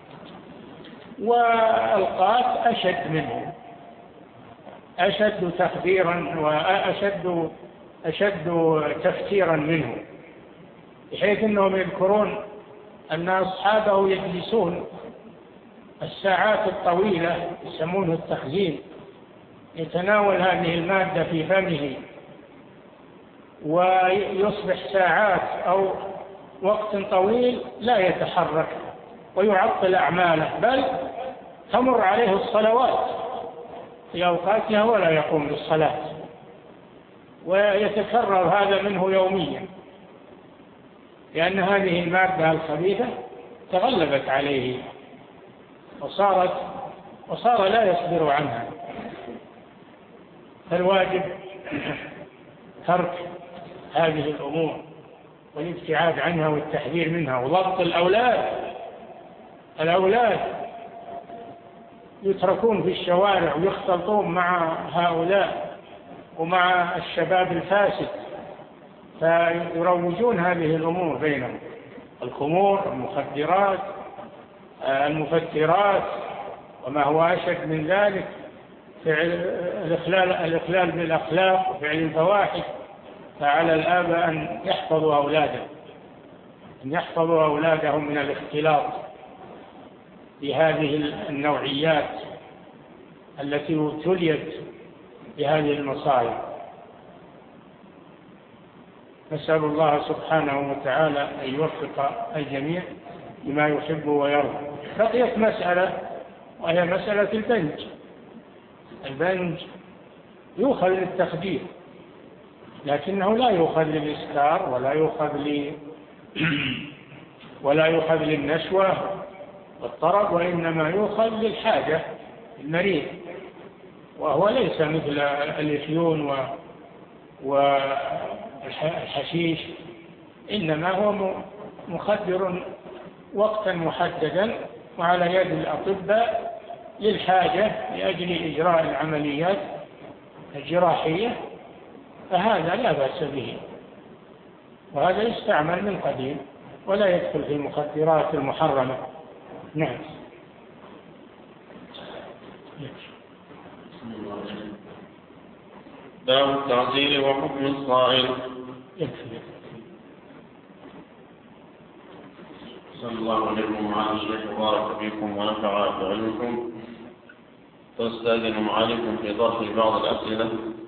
والقات أشد منه، أشد تخديرا وأشد أشد تفتيرا منه، بحيث أنهم يذكرون أن أصحابه يجلسون الساعات الطويلة، يسمونه التخزين، يتناول هذه المادة في فمه ويصبح ساعات أو وقت طويل لا يتحرك ويعطل أعماله، بل تمر عليه الصلوات في أوقاتها ولا يقوم بالصلاة، ويتكرر هذا منه يوميا، لأن هذه المادة الخبيثة تغلبت عليه وصارت وصار لا يصبر عنها. فالواجب ترك هذه الأمور والابتعاد عنها والتحذير منها، وضبط الأولاد. الأولاد يتركون في الشوارع ويختلطون مع هؤلاء ومع الشباب الفاسد، فيروجون هذه الأمور بينهم: الخمور، المخدرات، المفترات، وما هو أشد من ذلك، فعل الإخلال, الإخلال بالأخلاق وفعل الفواحش. فعلى الآباء أن يحفظوا أولادهم أن يحفظوا أولادهم من الاختلاط بهذه النوعيات التي ابتليت بهذه المصائب. نسأل الله سبحانه وتعالى أن يوفق الجميع لما يحب ويرضى. بقيت مسألة، وهي مسألة البنج. البنج يؤخذ للتخدير، لكنه لا يؤخذ للإسكار ولا يؤخذ ل ولا يؤخذ للنشوة والطرب، وإنما يؤخذ للحاجة المريض، وهو ليس مثل الإفيون الحشيش إنما هو مخدر وقتا محددا وعلى يد الأطباء للحاجة لأجل إجراء العمليات الجراحية، فهذا لا بأس به، وهذا يستعمل من قديم ولا يدخل في المخدرات المحرمة. نعم. باب التعزير وحكم الصائل. صلى الله عليكم وعلى الشيخ وبارك فيكم ونفع بعلمكم. تستأذن معاليكم في طرح بعض الأسئلة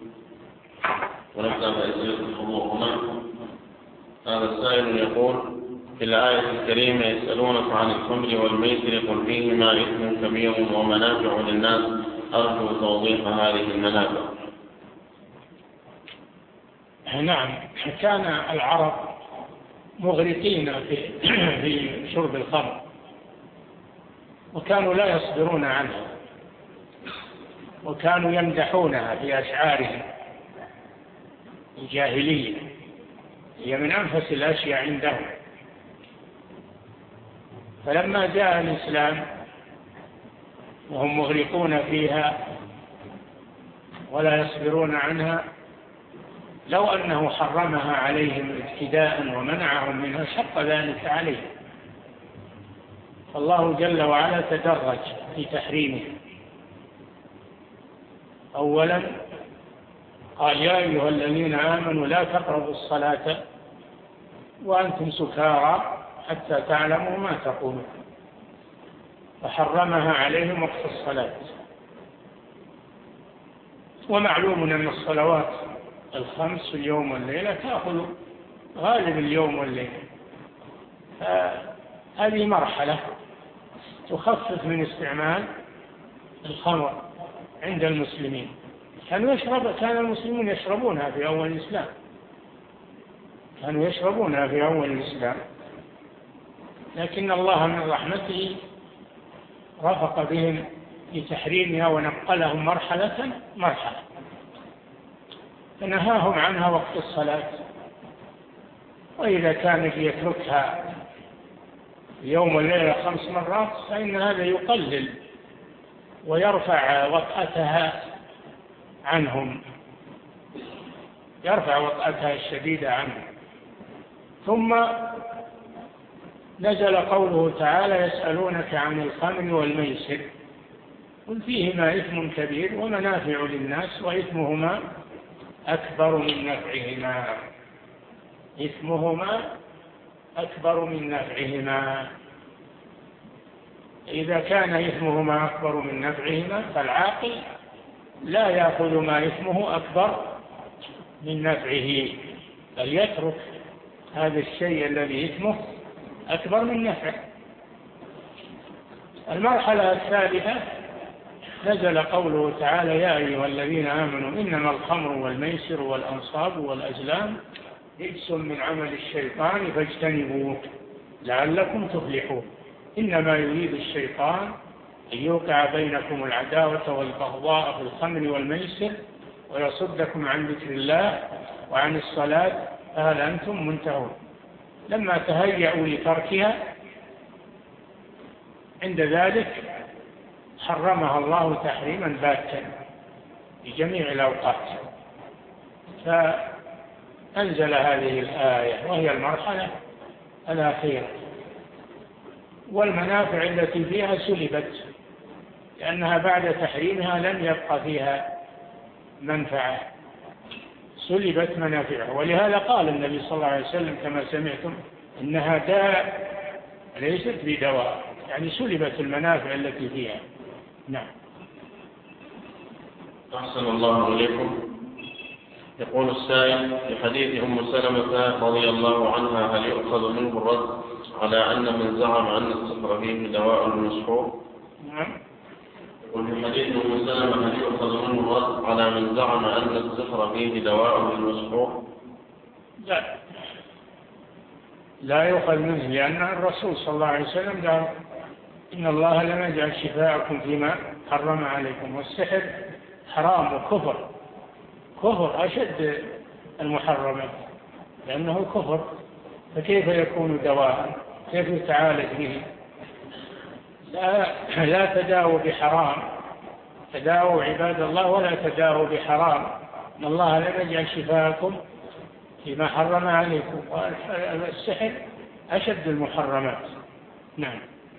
ونبدأ بأسئلة الحضور هنا. هذا السائل يقول: في الآية الكريمة يسألونك عن الخمر والميسر قل فيهما إثم كبير ومنافع للناس، أرجو توضيح هذه المنافع. نعم، كان العرب مغرقين في في شرب الخمر وكانوا لا يصبرون عنها، وكانوا يمدحونها في أشعارهم الجاهلية، هي من أنفس الأشياء عندهم. فلما جاء الإسلام وهم مغرقون فيها ولا يصبرون عنها، لو أنه حرمها عليهم ابتداء ومنعهم منها شق ذلك عليهم، فالله جل وعلا تدرج في تحريمه. أولا قال: يا أيها الذين آمنوا لا تقربوا الصلاة وأنتم سكارى حتى تعلموا ما تقولون، فحرمها عليهم وقت الصلاة. ومعلوم أن الصلوات الخمس في اليوم والليلة تأخذ غالب اليوم والليلة، هذه مرحلة تخفف من استعمال الخمر عند المسلمين. كانوا يشرب كان المسلمون يشربونها في أول الإسلام، كانوا يشربونها في أول الإسلام، لكن الله من رحمته رفق بهم في تحريمها ونقلهم مرحلة مرحلة، فنهاهم عنها وقت الصلاة. وإذا كان يتركها يوم والليلة خمس مرات فإن هذا يقلل ويرفع وطأتها عنهم، يرفع وطأتها الشديدة عنهم. ثم نزل قوله تعالى: يسألونك عن الخمر والميسر قل فيهما إثم كبير ومنافع للناس وإثمهما أكبر من نفعهما. إثمهما أكبر من نفعهما. إذا كان إثمهما أكبر من نفعهما فالعاقل لا يأخذ ما إثمه أكبر من نفعه، بل يترك هذا الشيء الذي إثمه أكبر من نفعه. المرحلة الثالثة نزل قوله تعالى: يا أيها الذين آمنوا إنما الخمر والميسر والأنصاب والأزلام رجس من عمل الشيطان فاجتنبوه لعلكم تفلحون. إنما يريد الشيطان أن يوقع بينكم العداوة والبغضاء في الخمر والميسر ويصدكم عن ذكر الله وعن الصلاة فهل أنتم منتهون. لما تهيأوا لتركها عند ذلك حرمها الله تحريما باتا في جميع الأوقات، فأنزل هذه الآية وهي المرحلة الأخيرة. والمنافع التي فيها سلبت لأنها بعد تحريمها لم يبقى فيها منفعة، سلبت منافعها. ولهذا قال النبي صلى الله عليه وسلم كما سمعتم: إنها داء ليست بدواء، يعني سلبت المنافع التي فيها. نعم. أحسن الله إليكم. يقول السائل: في حديث أم سلمة رضي الله عنها هل يؤخذ منه الرد على أن من زعم أن الصفر فيه دواء المسحور؟ نعم. يقول في حديث أم سلمة هل يؤخذ منه الرد على من زعم أن الصفر فيه دواء المسحور؟ لا، لا يؤخذ منه، لأن الرسول صلى الله عليه وسلم قال: إن الله لم يجعل شفاءكم فيما حرم عليكم. والسحر حرام وكفر، كفر أشد المحرمات. لأنه كفر، فكيف يكون دواء؟ كيف يتعالج به؟ لا, لا تداووا بحرام، تداووا عباد الله ولا تداووا بحرام، إن الله لم يجعل شفاءكم فيما حرم عليكم، والسحر أشد المحرمات. نعم.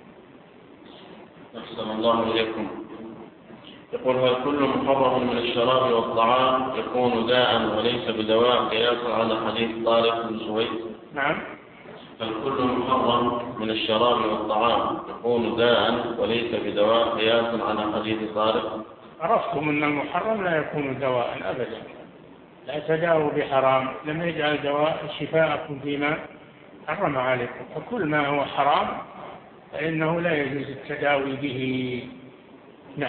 أحسن الله إليكم. يقول: هل كل محرم من الشراب والطعام يكون داء وليس بدواء قياسا على حديث طارق بن سويد؟ نعم. هل كل محرم من الشراب والطعام يكون داء وليس بدواء قياسا على حديث طارق؟ عرفتم أن المحرم لا يكون دواء أبدا، لا تداووا بحرام، لم يجعل دواء شفاءكم فيما حرم عليكم، فكل ما هو حرام فإنه لا يجوز التداوي به. نعم.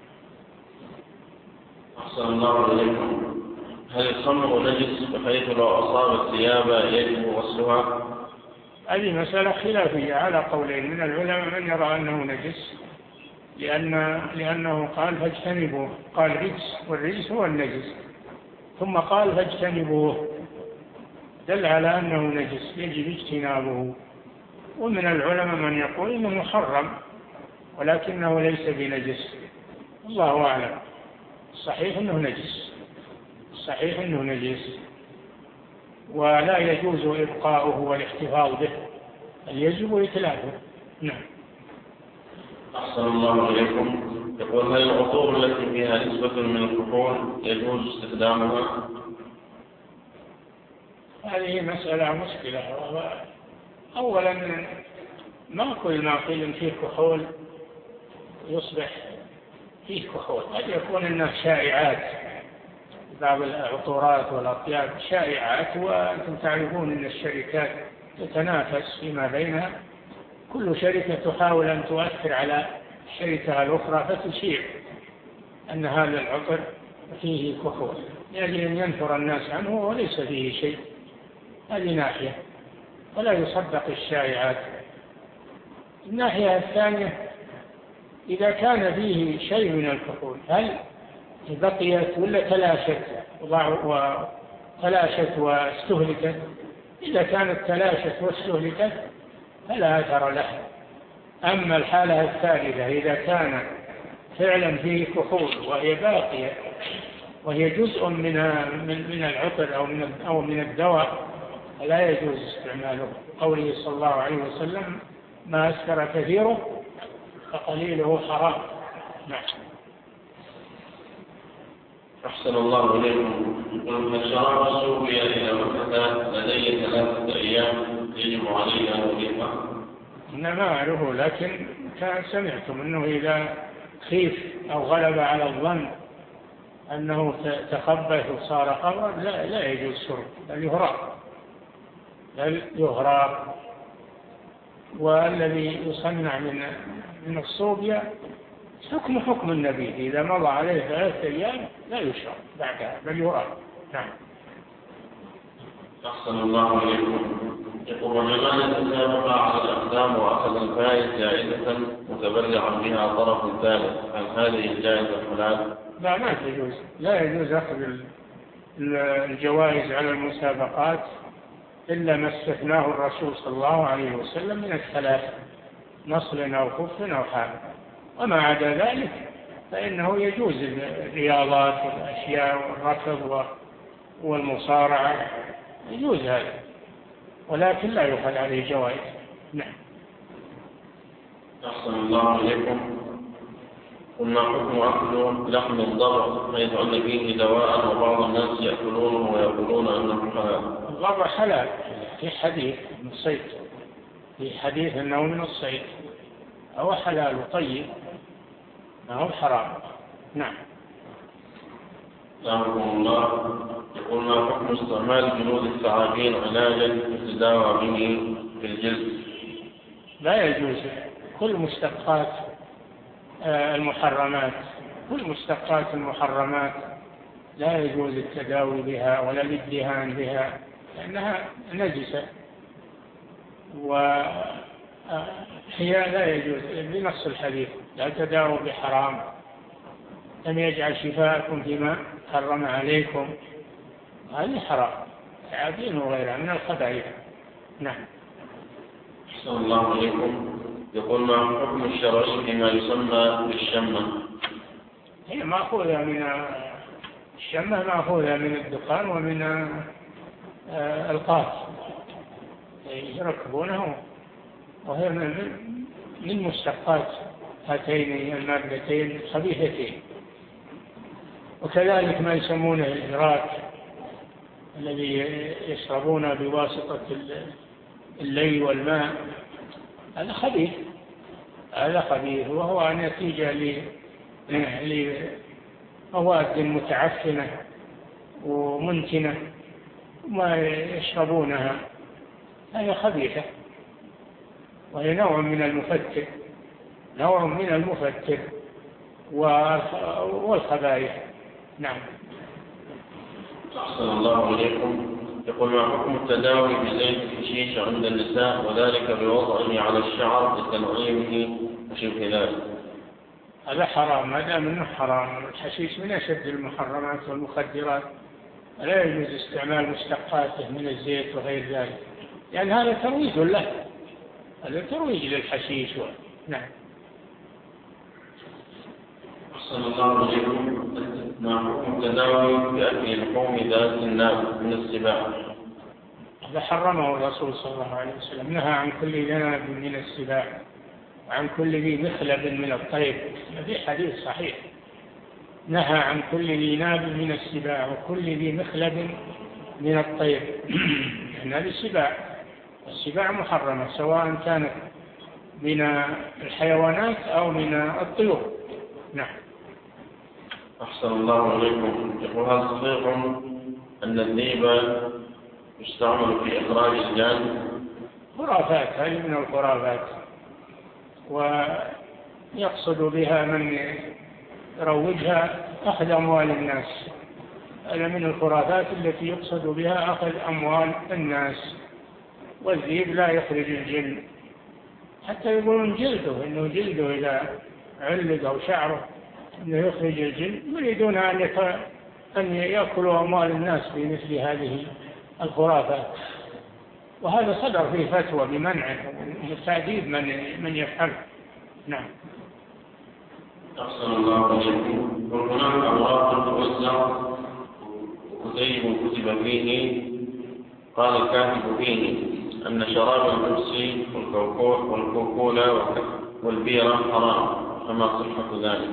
أحسن الله إليكم. هل الخمر نجس بحيث لو أصاب الثياب يجب غسلها؟ هذه مسألة خلافية على قولين من العلماء، من يرى أنه نجس لأن لأنه قال فاجتنبوه، قال رجس، والرجس هو النجس، ثم قال فاجتنبوه، دل على أنه نجس يجب اجتنابه. ومن العلماء من يقول إنه محرم ولكنه ليس بنجس، الله أعلم. الصحيح أنه نجس، الصحيح أنه نجس ولا يجوز إبقاؤه والاحتفاظ به، بل يجب إتلافه. نعم. أحسن الله إليكم. يقول: هل العطور التي فيها نسبة من الكحول يجوز استخدامها؟ هذه مسألة مشكلة. أولا ما كل ما قيل فيه كحول يصبح فيه كحول، قد يكون إنه شائعات، بعض العطورات والأطياب شائعات، وأنتم تعرفون أن الشركات تتنافس فيما بينها، كل شركة تحاول أن تؤثر على الشركة الأخرى فتشيع أن هذا العطر فيه كحول لأجل أن ينفر الناس عنه وليس فيه شيء. هذه ناحية، ولا يصدق الشائعات. الناحية الثانية: إذا كان فيه شيء من الكحول هل بقيت ولا تلاشت وتلاشت واستهلكت؟ إذا كانت تلاشت واستهلكت فلا أثر لها. أما الحالة الثالثة: إذا كان فعلا فيه كحول وهي باقية وهي جزء من من العطر أو من أو من الدواء فلا يجوز استعماله. قوله صلى الله عليه وسلم: ما أسكر كثيره فقليله حرام. نعم. أحسن الله إليكم. من شراب السورية إلى مكة لدي ثلاثة أيام يجب عليه أن يضيفه؟ أنا ما أعرفه، لكن كان سمعتم أنه إذا خيف أو غلب على الظن أنه تخبث وصار خمرا لا, لا يجوز شرب، بل يهراق، بل يهراق. والذي يصنع من من الصوبيا حكم حكم النبي، إذا مضى عليه ثلاثة أيام لا يشرب بعدها بل يهراق. نعم. أحسن الله إليكم. يقول: رجلان تسابقا على الأقدام وأخذ الفائز جائزة متبرعا بها طرف ثالث، هل هذه الجائزة حلال؟ لا، ما تجوز، لا يجوز أخذ الجوائز على المسابقات إلا ما استثناه الرسول صلى الله عليه وسلم من الثلاث: نصل أو خف أو حال. وما عدا ذلك فإنه يجوز الرياضات والأشياء والركض والمصارعة، يجوز هذا، ولكن لا يؤخذ عليه جوائز. نعم. أحسن الله إليكم. قلنا حكم أكل لحم الضبع حيث أن فيه دواء وبعض الناس يأكلونه ويقولون أنه حلال. الضبع حلال في حديث من الصيد، في حديث أنه من الصيد، هو حلال وطيب، ما هو حرام. نعم. سلامكم الله. يقول: ما حكم استعمال جلود الثعابين علاجا يتداوى به في الجلد؟ لا يجوز. كل مشتقات المحرمات كل مشتقات المحرمات لا يجوز التداوي بها ولا الادهان بها، لأنها نجسة، وهي لا يجوز بنص الحديث: لا تداووا بحرام، لم يجعل شفاءكم فيما حرم عليكم. هذه حرام، تعابين وغيرها من الخبائث. نعم. أحسن الله عليكم. يقول ما حكم الشرعي فيما يسمى بالشمة؟ هي مأخوذة من الشمة، مأخوذة من الدخان ومن القاف يركبونه، وهي من مشتقات هاتين المادتين الخبيثتين. وكذلك ما يسمونه الإدراك الذي يشربون بواسطة اللي والماء، هذا خبيث، هذا خبيث، وهو نتيجة لمواد متعفنة ومنتنة ما يشربونها، هي خبيثة، وهي نوع من المفتر، نوع من المفتر والخبائث. نعم. أحسن الله عليكم. يقول ما حكم التداوي بزيت الحشيش عند النساء وذلك بوضعه على الشعر لتنعيمه وشبه ذلك؟ هذا حرام، ما دام انه حرام. الحشيش من اشد المحرمات والمخدرات، لا يجوز استعمال مشتقاته من الزيت وغير ذلك، لأن يعني هذا ترويج له، هذا ترويج للحشيش. نعم. أحسن الله عليكم. ما حكم التداوي بأكل لحوم ذات الناب من السباع؟ هذا حرمه الرسول صلى الله عليه وسلم، نهى عن كل ذناب من السباع وعن كل ذي مخلب من الطير، في حديث صحيح، نهى عن كل ذي ناب من السباع وكل ذي مخلب من الطير. يعني هذه السباع، السباع محرمة سواء كانت من الحيوانات أو من الطيور. نعم. أحسن الله عليكم. يقول هل صحيح أن الذيب يستعمل في إخراج الجان؟ خرافات، هذه من الخرافات، ويقصد بها من يروجها أخذ أموال الناس، هذا من الخرافات التي يقصد بها أخذ أموال الناس. والذيب لا يخرج الجن، حتى يقولون جلده، إنه جلده إذا علق أو شعره أنه يخرج الجن، يريدون أن, يت... أن يأكلوا أموال الناس بمثل هذه الخرافات، وهذا صدر فيه فتوى بمنعه وتعذيب من من يفعل. نعم. أحسن الله عليكم. هناك أوراق توزع وكتيب كتب فيه قال الكاتب فيه أن شراب البيبسي والكوكولا والبيرة حرام، فما صحة ذلك؟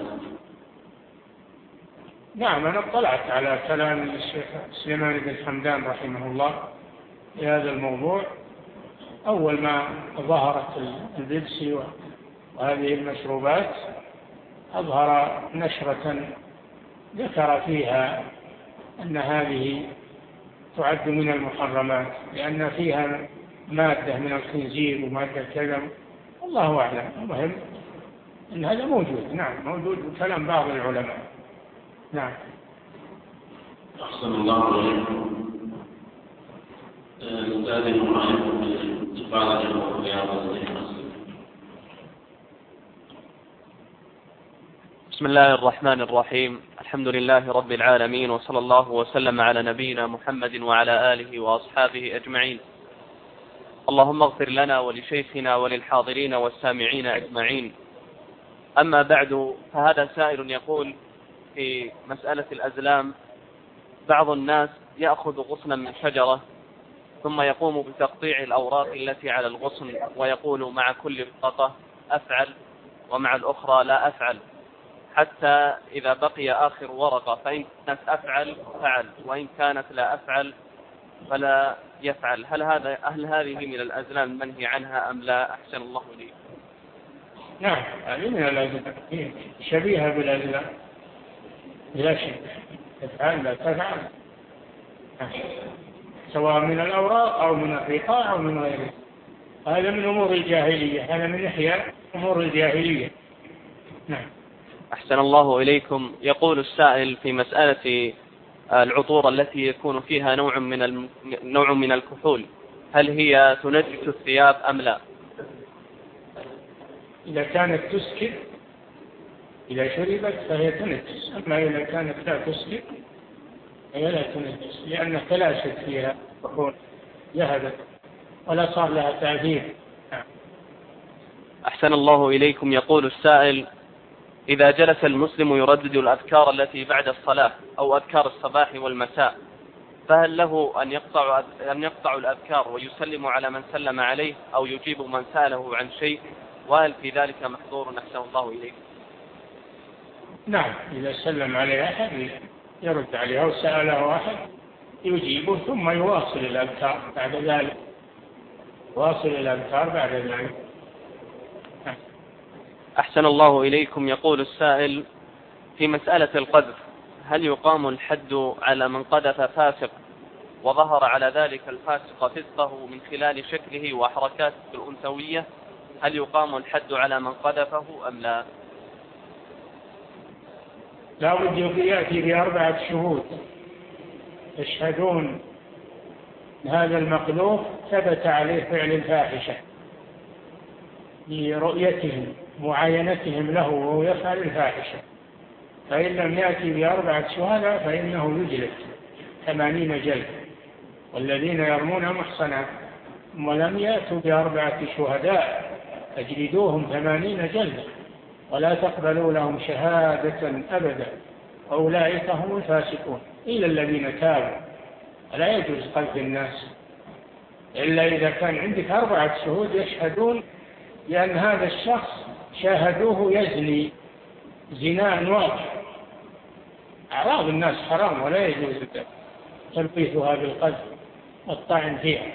نعم، أنا اطلعت على كلام الشيخ سليمان بن حمدان رحمه الله في هذا الموضوع. أول ما ظهرت البيبسي وهذه المشروبات أظهر نشرة ذكر فيها أن هذه تعد من المحرمات لأن فيها مادة من الخنزير ومادة كذا، الله أعلم. المهم أن هذا موجود، نعم موجود بكلام بعض العلماء. نعم. أحسن الله عليكم. نستأذن معكم بالاستفادة من رياض الصالحين. بسم الله الرحمن الرحيم. الحمد لله رب العالمين، وصلى الله وسلم على نبينا محمد وعلى آله وأصحابه أجمعين. اللهم اغفر لنا ولشيخنا وللحاضرين والسامعين أجمعين. أما بعد، فهذا سائل يقول في مسألة الأزلام: بعض الناس يأخذ غصنا من شجرة ثم يقوم بتقطيع الأوراق التي على الغصن ويقول مع كل ورقة أفعل ومع الأخرى لا أفعل، حتى إذا بقي آخر ورقة فإن كانت أفعل فعل وإن كانت لا أفعل فلا يفعل. هل هذا هل هذه من الأزلام المنهي عنها أم لا؟ أحسن الله لي. نعم، هذه من الأزلام، شبيهة بالأزلام لا شك، تفعل لا تفعل، سواء من الأوراق أو من الرقاع أو من غيره. هذا من أمور الجاهلية، هذا من إحياء أمور الجاهلية. نعم. أحسن الله إليكم. يقول السائل في مسألة العطور التي يكون فيها نوع من الم... نوع من الكحول، هل هي تنجس الثياب أم لا؟ إذا كانت تسكر، إذا شربت فهي تنجس، أما إذا كانت لا تسكر فهي لا تنجس، لأن تلاشت فيها تكون ذهبت ولا صار لها تأثير. أحسن الله إليكم. يقول السائل: إذا جلس المسلم يردد الأذكار التي بعد الصلاة أو أذكار الصباح والمساء، فهل له أن يقطع أن يقطع الأذكار ويسلم على من سلم عليه أو يجيب من سأله عن شيء، وهل في ذلك محظور؟ أحسن الله إليكم. نعم، إذا سلم عليه أحد يرد عليه أو سأله أحد يجيبه ثم يواصل الأذكار بعد ذلك واصل الأذكار بعد ذلك. أحسن الله إليكم. يقول السائل: في مسألة القذف، هل يقام الحد على من قذف فاسق وظهر على ذلك الفاسق فسقه من خلال شكله وحركاته الأنثوية؟ هل يقام الحد على من قذفه أم لا؟ لا بد يأتي بأربعة شهود يشهدون هذا المقذوف ثبت عليه فعل الفاحشة لرؤيتهم معاينتهم له وهو يفعل الفاحشة، فإن لم يأتي بأربعة شهداء فإنه يجلد ثمانين جلد. والذين يرمون محصنات ولم يأتوا بأربعة شهداء فاجلدوهم ثمانين جلدة ولا تقبلوا لهم شهادة أبدا، أولئك هم الفاسقون إلا الذين تابوا. لا يجوز قذف الناس إلا إذا كان عندك أربعة شهود يشهدون لأن هذا الشخص شاهدوه يزني زنا واضح. أعراض الناس حرام ولا يجوز تلبيسها بالقذف والطعن فيها.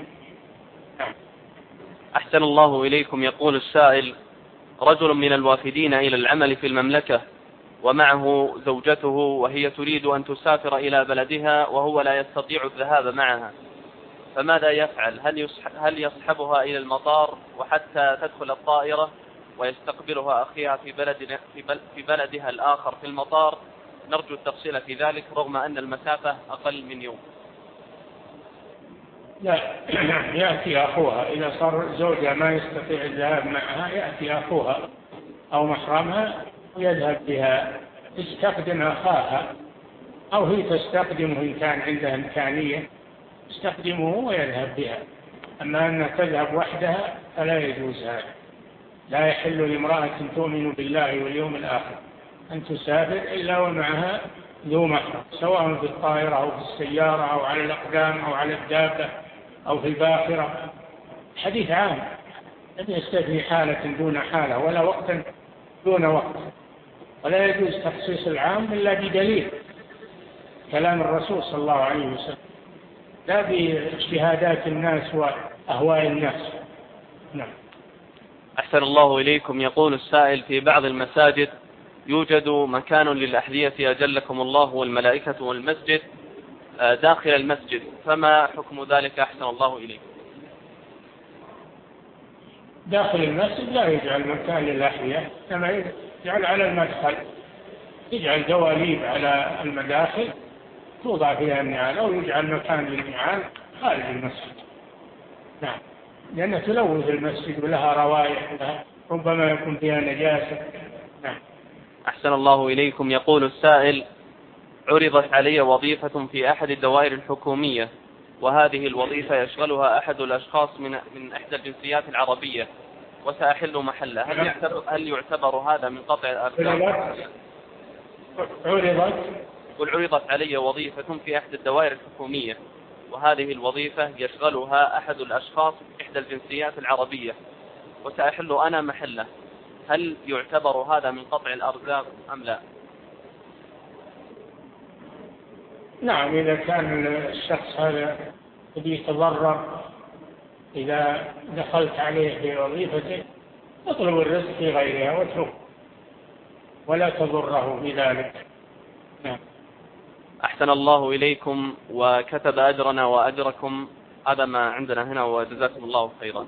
أحسن الله إليكم. يقول السائل: رجل من الوافدين إلى العمل في المملكة ومعه زوجته وهي تريد أن تسافر إلى بلدها وهو لا يستطيع الذهاب معها، فماذا يفعل؟ هل يصحبها إلى المطار وحتى تدخل الطائرة ويستقبلها أخيها في بلدنا في بلدها الآخر في المطار؟ نرجو التفصيل في ذلك رغم أن المسافة أقل من يوم. لا، يأتي أخوها إذا صار زوجها ما يستطيع الذهاب معها يأتي أخوها أو محرمها ويذهب بها، تستخدم أخاها أو هي تستخدمه إن كان عندها إمكانية تستخدمه ويذهب بها. أما أن تذهب وحدها فلا يجوز هذا. لا يحل لامرأة تؤمن بالله واليوم الآخر أن تسافر إلا ومعها ذو محرم، سواء في الطائرة أو في السيارة أو على الأقدام أو على الدابة أو في الباخرة. حديث عام لم يستثني حالة دون حالة ولا وقتا دون وقت، ولا يجوز تخصيص العام إلا بدليل كلام الرسول صلى الله عليه وسلم لا باجتهادات الناس وأهواء الناس. نعم. أحسن الله إليكم. يقول السائل: في بعض المساجد يوجد مكان للأحذية أجلكم الله والملائكة والمسجد داخل المسجد، فما حكم ذلك؟ أحسن الله إليكم. داخل المسجد لا يجعل مكان للأحذية، كما يجعل على المدخل، يجعل دواليب على المداخل توضع فيها النعال، أو يجعل مكان للنعال خارج المسجد. نعم، لأنها تلوث المسجد ولها روائح ربما يكون فيها نجاسة. نعم. أحسن الله إليكم. يقول السائل: عرضت علي وظيفة في أحد الدوائر الحكومية، وهذه الوظيفة يشغلها أحد الأشخاص من من إحدى الجنسيات العربية وسأحل محله، هل يعتبر, هل يعتبر هذا من قطع الأركان؟ عرضت قل عرضت علي وظيفة في أحد الدوائر الحكومية، وهذه الوظيفة يشغلها أحد الأشخاص من إحدى الجنسيات العربية وسأحل أنا محله، هل يعتبر هذا من قطع الأرزاق أم لا؟ نعم، إذا كان الشخص هذا يتضرر إذا دخلت عليه في وظيفته اطلب الرزق في غيرها واتركه ولا تضره بذلك. نعم. أحسن الله إليكم وكتب أجرنا وأجركم. هذا ما عندنا هنا وجزاكم الله خيرا.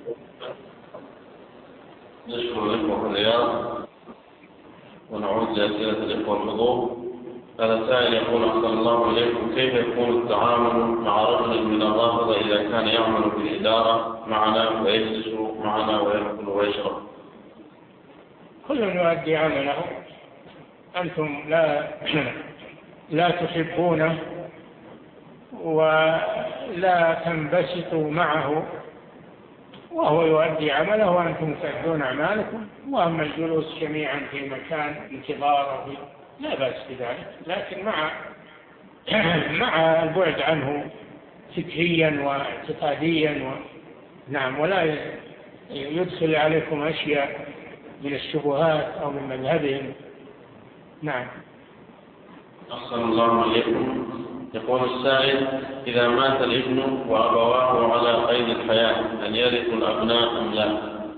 نشكر الإخوة في الرياض ونعود لأسئلة الإخوة الحضور. هذا سائل يقول: أحسن الله إليكم، كيف يكون التعامل مع رجل من الرافضة إذا كان يعمل في الإدارة معنا ويجلس معنا ويأكل ويشرب؟ كل يؤدي عمله، أنتم لا لا تحبونه لا تنبسطوا معه وهو يؤدي عمله وأنتم تؤدون أعمالكم. وأما الجلوس جميعا في مكان انتظاره لا بأس بذلك، لكن مع مع البعد عنه فكريا واعتقاديا و... نعم، ولا يدخل عليكم أشياء من الشبهات أو من مذهبهم. نعم. أحسن الله عليكم. يقول السائل: إذا مات الابن وأبواه على قيد الحياة هل يرث الأبناء أم لا؟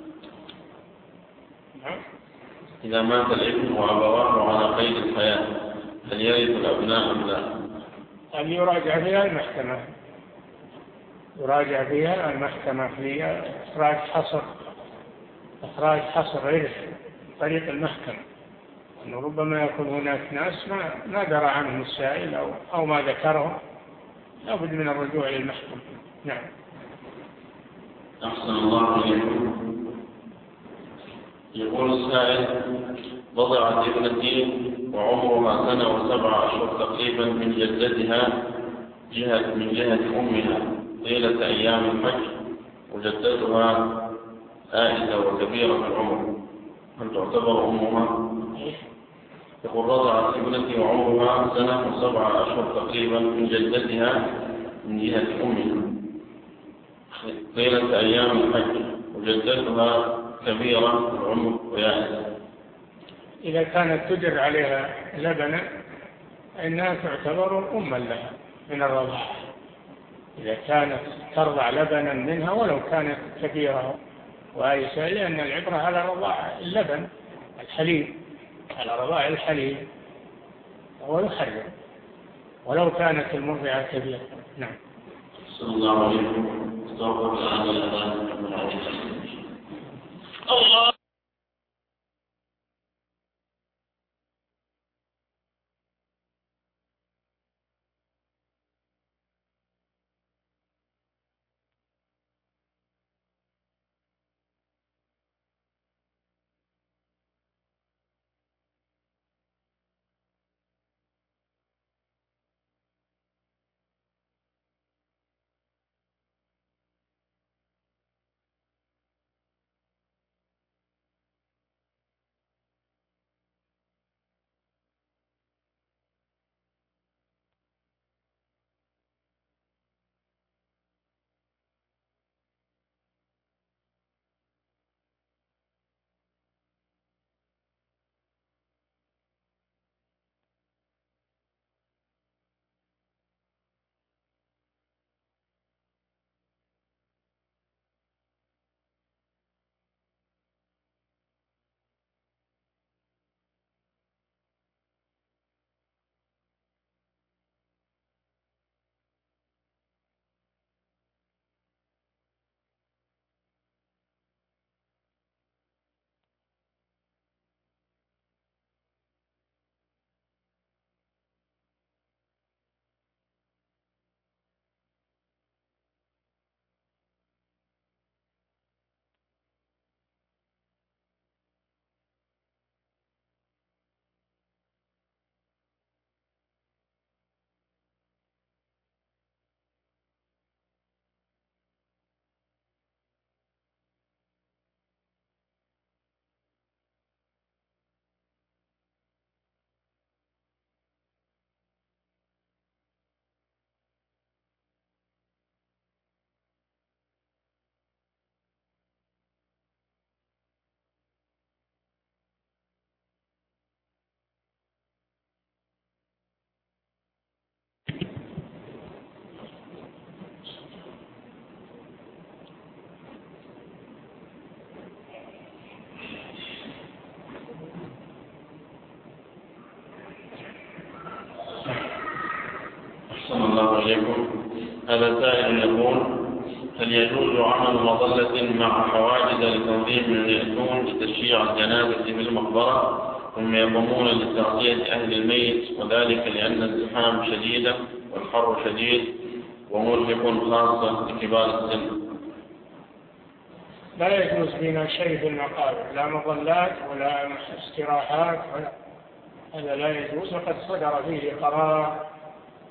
إذا مات الابن وأبواه على قيد الحياة هل يرث الأبناء أم لا؟ هل يراجع فيها المحكمة؟ يراجع فيها المحكمة في إخراج حصر إخراج حصر إرث طريق المحكمة، أنه ربما يكون هناك ناس ما ما درى عنهم السائل أو أو ما ذكرهم، لابد من الرجوع للمحكمة. نعم. أحسن الله عليكم. يقول السائل: وضعت ابنتي وعمرها سنة وسبع أشهر تقريبا من جدتها جهة من جهة أمها طيلة أيام الحج، وجدتها آئسة وكبيرة في العمر، هل تعتبر أمها؟ يقول: رضعت ابنتي وعمرها سنة وسبع أشهر تقريبا من جدتها من جهة أمها طيلة أيام الحج، وجدتها كبيرة في العمر ويائسة. إذا كانت تدر عليها لبنا إنها تعتبر أما لها من الرضاعة، إذا كانت ترضع لبنا منها ولو كانت كبيرة وآيسة، لأن العبرة على رضاع اللبن الحليب، على رضاع الحليب هو يحرم ولو كانت المرضعة كبيرة. نعم. صلى الله عليه وسلم. الله. أحسن الله عليكم. هذا سائل يقول: هل يجوز عمل مظلة مع حواجز لتنظيم من يأتون لتشييع الجنازة في المقبرة ثم يقومون لتغطية أهل الميت، وذلك لأن الزحام شديدة والحر شديد ومرهق خاصة لكبار السن؟ لا يجوز بنا شيء في المقابر، لا مظلات ولا استراحات، ولا هذا لا يجوز. وقد صدر فيه قرار من النائب العام للإفتاء بأنه لا يجوز بناء المقابر في المقابر، ولا مظلات ولا استراحات ولا هذا لا يجوز. وقد صدر فيه قرار من النائب العام للإفتاء بأنه لا يجوز بناء المقابر في المقابر، ولا مظلات ولا استراحات ولا هذا لا يجوز.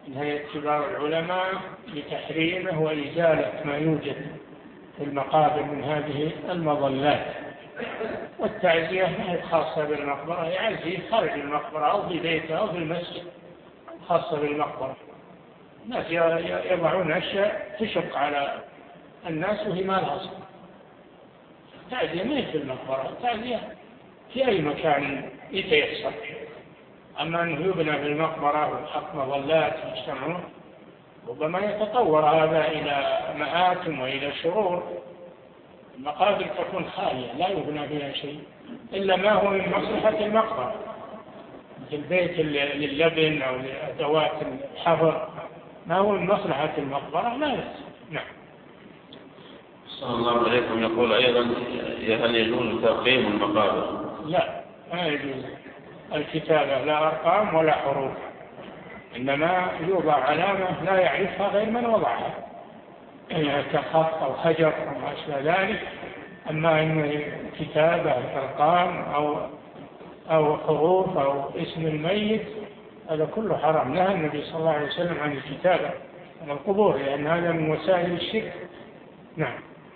نهاية كبار العلماء بتحريمه وإزالة ما يوجد في المقابر من هذه المظلات. والتعزية ما هي خاصة بالمقبرة، يعزي خارج المقبرة أو في بيته أو في المسجد، خاصة بالمقبرة. الناس يضعون أشياء تشق على الناس وهي ما لها أصل. التعزية ما هي في المقبرة، التعزية في أي مكان يتيسر. أما أنه يبنى في المقبرة ويحط مظلات ويجتمعون، ربما يتطور هذا إلى مآتم وإلى شرور. المقابر تكون خالية لا يبنى فيها شيء إلا ما هو من مصلحة المقبرة، مثل بيت لللبن أو لأدوات الحفر، ما هو من مصلحة المقبرة لا يصح. نعم. صلى الله عليكم. يقول أيضا هل يجوز تقييم المقابر؟ لا، ما يجوز الكتابة، لا أرقام ولا حروف، إنما يوضع علامة لا يعرفها غير من وضعها كخط أو حجر أو ما أشبه ذلك. أما أن كتابة أرقام أو أو حروف أو اسم الميت هذا كله حرام. نهى النبي صلى الله عليه وسلم عن الكتابة على القبور، لأن هذا من وسائل الشرك. نعم.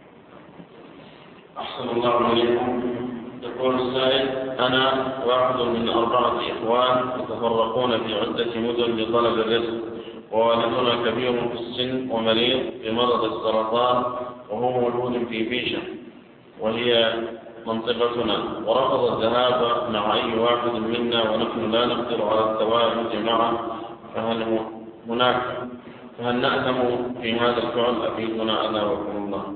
أحسن الله عليكم. يقول السائل: أنا واحد من أربعة إخوان يتفرقون في عدة مدن لطلب الرزق، ووالدنا كبير في السن ومريض بمرض السرطان وهو مولود في بيشة وهي منطقتنا، ورفض الذهاب مع أي واحد منا ونحن لا نقدر على التواجد معه، فهل هناك فهل نأثم في هذا الفعل؟ أفيدنا أنا وكم الله.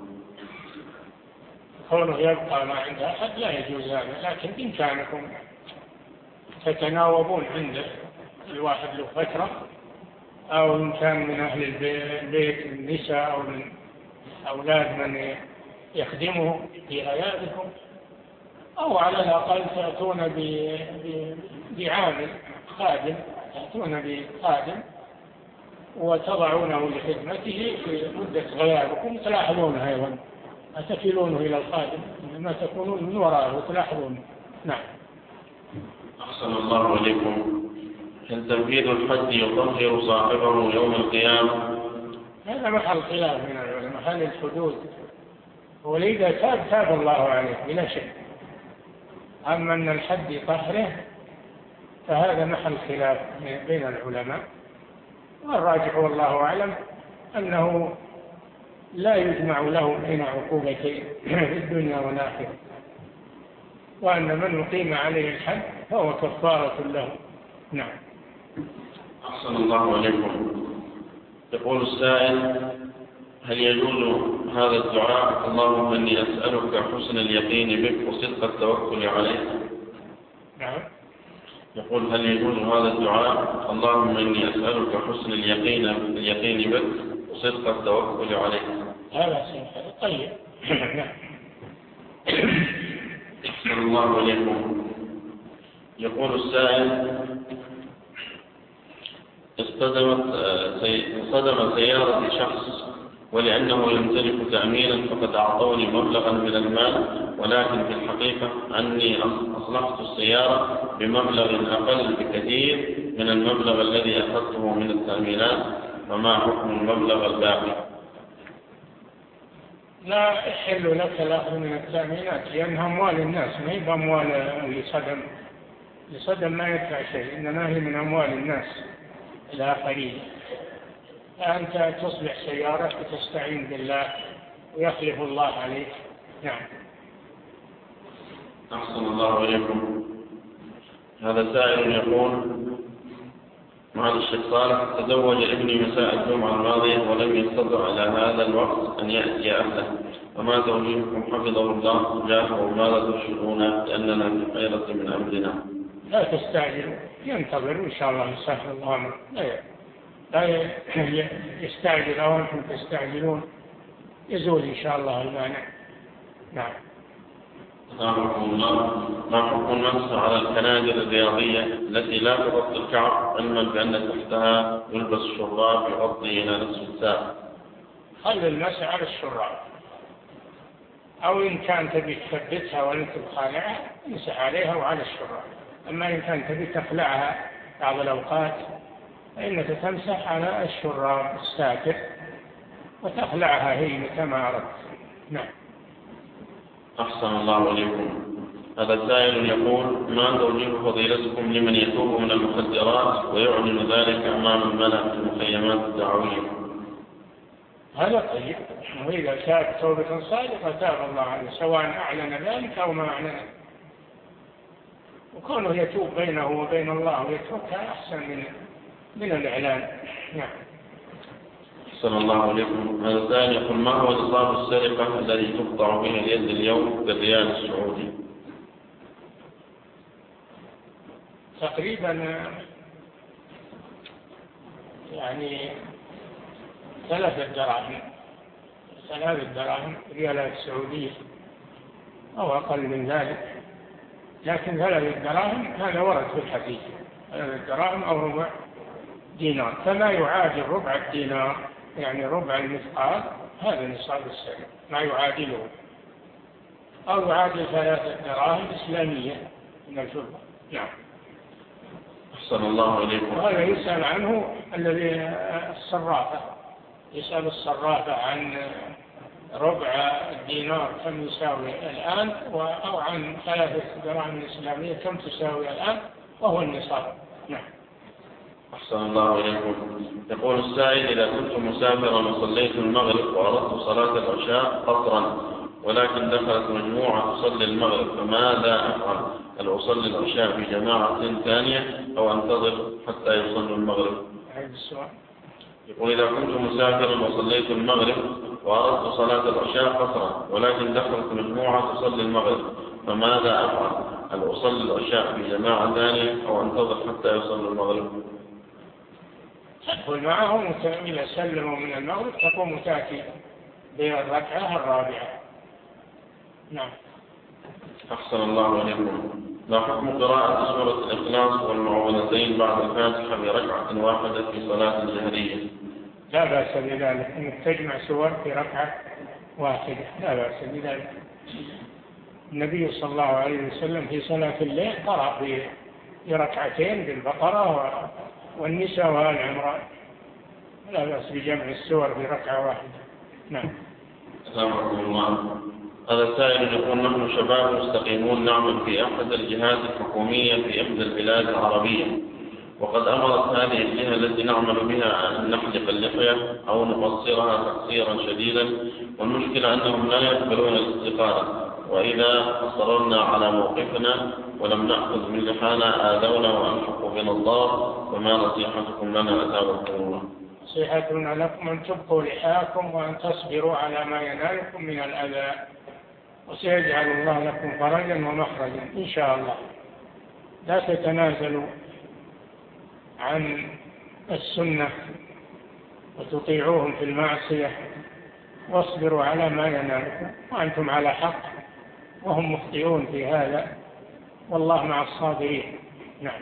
كونه يبقى ما عند أحد لا يجوز هذا، لكن بإمكانكم تتناوبون عنده الواحد له فترة، أو إن كان من أهل البيت النساء أو من أولاد من يخدمه في عيادكم، أو على الأقل تأتون بعامل خادم، تأتون بخادم وتضعونه لخدمته في مدة غيابكم، تلاحظونه أيضا، لا تكلونه إلى الخادم، إنما تكونون من وراءه وتلاحظونه. نعم. أحسن الله عليكم. هل تنفيذ الحج يطهر صاحبه يوم القيامة؟ هذا محل خلاف من العلماء، هل الحدود ولذا تاب تاب الله عليه بلا شك. أما أن الحد يطهره فهذا محل خلاف بين العلماء، والراجح والله أعلم أنه لا يجمع له بين عقوبتين في الدنيا والآخرة، وأن من يقيم عليه الحد فهو كفارة له. نعم. أحسن الله عليكم. يقول السائل: هل يجوز هذا الدعاء: اللهم إني أسألك حسن اليقين بك وصدق التوكل عليك؟ نعم. يقول: هل يجوز هذا الدعاء: اللهم إني أسألك حسن اليقين اليقين بك وصدق التوكل عليك؟ هذا طيب. أحسن الله عليكم. يقول السائل: اصطدمت اصطدم سيارة شخص ولأنه يمتلك تأمينا فقد أعطوني مبلغا من المال، ولكن في الحقيقة أني أصلحت السيارة بمبلغ أقل بكثير من المبلغ الذي أخذته من التأمينات، فما حكم المبلغ الباقي؟ لا يحل لك الأخذ من التأمينات، لأنها أموال الناس، ما هي أموال اللي صدم. اللي صدم ما يدفع شيء، إنما هي من أموال الناس الآخرين. فأنت تصلح سيارة وتستعين بالله ويخلف الله عليك. نعم. أحسن الله عليكم. هذا سائل يقول: معالي الشيخ صالح، تزوج ابني مساء الجمعة الماضية ولم يستطع إلى هذا الوقت أن يأتي أهله، فما توجيهكم حفظه الله جاهه وماذا ترشدون لأننا في خيرة من أمرنا؟ لا تستعجلوا، ينتظر إن شاء الله يسهل الله أمره، لا يستعجل أو أنتم تستعجلون، يزول إن شاء الله المانع. نعم. أسامحكم الله. ما حكم المسح على الكنادر الرياضية التي لا تغطي الكعب، علما بأن تحتها يلبس شراب يغطي إلى نصف الساق؟ خلي المسح على الشراب، أو إن كان تبي تثبتها ولا تخالعها امسح عليها وعلى الشراب. أما إن كان تبي تخلعها بعض الأوقات فإنك تمسح على الشراب الساتر وتخلعها هي كما أردت. نعم. أحسن الله إليكم. هذا سائل يقول: ما توجيه فضيلتكم لمن يتوب من المخدرات ويعلن ذلك أمام الملأ في المخيمات الدعوية؟ هذا طيب، وإذا تاب توبة صادقة تاب الله عليه، سواء أعلن ذلك أو ما أعلن، وكونه يتوب بينه وبين الله ويتركها أحسن من من الإعلان. نعم. أحسن الله إليكم. هذا الثاني يقول: ما هو نصاب السرقة الذي تقطع به اليد اليوم بالريال السعودي؟ تقريبا يعني ثلاثة دراهم ثلاثة دراهم ريالات سعودية أو أقل من ذلك، لكن ثلاثة دراهم هذا ورد في الحديث، ثلاثة دراهم أو ربع دينار، فما يعادل ربع الدينار يعني ربع المثقال، هذا نصاب السرقة ما يعادله، أو يعادل ثلاثة دراهم إسلامية من الفضة. نعم. أحسن الله إليكم. وهذا يسأل عنه الذي الصرافة، يسأل الصرافة عن ربع الدينار كم يساوي الآن، أو عن ثلاثة دراهم إسلامية كم تساوي الآن، وهو النصاب. نعم. أحسن الله إليكم. يقول السائل: إذا كنت مسافرا وصليت المغرب وأردت صلاة العشاء قصرا، ولكن دخلت مجموعة تصلي المغرب، فماذا أفعل؟ هل أصلي العشاء في جماعة ثانية أو أنتظر حتى يصلوا المغرب؟ يقول: إذا كنت مسافرا وصليت المغرب وأردت صلاة العشاء قصرا، ولكن دخلت مجموعة تصلي المغرب، فماذا أفعل؟ هل أصلي العشاء في جماعة ثانية أو أنتظر حتى يصلوا المغرب؟ تدخل معهم إذا سلموا من المغرب تقوم تأتي بالركعة الرابعة. نعم. أحسن الله إليكم. ما حكم قراءة سورة الإخلاص والمعوذتين بعد الفاتحة بركعة واحدة في صلاة الجهرية؟ لا بأس بذلك، أنك تجمع سور في ركعة واحدة لا بأس بذلك. النبي صلى الله عليه وسلم في صلاة الليل قرأ في ركعتين بالبقرة والنساء وآل عمران، لا بأس بجمع السور في ركعة واحدة. نعم. أسامحكم الله. هذا سائل يقول: نحن شباب مستقيمون نعمل في أحد الجهات الحكومية في إحدى البلاد العربية، وقد أمرت هذه الجهة التي نعمل بها أن نحلق اللحية أو نقصرها تقصيرا شديدا، والمشكلة أنهم لا يقبلون الاستقالة، وإذا أصررنا على موقفنا ولم نأخذ من لحانا آذونا وألحقوا بنا الضار، فما نصيحتكم لنا أثابكم الله؟ نصيحتنا لكم أن تبقوا لحاكم وأن تصبروا على ما ينالكم من الأذى، وسيجعل الله لكم فرجا ومخرجا إن شاء الله. لا تتنازلوا عن السنة وتطيعوهم في المعصية، واصبروا على ما ينالكم وأنتم على حق وهم مخطئون في هذا، والله مع الصابرين. نعم.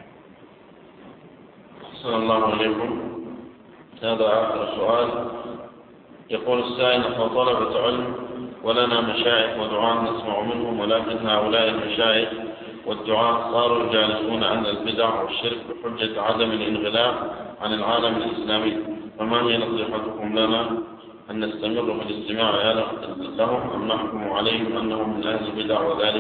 أحسن الله عليكم. هذا آخر سؤال. يقول السائل: نحن طلبة علم ولنا مشايخ ودعاة نسمع منهم، ولكن هؤلاء المشايخ والدعاة صاروا يجالسون أهل البدع والشرك بحجة عدم الانغلاق عن العالم الإسلامي، فما هي نصيحتكم لنا؟ أن نستمر في الاستماع لهم أم نحكم عليهم أنهم من أهل البدع وذلك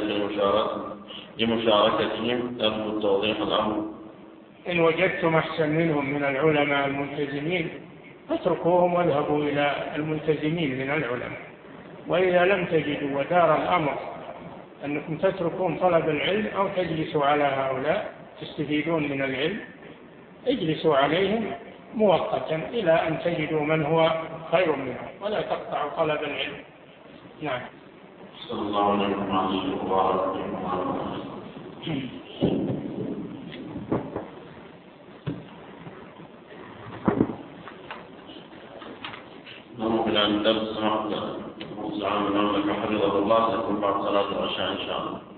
لمشاركتهم؟ أرجو التوضيح الأمر. إن وجدتم أحسن منهم من العلماء الملتزمين فاتركوهم واذهبوا إلى الملتزمين من العلماء، وإذا لم تجدوا ودار الأمر أنكم تتركون طلب العلم أو تجلسوا على هؤلاء تستفيدون من العلم، اجلسوا عليهم مؤقتا إلى أن تجدوا من هو خير منهم، ولا تقطعوا طلب العلم. نعم. صلى الله عليه وسلم. نمو إلى أن درس سمعت وزعام المملكة حفظه الله سيكون بعد صلاة العشاء إن شاء الله.